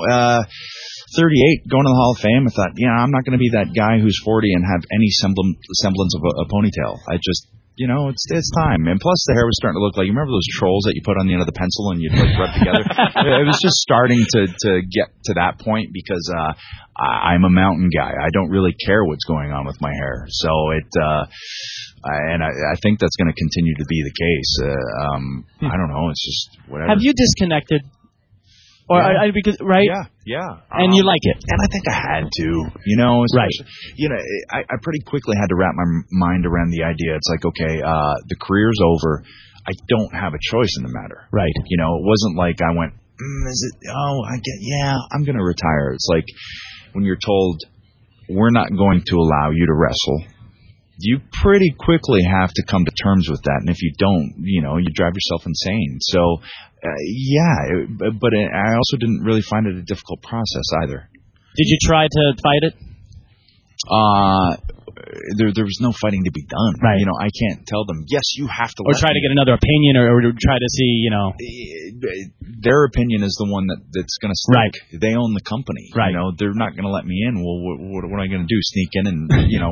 38, going to the Hall of Fame. I thought, I'm not going to be that guy who's 40 and have any semblance of a ponytail. I just, it's time. And plus, the hair was starting to look like, you remember those trolls that you put on the end of the pencil and you'd rub together? It was just starting to get to that point because I'm a mountain guy. I don't really care what's going on with my hair. So I think that's going to continue to be the case. I don't know. It's just whatever. Have you disconnected? Or because right? Yeah. And you like it? And I think I had to. Right. I pretty quickly had to wrap my mind around the idea. It's like, okay, the career's over. I don't have a choice in the matter. Right. It wasn't like I went, I'm going to retire. It's like when you're told we're not going to allow you to wrestle. You pretty quickly have to come to terms with that, and if you don't, you drive yourself insane. So, but I also didn't really find it a difficult process either. Did you try to fight it? There was no fighting to be done. Right. I can't tell them, yes, you have to. Or try to get another opinion, or try to see, Their opinion is the one that's going to stick. Right. They own the company. Right. They're not going to let me in. Well, what am I going to do? Sneak in and,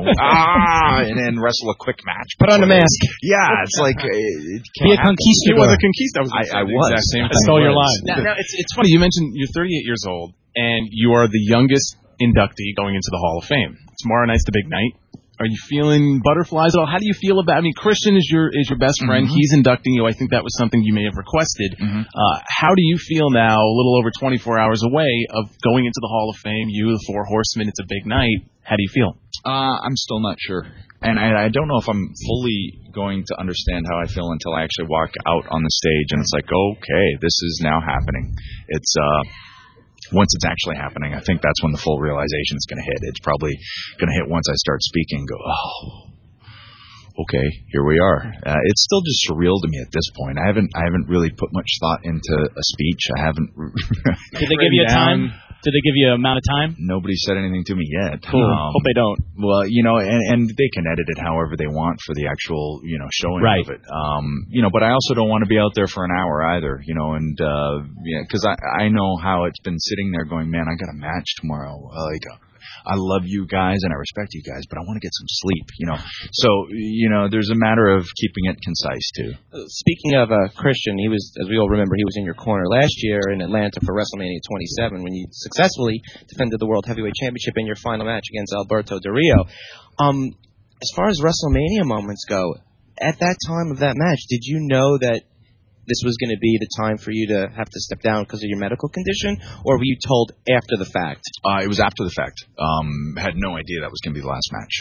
and wrestle a quick match. Put on the mask. Yeah, it's like, be a conquistador. He was a conquistador. I was. The exact same I thing. stole your line. Now, it's funny. You mentioned you're 38 years old, and you are the youngest inductee going into the Hall of Fame. Tomorrow night's the big night. Are you feeling butterflies at all? How do you feel about? I mean, Christian is your best friend. Mm-hmm. He's inducting you. I think that was something you may have requested. Mm-hmm. How do you feel now, a little over 24 hours away, of going into the Hall of Fame? You, the Four Horsemen. It's a big night. How do you feel? I'm still not sure, and I don't know if I'm fully going to understand how I feel until I actually walk out on the stage and it's like, okay, this is now happening. It's once it's actually happening, I think that's when the full realization is going to hit. It's probably going to hit once I start speaking and go, okay, here we are. It's still just surreal to me at this point. I haven't really put much thought into a speech. I haven't. Did they give you a time? Did they give you an amount of time? Nobody said anything to me yet. Cool. Hope they don't. Well, and they can edit it however they want for the actual, showing of it. But I also don't want to be out there for an hour either, and because I know how it's been sitting there going, man, I got a match tomorrow. I love you guys and I respect you guys, but I want to get some sleep, So, there's a matter of keeping it concise too. Speaking of Christian, he was, as we all remember, he was in your corner last year in Atlanta for WrestleMania 27 when you successfully defended the World Heavyweight Championship in your final match against Alberto Del Rio. As far as WrestleMania moments go, at that time of that match, did you know that this was going to be the time for you to have to step down because of your medical condition, or were you told after the fact? It was after the fact. Had no idea that was going to be the last match.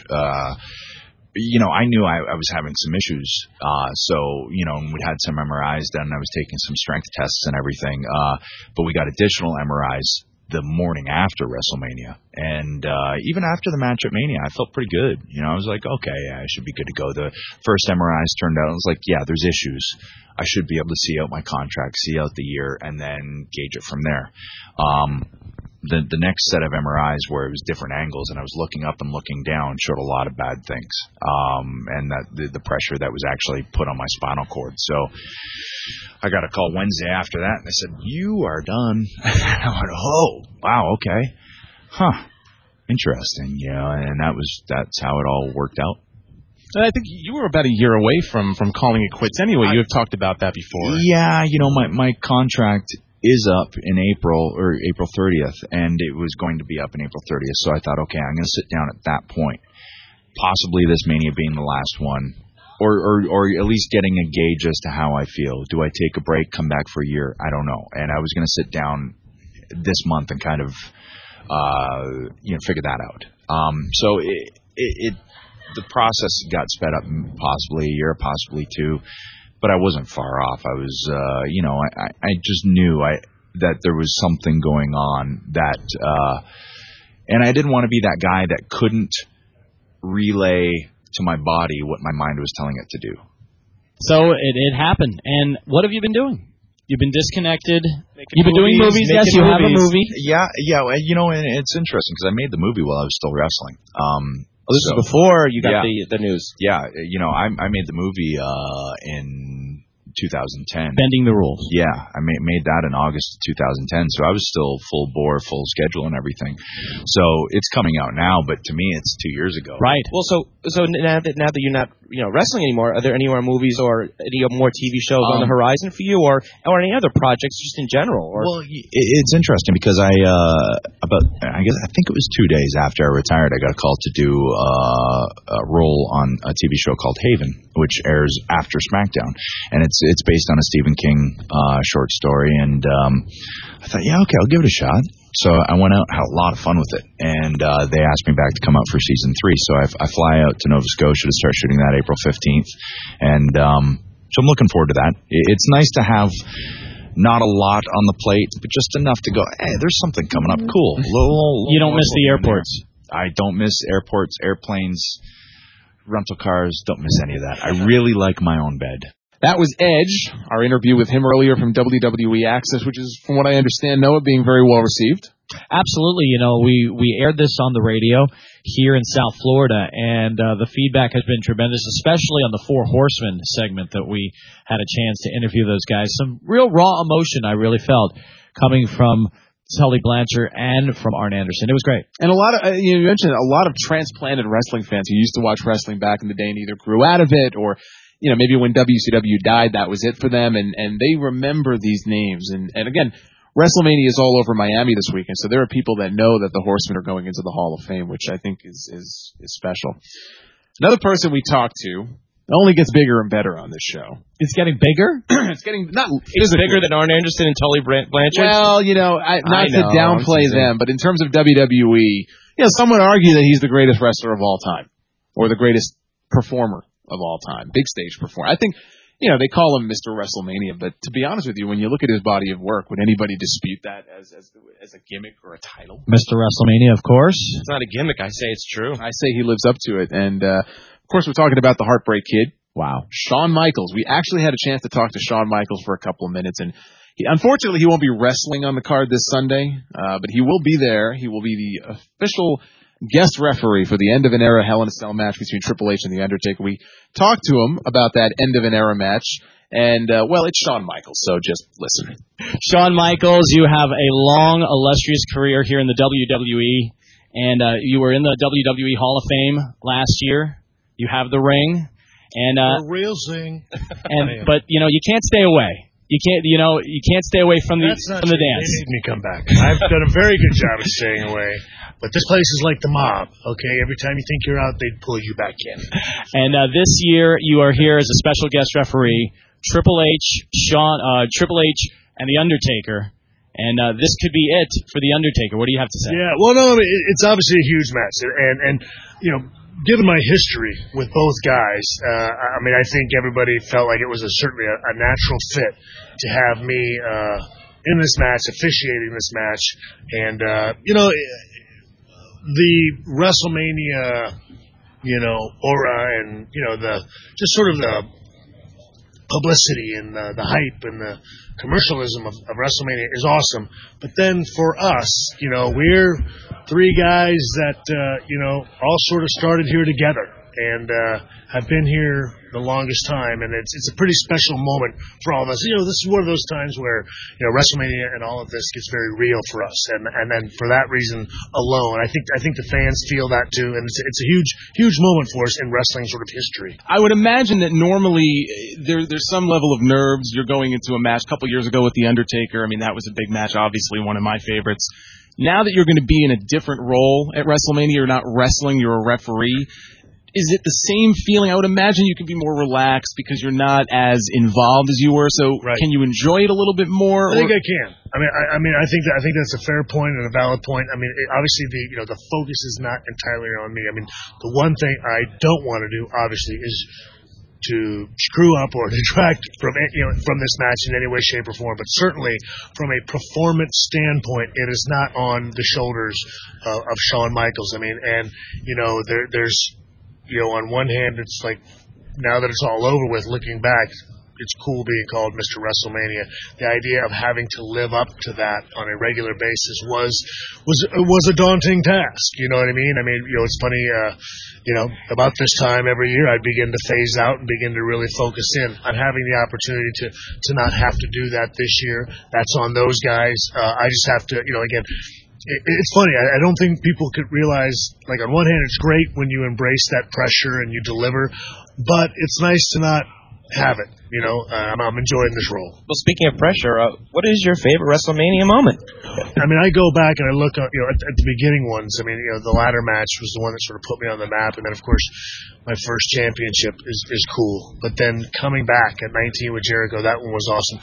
I knew I was having some issues, so we had some MRIs done. I was taking some strength tests and everything, but we got additional MRIs the morning after WrestleMania, and even after the match at Mania, I felt pretty good. I was like, okay, I should be good to go. The first MRIs turned out, I was like, yeah, there's issues. I should be able to see out my contract, see out the year, and then gauge it from there. The next set of MRIs where it was different angles and I was looking up and looking down showed a lot of bad things, and that the pressure that was actually put on my spinal cord. So I got a call Wednesday after that, and they said, you are done. I went, oh, wow, okay. Huh. Interesting, and that's how it all worked out. I think you were about a year away from calling it quits anyway. You have talked about that before. Yeah, my contract is up in April or April 30th, and it was going to be up in April 30th. So I thought, okay, I'm going to sit down at that point, possibly this Mania being the last one, or at least getting a gauge as to how I feel. Do I take a break, come back for a year? I don't know. And I was going to sit down this month and kind of figure that out. So the process got sped up possibly a year, possibly two, but I wasn't far off. I was, I just knew that there was something going on that, and I didn't want to be that guy that couldn't relay to my body what my mind was telling it to do. So it happened. And what have you been doing? You've been disconnected. You've been doing movies. Yes, you have a movie. Yeah. And it's interesting because I made the movie while I was still wrestling. This is before you got the news. Yeah, I made the movie in 2010. Bending the rules. Yeah, I made that in August of 2010, so I was still full bore, full schedule and everything. So it's coming out now, but to me it's 2 years ago. Right. Well, so now that you're not wrestling anymore, are there any more movies or any more TV shows on the horizon for you, or any other projects just in general? Well, it's interesting because I think it was 2 days after I retired, I got a call to do a role on a TV show called Haven, which airs after SmackDown, and it's based on a Stephen King short story, and I thought, okay, I'll give it a shot. So I went out, had a lot of fun with it, and they asked me back to come out for season 3. So I fly out to Nova Scotia to start shooting that April 15th, and so I'm looking forward to that. It's nice to have not a lot on the plate, but just enough to go, hey, there's something coming up cool. You don't miss the airports. I don't miss airports, airplanes, rental cars, don't miss any of that. I really like my own bed. That was Edge, our interview with him earlier from WWE Access, which is, from what I understand, Noah, being very well received. Absolutely. We aired this on the radio here in South Florida, and the feedback has been tremendous, especially on the Four Horsemen segment that we had a chance to interview those guys. Some real raw emotion I really felt coming from Tully Blanchard and from Arn Anderson. It was great. And a lot of, you mentioned a lot of transplanted wrestling fans who used to watch wrestling back in the day and either grew out of it or, maybe when WCW died, that was it for them, and they remember these names. And again, WrestleMania is all over Miami this weekend, so there are people that know that the Horsemen are going into the Hall of Fame, which I think is special. Another person we talked to, it only gets bigger and better on this show. It's getting bigger? It's getting It's bigger than Arn Anderson and Tully Blanchard? Well, not to downplay them, but in terms of WWE, some would argue that he's the greatest wrestler of all time, or the greatest performer of all time, big stage performer. I think, they call him Mr. WrestleMania, but to be honest with you, when you look at his body of work, would anybody dispute that as a gimmick or a title? Mr. WrestleMania, of course. It's not a gimmick. I say it's true. I say he lives up to it. And, of course, we're talking about the Heartbreak Kid. Wow. Shawn Michaels. We actually had a chance to talk to Shawn Michaels for a couple of minutes, and unfortunately, he won't be wrestling on the card this Sunday, but he will be there. He will be the official guest referee for the End of an Era Hell in a Cell match between Triple H and The Undertaker. We talked to him about that End of an Era match, and, it's Shawn Michaels, so just listen. Shawn Michaels, you have a long, illustrious career here in the WWE, and you were in the WWE Hall of Fame last year. You have the ring, and the real thing. But you can't stay away. You can't stay away from the dance. They made me come back. I've done a very good job of staying away. But this place is like the mob, okay? Every time you think you're out, they pull you back in. And this year, you are here as a special guest referee, Triple H, Triple H, and The Undertaker. And this could be it for The Undertaker. What do you have to say? Yeah, well, no, it's obviously a huge match. And given my history with both guys, I think everybody felt like it was certainly a natural fit to have me in this match, officiating this match. And, the WrestleMania, aura and, just sort of the publicity and the hype and the commercialism of WrestleMania is awesome. But then for us, we're three guys that, all sort of started here together. and have been here the longest time, and it's a pretty special moment for all of us. You know, this is one of those times where, you know, WrestleMania and all of this gets very real for us, and then for that reason alone, I think the fans feel that too, and it's a huge moment for us in wrestling sort of history. I would imagine that normally there's some level of nerves. You're going into a match. A couple years ago with The Undertaker, I mean, that was a big match, obviously one of my favorites. Now that you're going to be in a different role at WrestleMania, you're not wrestling, you're a referee. Is it the same feeling? I would imagine you can be more relaxed because you're not as involved as you were. So Can you enjoy it a little bit more? I think I can. I mean, I think that's a fair point and a valid point. I mean, obviously the focus is not entirely on me. I mean, the one thing I don't want to do, obviously, is to screw up or detract from this match in any way, shape, or form. But certainly, from a performance standpoint, it is not on the shoulders of Shawn Michaels. I mean, and there's. On one hand, it's like, now that it's all over with, looking back, it's cool being called Mr. WrestleMania. The idea of having to live up to that on a regular basis was a daunting task. You know what I mean? I mean, it's funny, about this time every year, I'd begin to phase out and begin to really focus in on having the opportunity to not have to do that this year. That's on those guys. I just have to, again, it's funny. I don't think people could realize, like, on one hand, it's great when you embrace that pressure and you deliver, but it's nice to not have it. I'm enjoying this role. Well, speaking of pressure, what is your favorite WrestleMania moment? I mean, I go back and I look at, at the beginning ones. I mean, the ladder match was the one that sort of put me on the map, and then, of course, my first championship is cool. But then coming back at 19 with Jericho, that one was awesome.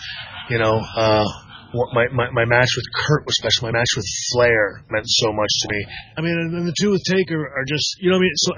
My match with Kurt was special. My match with Flair meant so much to me. I mean, and the two with Taker are just, what I mean? So,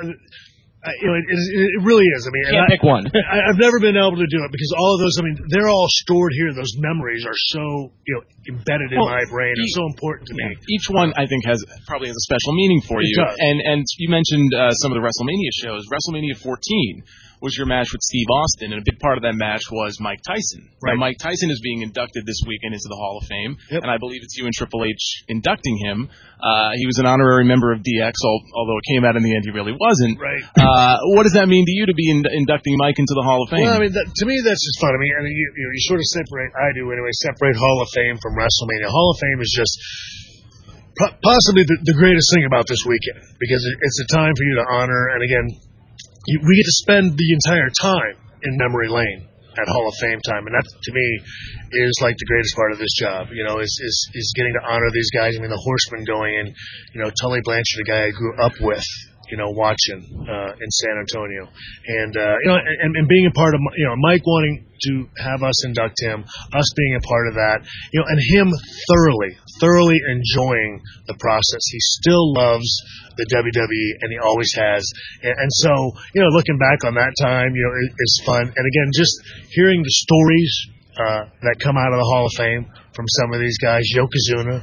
it really is. I mean, can't pick one. I've never been able to do it because all of those, I mean, they're all stored here. Those memories are so, embedded in my brain. It's so important to me. Each one, I think, probably has a special meaning for you. It does. And you mentioned some of the WrestleMania shows. WrestleMania 14 was your match with Steve Austin, and a big part of that match was Mike Tyson. Right. Now, Mike Tyson is being inducted this weekend into the Hall of Fame, Yep. and I believe it's you and Triple H inducting him. He was an honorary member of DX, although it came out in the end he really wasn't. Right. What does that mean to you to be inducting Mike into the Hall of Fame? Well, I mean, to me, that's just fun. I mean, you sort of separate. I do anyway. Separate Hall of Fame from WrestleMania. Hall of Fame is just possibly the greatest thing about this weekend because it's a time for you to honor. And again, we get to spend the entire time in memory lane at Hall of Fame time, and that to me is like the greatest part of this job. Is getting to honor these guys. I mean, the Horsemen going in. Tully Blanchard, a guy I grew up with. Watching in San Antonio, and and being a part of Mike wanting to have us induct him, us being a part of that, and him thoroughly enjoying the process. He still loves the WWE, and he always has, and so looking back on that time, is fun. And again, just hearing the stories that come out of the Hall of Fame from some of these guys, Yokozuna.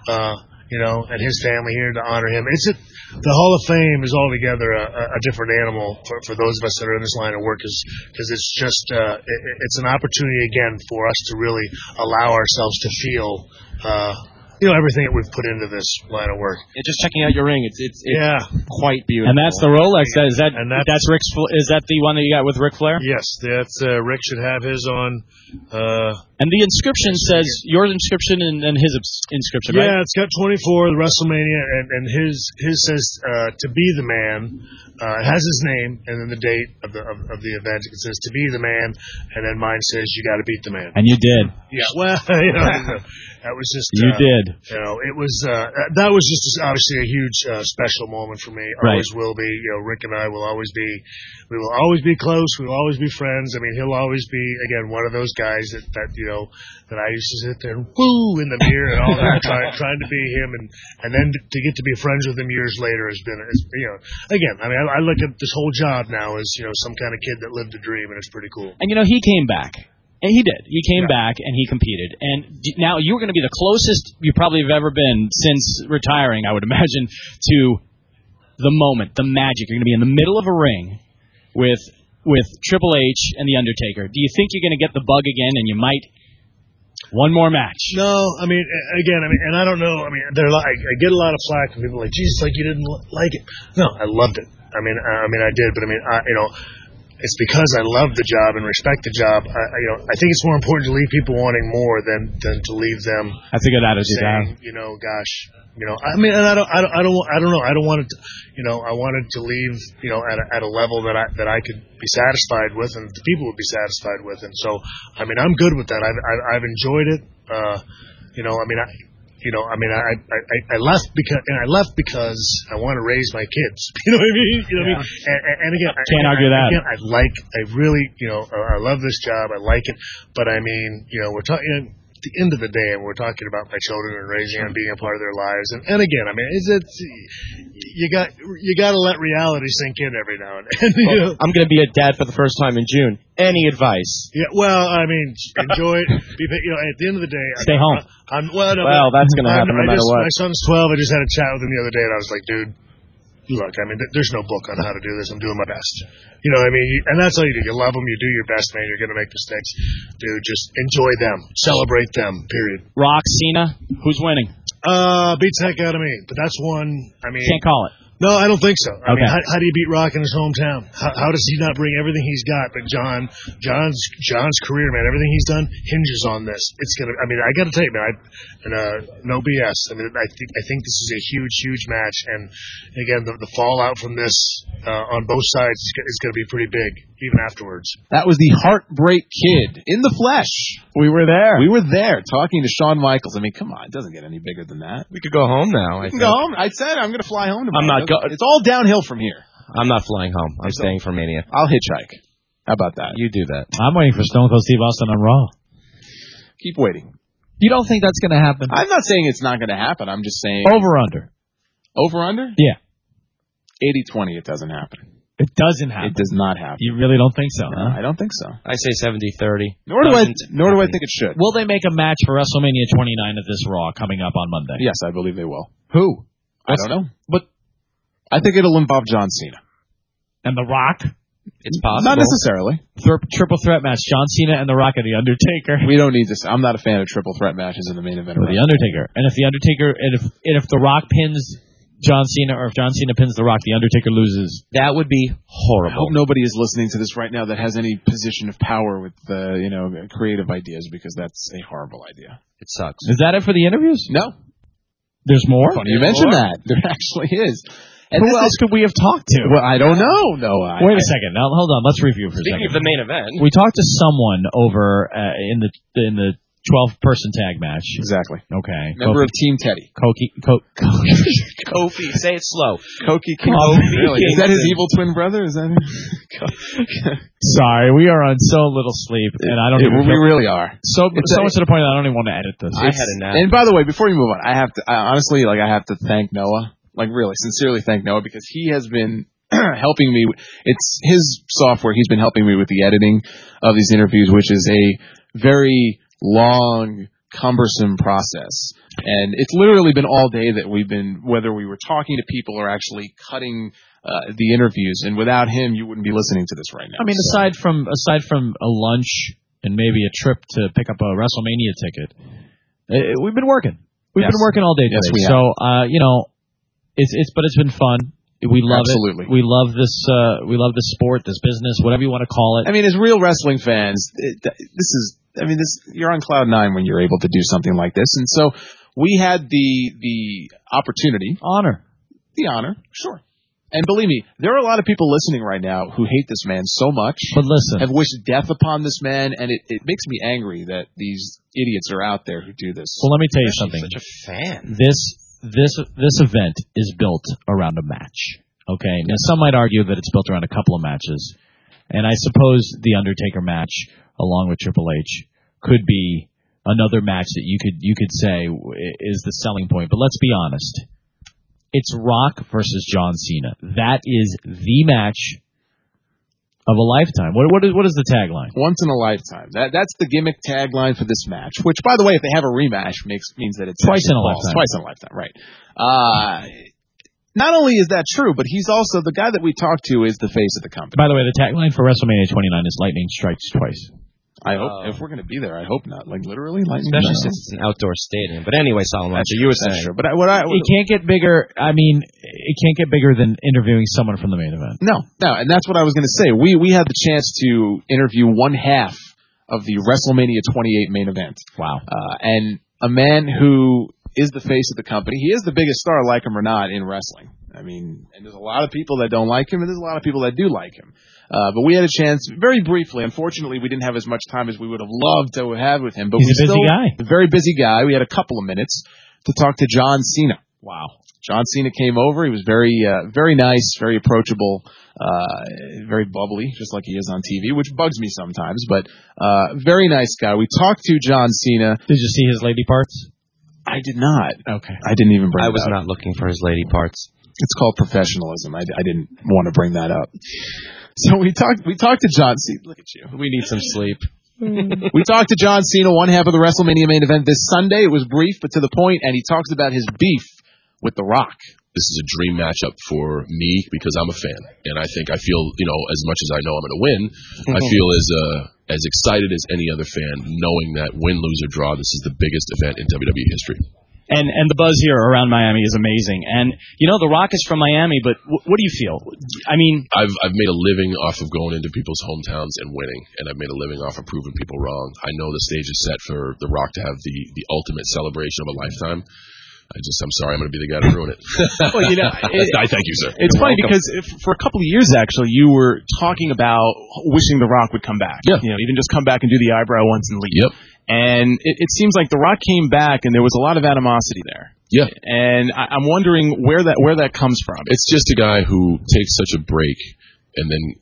And his family here to honor him. The Hall of Fame is altogether a different animal for those of us that are in this line of work, because it's just it's an opportunity again for us to really allow ourselves to feel everything that we've put into this line of work. And just checking out your ring, it's quite beautiful. And that's the Rolex. Is that the one that you got with Ric Flair? Yes, that's Rick should have his on. And the inscription says your inscription and his inscription, right? Yeah, it's got 24, the WrestleMania, and his says to be the man. It has his name and then the date of the event. It says to be the man, and then mine says you got to beat the man. And you did. Yeah, well, that was just you did. It was that was just obviously a huge special moment for me. Always will be. Rick and I will always be. We will always be close. We will always be friends. I mean, he'll always be again one of those guys that I used to sit there and woo in the mirror and all that, trying to be him, and then to get to be friends with him years later has been again. I mean, I look at this whole job now as some kind of kid that lived a dream, and it's pretty cool. And he came back. And he did. He came back and he competed. And now you're going to be the closest you probably have ever been since retiring, I would imagine, to the moment, the magic. You're going to be in the middle of a ring with Triple H and The Undertaker. Do you think you're going to get the bug again and you might one more match? No, I mean, again, and I don't know. I mean, I get a lot of flack from people like, Jesus, like you didn't like it. No, I loved it. I did, but it's because I love the job and respect the job. I think it's more important to leave people wanting more than to leave them. That's a good attitude to have. I don't know. I don't want it. I wanted to leave, at a level that I could be satisfied with, and the people would be satisfied with. And so, I'm good with that. I've enjoyed it. I left because I want to raise my kids. You know what I mean? And again, can't argue that. Again, I love this job. I like it, but we're talking. At the end of the day, we're talking about my children and raising them, being a part of their lives, and again, you got to let reality sink in every now and then. I'm going to be a dad for the first time in June. Any advice? Yeah, well, enjoy it. At the end of the day, stay home. That's going to happen no matter what. My son's 12. I just had a chat with him the other day, and I was like, dude, look, there's no book on how to do this. I'm doing my best. And that's all you do. You love them. You do your best, man. You're going to make mistakes. Dude, just enjoy them. Celebrate them, period. Rock, Cena, who's winning? Beats the heck out of me. But that's one, Can't call it. No, I don't think so. Okay. How do you beat Rock in his hometown? How does he not bring everything he's got? But John's career, man, everything he's done hinges on this. It's gonna. I got to tell you, man. No BS. I think this is a huge match, and again, the fallout from this on both sides is going to be pretty big, even afterwards. That was the Heartbreak Kid in the flesh. We were there. We were there talking to Shawn Michaels. Come on, it doesn't get any bigger than that. We could go home now. I can go home. I said I'm going to fly home tomorrow. I'm not It's all downhill from here. I'm not flying home. I'm staying for Mania. I'll hitchhike. How about that? You do that. I'm waiting for Stone Cold Steve Austin on Raw. Keep waiting. You don't think that's going to happen? I'm not saying it's not going to happen. I'm just saying... Over under. Over under? Yeah. 80-20, it doesn't happen. It doesn't happen. It does not happen. You really don't think so, huh? I don't think so. I say 70-30. Nor do I think it should. Will they make a match for WrestleMania 29 at this Raw coming up on Monday? Yes, I believe they will. Who? I don't know. But I think it'll involve John Cena. And The Rock? It's possible. Not necessarily. Triple threat match. John Cena and The Rock and The Undertaker. We don't need this. I'm not a fan of triple threat matches in the main event. Or The Undertaker. And if The Undertaker, and if The Rock pins John Cena, or if John Cena pins The Rock, The Undertaker loses. That would be horrible. I hope nobody is listening to this right now that has any position of power with creative ideas, because that's a horrible idea. It sucks. Is that it for the interviews? No. There's more? Funny you mentioned that. There actually is. And who else could we have talked to? Well, I don't know. No. Wait a second. Now, hold on. Let's review for a second. Speaking of the main event, we talked to someone over in the 12-person tag match. Exactly. Okay. Member of Team Teddy. Kofi. Say it slow. Kofi. Really? Is that his evil twin brother? Is that him? Sorry, we are on so little sleep, and I don't even. We really are. So much to the point that I don't even want to edit this. I had a nap. And by the way, before you move on, I have to thank Noah. Really, sincerely thank Noah, because he has been helping me. It's his software. He's been helping me with the editing of these interviews, which is a very long, cumbersome process. And it's literally been all day that we've been, whether we were talking to people or actually cutting the interviews. And without him, you wouldn't be listening to this right now. Aside from a lunch and maybe a trip to pick up a WrestleMania ticket, we've been working. We've been working all day today. Yes, we have. So, it's been fun. We love Absolutely. it. We love this. We love this sport, this business, whatever you want to call it. As real wrestling fans, you're on cloud nine when you're able to do something like this. And so we had the opportunity, the honor, sure. And believe me, there are a lot of people listening right now who hate this man so much. But listen, have wished death upon this man, and it makes me angry that these idiots are out there who do this. Well, let me tell you something. Such a fan. This event is built around a match. Okay. Now, some might argue that it's built around a couple of matches, and I suppose the Undertaker match, along with Triple H, could be another match that you could say is the selling point. But let's be honest. It's Rock versus John Cena. That is the match of a lifetime. What is the tagline? Once in a lifetime. That's the gimmick tagline for this match. Which, by the way, if they have a rematch, means that it's twice in a lifetime. Twice in a lifetime, right? Not only is that true, but he's also the guy that we talked to is the face of the company. By the way, the tagline for WrestleMania 29 is "Lightning strikes twice." I hope if we're going to be there, I hope not. Like literally, especially since it's an outdoor stadium. But anyway, Solomon, so you were saying, but it can't get bigger. I mean, it can't get bigger than interviewing someone from the main event. No, and that's what I was going to say. We had the chance to interview one half of the WrestleMania 28 main event. Wow, and a man who is the face of the company. He is the biggest star, like him or not, in wrestling. I mean, and there's a lot of people that don't like him, and there's a lot of people that do like him. But we had a chance, very briefly. Unfortunately, we didn't have as much time as we would have loved to have with him. But he's a busy guy. A very busy guy. We had a couple of minutes to talk to John Cena. Wow. John Cena came over. He was very nice, very approachable, very bubbly, just like he is on TV, which bugs me sometimes. But very nice guy. We talked to John Cena. Did you see his lady parts? I did not. Okay. I didn't even bring it up. I was not looking for his lady parts. It's called professionalism. I didn't want to bring that up. So we talked to John Cena. Look at you. We need some sleep. We talked to John Cena one half of the WrestleMania main event this Sunday. It was brief but to the point, and he talks about his beef with The Rock. This is a dream matchup for me because I'm a fan, and I think I feel, as much as I know I'm going to win, I feel as excited as any other fan, knowing that win, lose, or draw, this is the biggest event in WWE history. And the buzz here around Miami is amazing. And, The Rock is from Miami, but what do you feel? I mean... I've made a living off of going into people's hometowns and winning, and I've made a living off of proving people wrong. I know the stage is set for The Rock to have the ultimate celebration of a lifetime. I'm sorry, I'm going to be the guy to ruin it. Well, I thank you, sir. It's funny because for a couple of years, actually, you were talking about wishing The Rock would come back. Yeah. Even just come back and do the eyebrow once and leave. Yep. And it seems like The Rock came back, and there was a lot of animosity there. Yeah. And I'm wondering where that comes from. It's just a guy who takes such a break, and then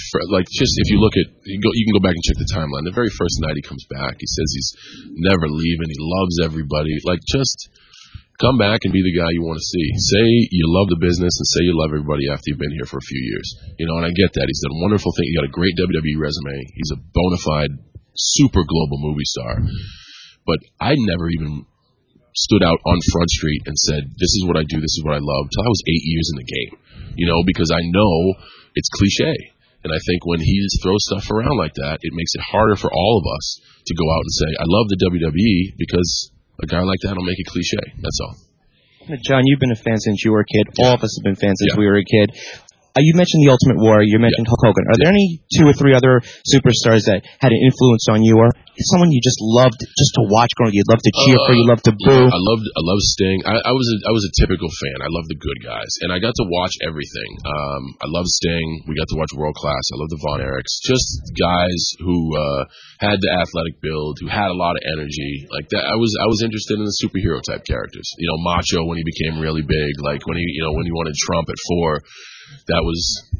if you look at you can go back and check the timeline. The very first night he comes back, he says he's never leaving. He loves everybody. Just come back and be the guy you want to see. Say you love the business and say you love everybody after you've been here for a few years. And I get that. He's done wonderful things. He's got a great WWE resume. He's a bona fide super global movie star. But I never even stood out on Front Street and said, this is what I do, this is what I love, till I was 8 years in the game. Because I know it's cliche. And I think when he throws stuff around like that, it makes it harder for all of us to go out and say, I love the WWE, because a guy like that will make it cliche. That's all. John, you've been a fan since you were a kid. All of us have been fans since we were a kid. You mentioned the Ultimate Warrior. You mentioned Hulk Hogan. Are there any 2 or 3 other superstars that had an influence on you, or someone you just loved just to watch growing? You'd love to cheer for, you love to boo. I love Sting. I was a typical fan. I love the good guys, and I got to watch everything. I love Sting. We got to watch World Class. I love the Von Erichs. Just guys who had the athletic build, who had a lot of energy. Like that, I was interested in the superhero type characters. Macho when he became really big. Like when he wanted Trump at 4. That was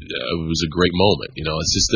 a great moment. It's just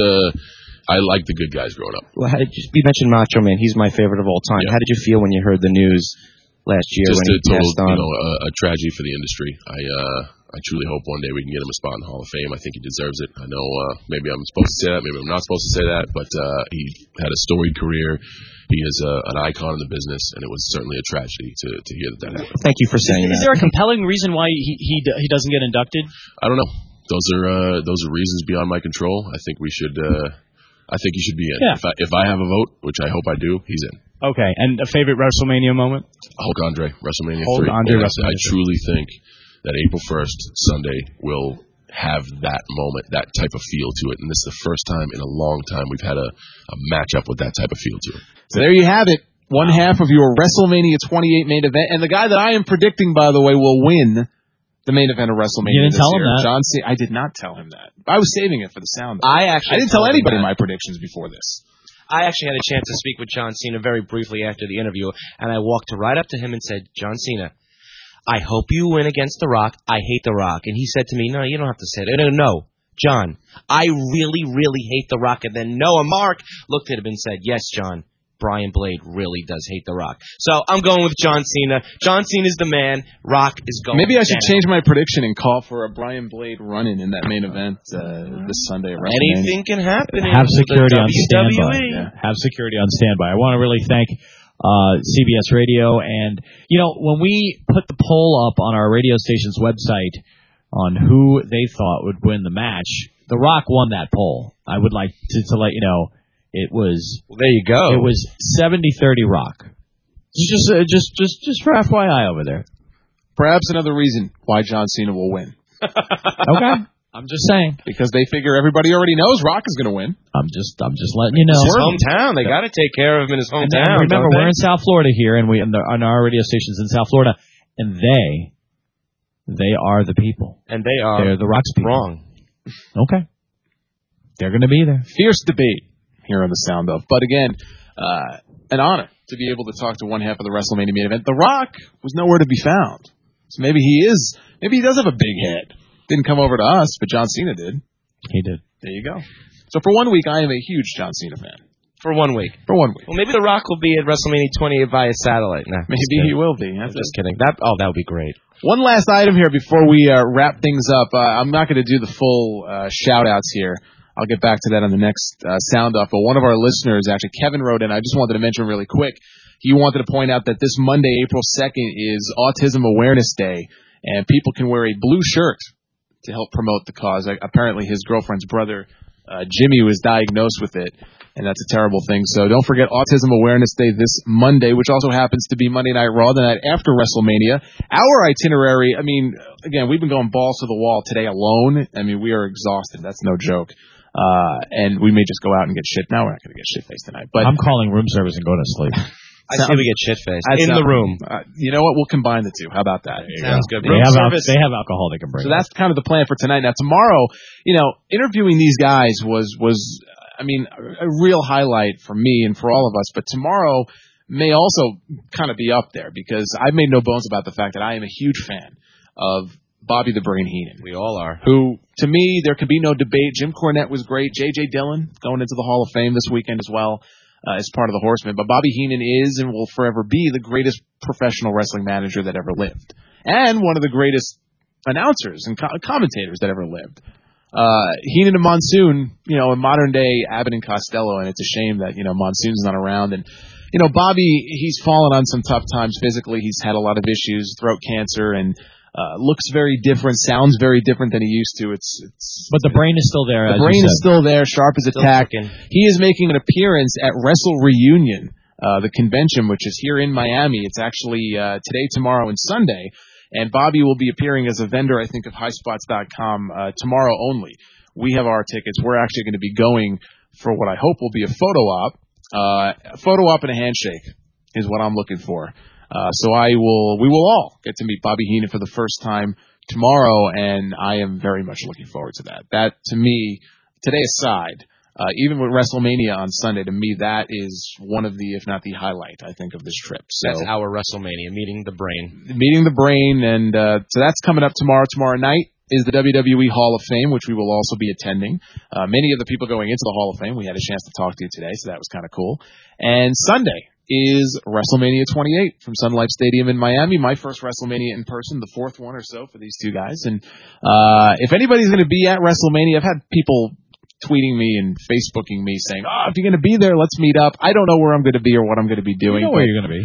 I like the good guys growing up. Well, you mentioned Macho Man. He's my favorite of all time. Yeah. How did you feel when you heard the news last year when he passed on? A tragedy for the industry. I truly hope one day we can get him a spot in the Hall of Fame. I think he deserves it. I know maybe I'm supposed to say that, maybe I'm not supposed to say that, but he had a storied career. He is an icon in the business, and it was certainly a tragedy to hear that happened. Thank you for saying that. Is there a compelling reason why he doesn't get inducted? I don't know. Those are reasons beyond my control. I think we should. I think he should be in. Yeah. If I have a vote, which I hope I do, he's in. Okay. And a favorite WrestleMania moment? Hulk Andre, WrestleMania 3. Hulk Andre, WrestleMania 3. I truly think that April 1st, Sunday, will have that moment, that type of feel to it. And this is the first time in a long time we've had a matchup with that type of feel to it. So there you have it. One half of your WrestleMania 28 main event. And the guy that I am predicting, by the way, will win the main event of WrestleMania. You didn't tell him that. John Cena. I did not tell him that. I was saving it for the sound. I didn't tell anybody my predictions before this. I actually had a chance to speak with John Cena very briefly after the interview, and I walked right up to him and said, John Cena, I hope you win against The Rock. I hate The Rock. And he said to me, no, you don't have to say that. No, John, I really, really hate The Rock. And then Noah Mark looked at him and said, yes, John, Brian Blade really does hate The Rock. So I'm going with John Cena. John Cena's the man. Rock is going Maybe I should down. change my prediction and call for a Brian Blade run-in in that main event this Sunday at WrestleMania. Anything can happen. Have security on WWE. standby. Yeah. Have security on standby. I want to really thank CBS Radio. And, when we put the poll up on our radio station's website on who they thought would win the match, The Rock won that poll. I would like to let you know. It was. Well, there you go. It was 70-30 Rock. Just for FYI over there. Perhaps another reason why John Cena will win. Okay. I'm just saying. Because they figure everybody already knows Rock is going to win. I'm just letting you know. It's his hometown. They got to take care of him in his hometown. And remember, we're in South Florida here, and our radio station's in South Florida, and they are the people. And they're the Rock's people. Wrong. Okay. They're going to be there. Fierce debate here on the Sound Off. But again, an honor to be able to talk to one half of the WrestleMania main event. The Rock was nowhere to be found. So maybe he does have a big head. Didn't come over to us, but John Cena did. He did. There you go. So for 1 week, I am a huge John Cena fan. For 1 week. For 1 week. Well, maybe The Rock will be at WrestleMania 28 via satellite. Nah, maybe he will be. I'm just kidding. That would be great. One last item here before we wrap things up. I'm not going to do the full shout-outs here. I'll get back to that on the next Sound Off. But one of our listeners, actually, Kevin, wrote in. I just wanted to mention really quick. He wanted to point out that this Monday, April 2nd, is Autism Awareness Day, and people can wear a blue shirt to help promote the cause. Apparently his girlfriend's brother, Jimmy, was diagnosed with it, and that's a terrible thing. So don't forget Autism Awareness Day this Monday, which also happens to be Monday Night Raw, the night after WrestleMania. Our itinerary, I mean, again, we've been going balls to the wall today alone. I mean, we are exhausted. That's no joke. And we may just go out and get shit. No, we're not going to get shit-faced tonight. But I'm calling room service and going to sleep. I say we get shit-faced in the room. You know what? We'll combine the two. How about that? Sounds good. They have alcohol they can bring. So that's kind of the plan for tonight. Now, tomorrow, interviewing these guys was a real highlight for me and for all of us. But tomorrow may also kind of be up there because I've made no bones about the fact that I am a huge fan of Bobby the Brain Heenan. We all are. Who, to me, there could be no debate. Jim Cornette was great. J.J. Dillon going into the Hall of Fame this weekend as well. As part of the Horsemen. But Bobby Heenan is and will forever be the greatest professional wrestling manager that ever lived. And one of the greatest announcers and commentators that ever lived. Heenan and Monsoon, in modern day Abbott and Costello, and it's a shame that, Monsoon's not around. And, Bobby, he's fallen on some tough times physically. He's had a lot of issues, throat cancer, and looks very different, sounds very different than he used to. But the brain is still there. The brain is still there, sharp as a tack. He is making an appearance at Wrestle Reunion, the convention, which is here in Miami. It's actually today, tomorrow, and Sunday. And Bobby will be appearing as a vendor, I think, of highspots.com tomorrow only. We have our tickets. We're actually going to be going for what I hope will be a photo op. A photo op and a handshake is what I'm looking for. So we will all get to meet Bobby Heenan for the first time tomorrow, and I am very much looking forward to that. That, to me, today aside, even with WrestleMania on Sunday, to me, that is one of the, if not the highlight, I think, of this trip. So, that's our WrestleMania, meeting the brain. Meeting the brain, and so that's coming up tomorrow. Tomorrow night is the WWE Hall of Fame, which we will also be attending. Many of the people going into the Hall of Fame, we had a chance to talk to today, so that was kind of cool. And Sunday is WrestleMania 28 from Sun Life Stadium in Miami. My first WrestleMania in person, the fourth one or so for these two guys. And if anybody's going to be at WrestleMania, I've had people tweeting me and Facebooking me saying, if you're going to be there, let's meet up. I don't know where I'm going to be or what I'm going to be doing. You know where you're going to be.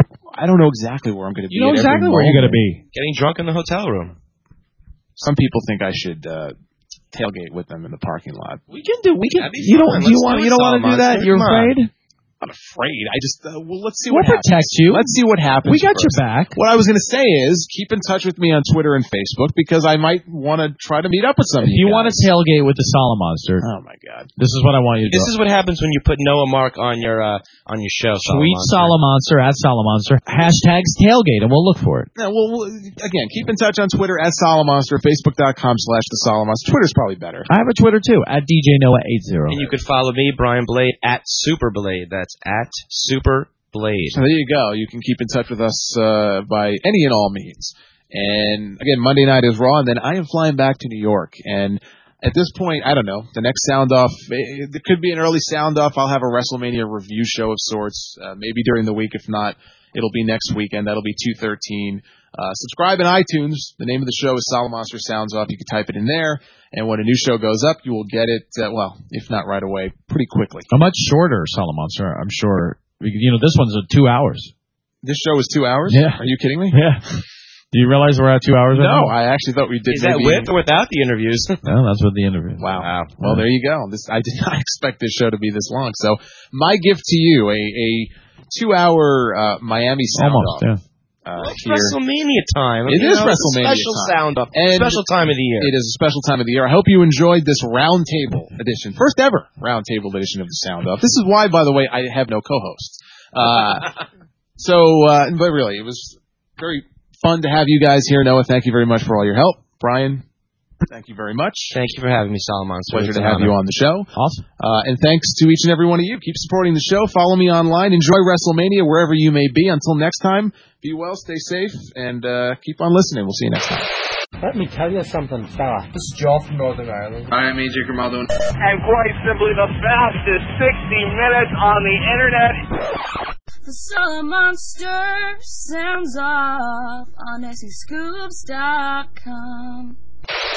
I don't know exactly where I'm going to be. You know exactly where you're going to be. Getting drunk in the hotel room. Some people think I should tailgate with them in the parking lot. We can. You don't want to do that? You're afraid? I'm not afraid. I just, let's see what happens. We'll protect you. Let's see what happens. We got your back. What I was going to say is keep in touch with me on Twitter and Facebook because I might want to try to meet up with some of you. If you want to tailgate with the Solid Monster. Oh, my God. This is what I want you to do. This is what happens when you put Noah Mark on your show. Tweet Solid Monster at Solid Monster. Hashtags tailgate, and we'll look for it. Yeah, well, again, keep in touch on Twitter at Solid Monster, Facebook.com/The Solid Monster. Twitter's probably better. I have a Twitter, too, at DJ Noah80. And you could follow me, Brian Blade, at Super Blade. That's at Super Blade. So there you go. You can keep in touch with us by any and all means. And again, Monday night is Raw, and then I am flying back to New York. And at this point, I don't know. The next sound off, it could be an early sound off. I'll have a WrestleMania review show of sorts, maybe during the week. If not, it'll be next weekend. That'll be 2/13. Subscribe in iTunes. The name of the show is Solid Monster Sounds Off. You can type it in there. And when a new show goes up, you will get it, if not right away, pretty quickly. A much shorter Solid Monster, I'm sure. This one's 2 hours. This show is 2 hours? Yeah. Are you kidding me? Yeah. Do you realize we're at 2 hours? No, I actually thought we did. Is that with or without the interviews? No, that's with the interview. Wow. Well, there you go. I did not expect this show to be this long. So, my gift to you, a 2-hour Miami sound Almost, off. It's WrestleMania time. It is WrestleMania special time. sound up. And Special time of the year. It is a special time of the year. I hope you enjoyed this roundtable edition, first ever roundtable edition of the Sound Off. This is why, by the way, I have no co-hosts. But really, it was very fun to have you guys here. Noah, thank you very much for all your help. Brian, thank you very much. Thank you for having me, Solomon. Pleasure to have you on the show. Awesome. And thanks to each and every one of you. Keep supporting the show. Follow me online. Enjoy WrestleMania wherever you may be. Until next time, be well, stay safe, and keep on listening. We'll see you next time. Let me tell you something, fella. This is Joe from Northern Ireland. I am AJ Grimaldo. And quite simply the fastest 60 minutes on the internet. The Salamonster sounds off on SEScoops.com.